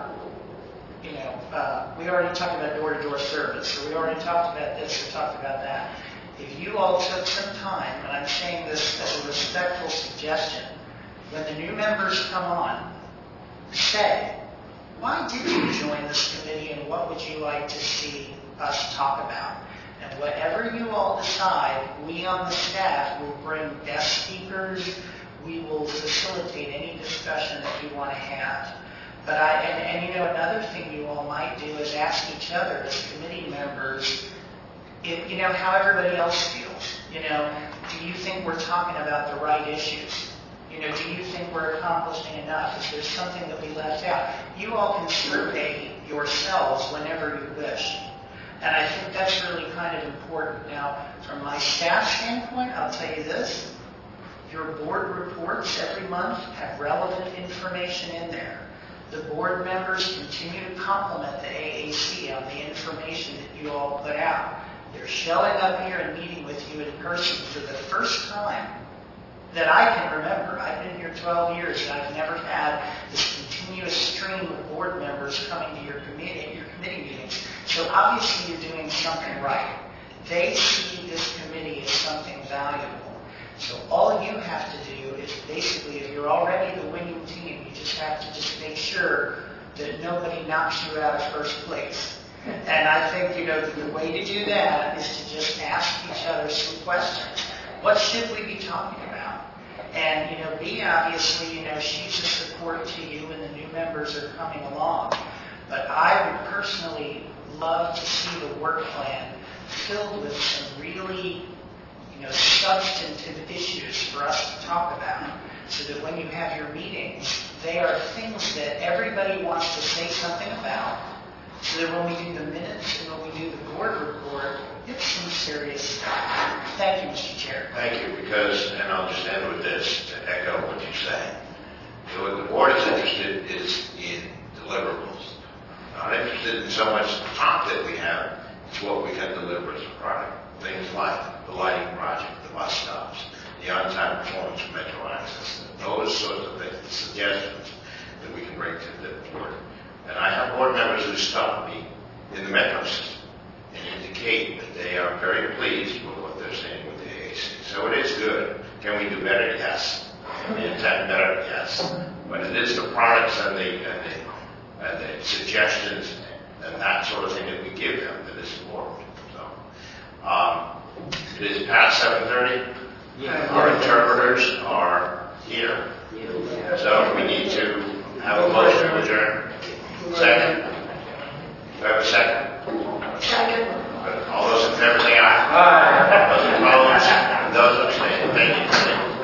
G: door-to-door service, or we already talked about this or talked about that. If you all took some time, and I'm saying this as a respectful suggestion, when the new members come on, say, why did you join this committee and what would you like to see us talk about? And whatever you all decide, we on the staff will bring guest speakers. We will facilitate any discussion that you want to have. But another thing you all might do is ask each other as committee members, how everybody else feels. Do you think we're talking about the right issues? Do you think we're accomplishing enough? Is there something that we left out? You all can survey yourselves whenever you wish. And I think that's really kind of important. Now, from my staff standpoint, I'll tell you this. Your board reports every month have relevant information in there. The board members continue to compliment the AAC on the information that you all put out. They're showing up here and meeting with you in person for the first time that I can remember. I've been here 12 years and I've never had this continuous stream of board members coming to your committee meetings. So obviously you're doing something right. They see this committee as something valuable. So all you have to do is basically, if you're already the winning team, you just have to just make sure that nobody knocks you out of first place. And I think, the way to do that is to just ask each other some questions. What should we be talking about? And, B, obviously, she's a support to you and the new members are coming along. But I would personally love to see the work plan filled with some really, substantive issues for us to talk about. So that when you have your meetings, they are things that everybody wants to say something about. So that when we do the minutes and when we do the board report, it's some serious stuff. Thank you, Mr. Chair.
B: Thank you, and I'll just end with this to echo what you say. What the board is interested in deliverables. Not interested in so much the talk that we have, it's what we can deliver as a product. Things like the lighting project, the bus stops, the on-time performance of Metro Access, those sorts of things, the suggestions that we can bring to the board. And I have board members who stop me in the Metro system and indicate that they are very pleased with what they're saying with the AAC. So it is good. Can we do better? Yes. Can we intend better? Yes. But it is the products and the suggestions and that sort of thing that we give them that is important. So it is past 7:30. Yeah. Our interpreters are here. So we need to have a motion to adjourn. Second? Do I have a second?
N: Second.
B: All those in favor say aye. Aye. Those opposed? And those abstaining. Thank you.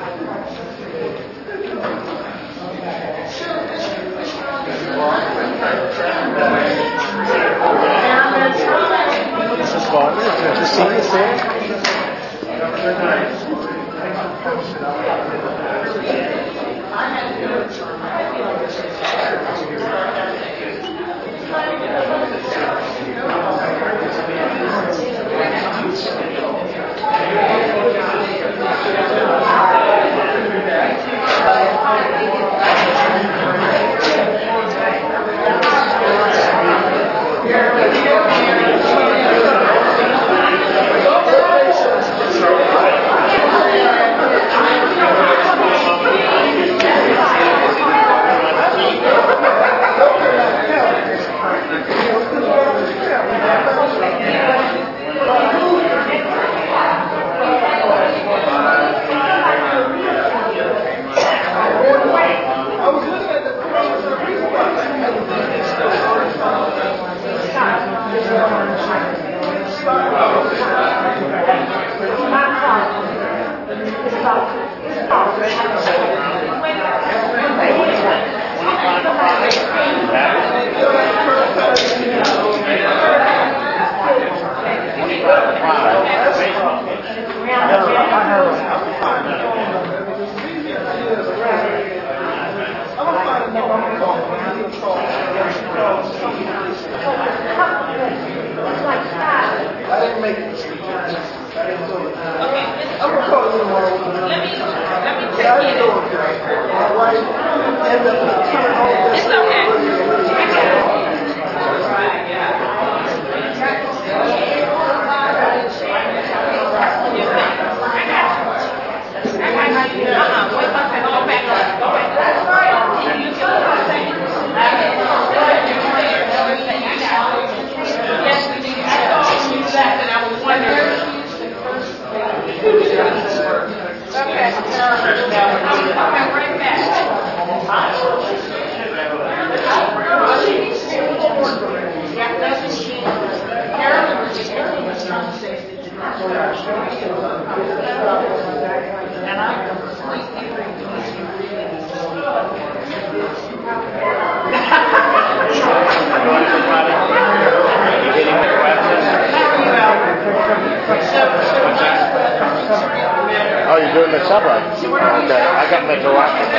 S: Mrs. Barber, good to see you, sir. Good night.
J: Go back.
D: Oh, you're doing the subway? Okay, I got Metro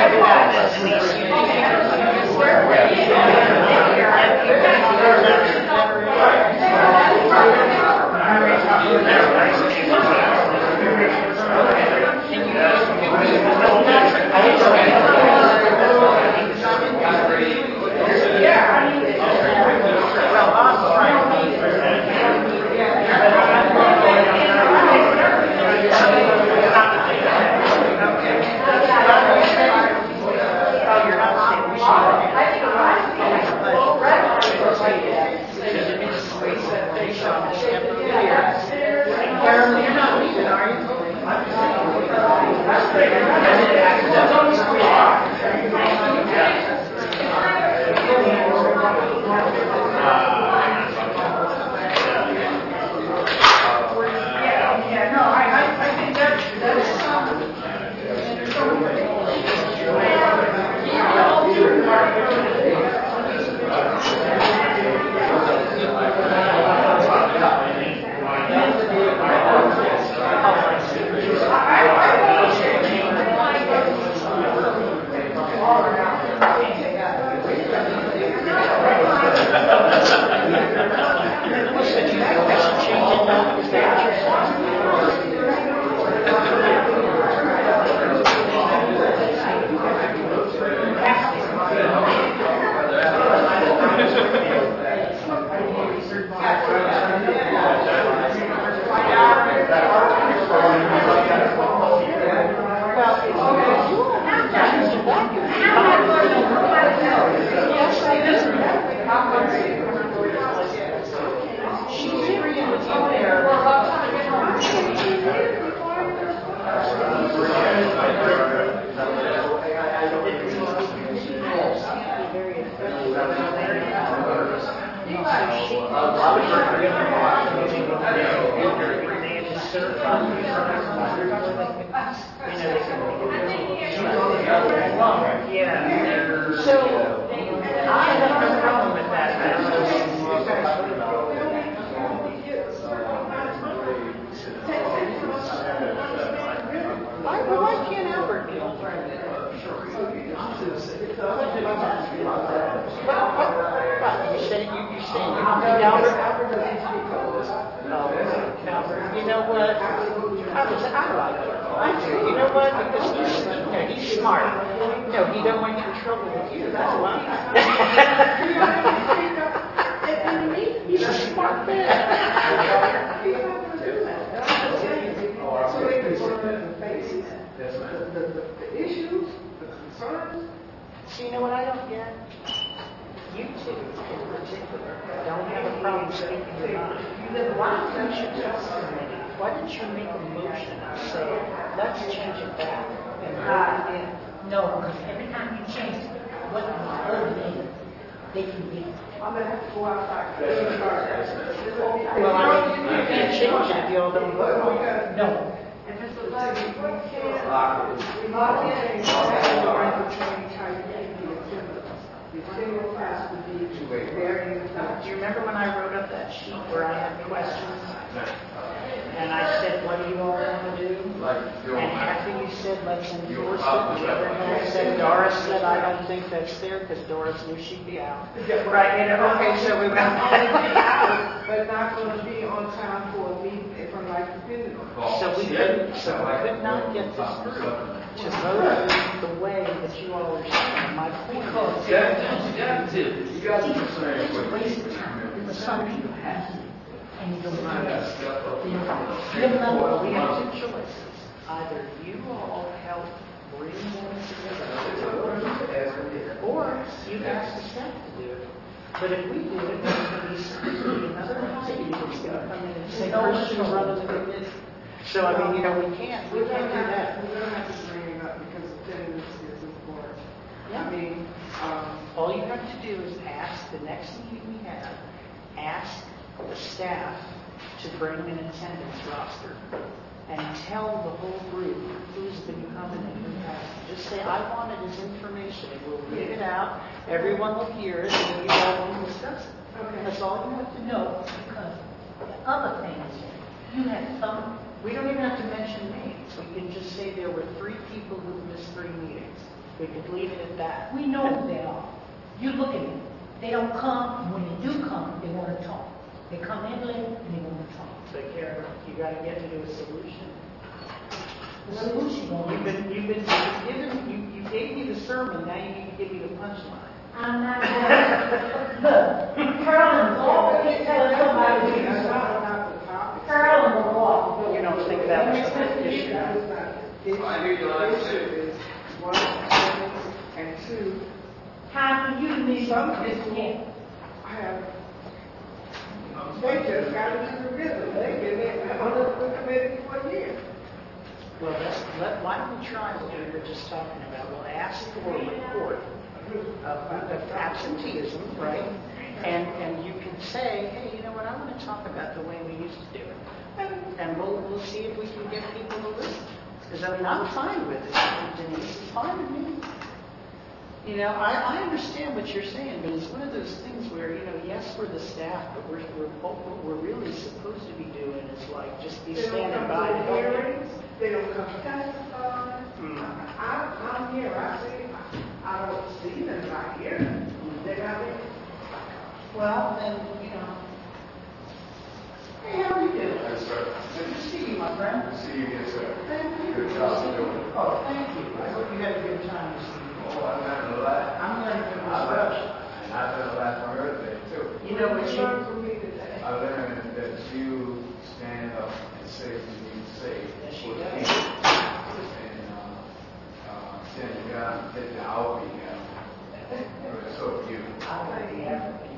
J: Do you remember when I wrote up that sheet where I had questions? And I said, what do you all want to do? And after you said, let's endorse it, the other guy said, Doris said, I don't think that's there, because Doris knew she'd be out. Right, you know, okay, so we went out,
L: but not going to be on time for a meeting from like the
J: So we could not get this through to vote the way that you all are saying. My point is, you got to waste of time. The assumption you have, and you don't have we have two choices. Either you all help bring them together, or you ask the staff to do it. But if we do it, there's going to be another entity that's going to come in and say, Christian rather than committee. So, I mean, you know, we can't do that.
L: We don't have to bring it up because attendance is important.
J: Yeah.
L: I mean,
J: all you have to do is ask, the next meeting we have, ask the staff to bring an attendance roster.
E: and tell the whole group who's been coming and who hasn't. Just say, I wanted his information, and we'll read it out, everyone will hear it, and we all will discuss it. That's all you have to know, because the other thing is, you had some, we don't even have to mention names. We can just say there were 3 people who missed 3 meetings. We could leave it at that.
J: We know who they are. You look at them. They don't come. When they do come, they want to talk. They come in late and they want to talk.
E: So Karen, you got to get to a solution.
J: The solution.
E: You've been given. You gave me the sermon. Now you need to give me the punchline.
J: I'm not going to. Look, Carolyn, always tell somebody to do something. Carolyn will walk.
E: You don't think that was the issue?
L: One, and 2.
J: Time for you to meet
L: Some
J: this
L: people
J: camp.
L: have, they just got into the business. They've been on the committee for years.
E: Well, why don't we try what we were just talking about? We'll ask for a report of absenteeism, right? And you can say, hey, you know what, I want to talk about the way we used to do it. And we'll see if we can get people to listen. Because I mean, I'm fine with it. Denise, it's fine with me. You know, I understand what you're saying, but it's one of those things where, you know, yes, we're the staff, but what we're really supposed to be doing is like just be standing by to help you.
L: They don't come to testify. I'm here. I see. I don't see them right here. They're not here.
E: Well, then, you know. Hey, how are you doing?
V: Yes, sir.
E: Good to see you, my friend.
V: Good to see you again, sir.
E: Thank you.
V: Good job you're doing.
E: Oh, thank you. I hope you had a good time this evening.
V: Oh, I learned a lot.
E: I'm learning from
V: I
E: this
V: learned, and I learned a lot from her today, too.
E: You know what you
L: learned from me today?
V: I learned that you stand up and say what you need to say.
E: Yes, she
V: for the
E: does.
V: people. And then you got to take the outbeat now. So you.
E: I'm going to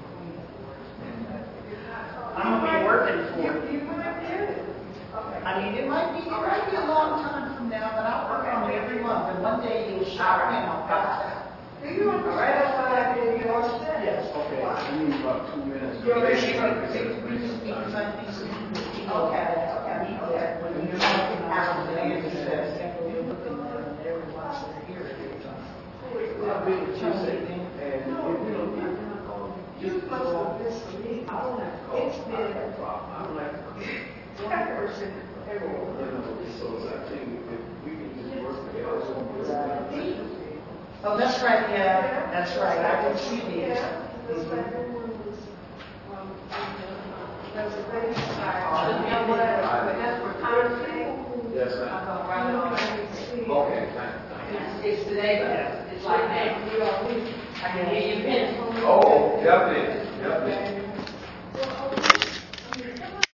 E: be working for you. I mean, it might be a long time from now, but I'll work on it every month. And one day you'll shout in, I'll pass out.
L: You want to right outside in your set?
E: Yes.
V: Okay, I need about 2 minutes.
E: You're ready to because I think so. Okay. When you're looking out, the answer says, you're looking at it, everyone's here every time.
V: I've been with you, and
L: You must have missed for me. I don't know. It's been
V: I'm like,
L: one person every
V: so I think if we can just work together.
E: Oh, that's right, yeah, that's right. I can see the
L: The second one was, there's a thing that's for content.
V: Yes, ma'am. Okay, thank you.
J: It's today, but it's like that. I can hear you pin.
V: Oh, definitely.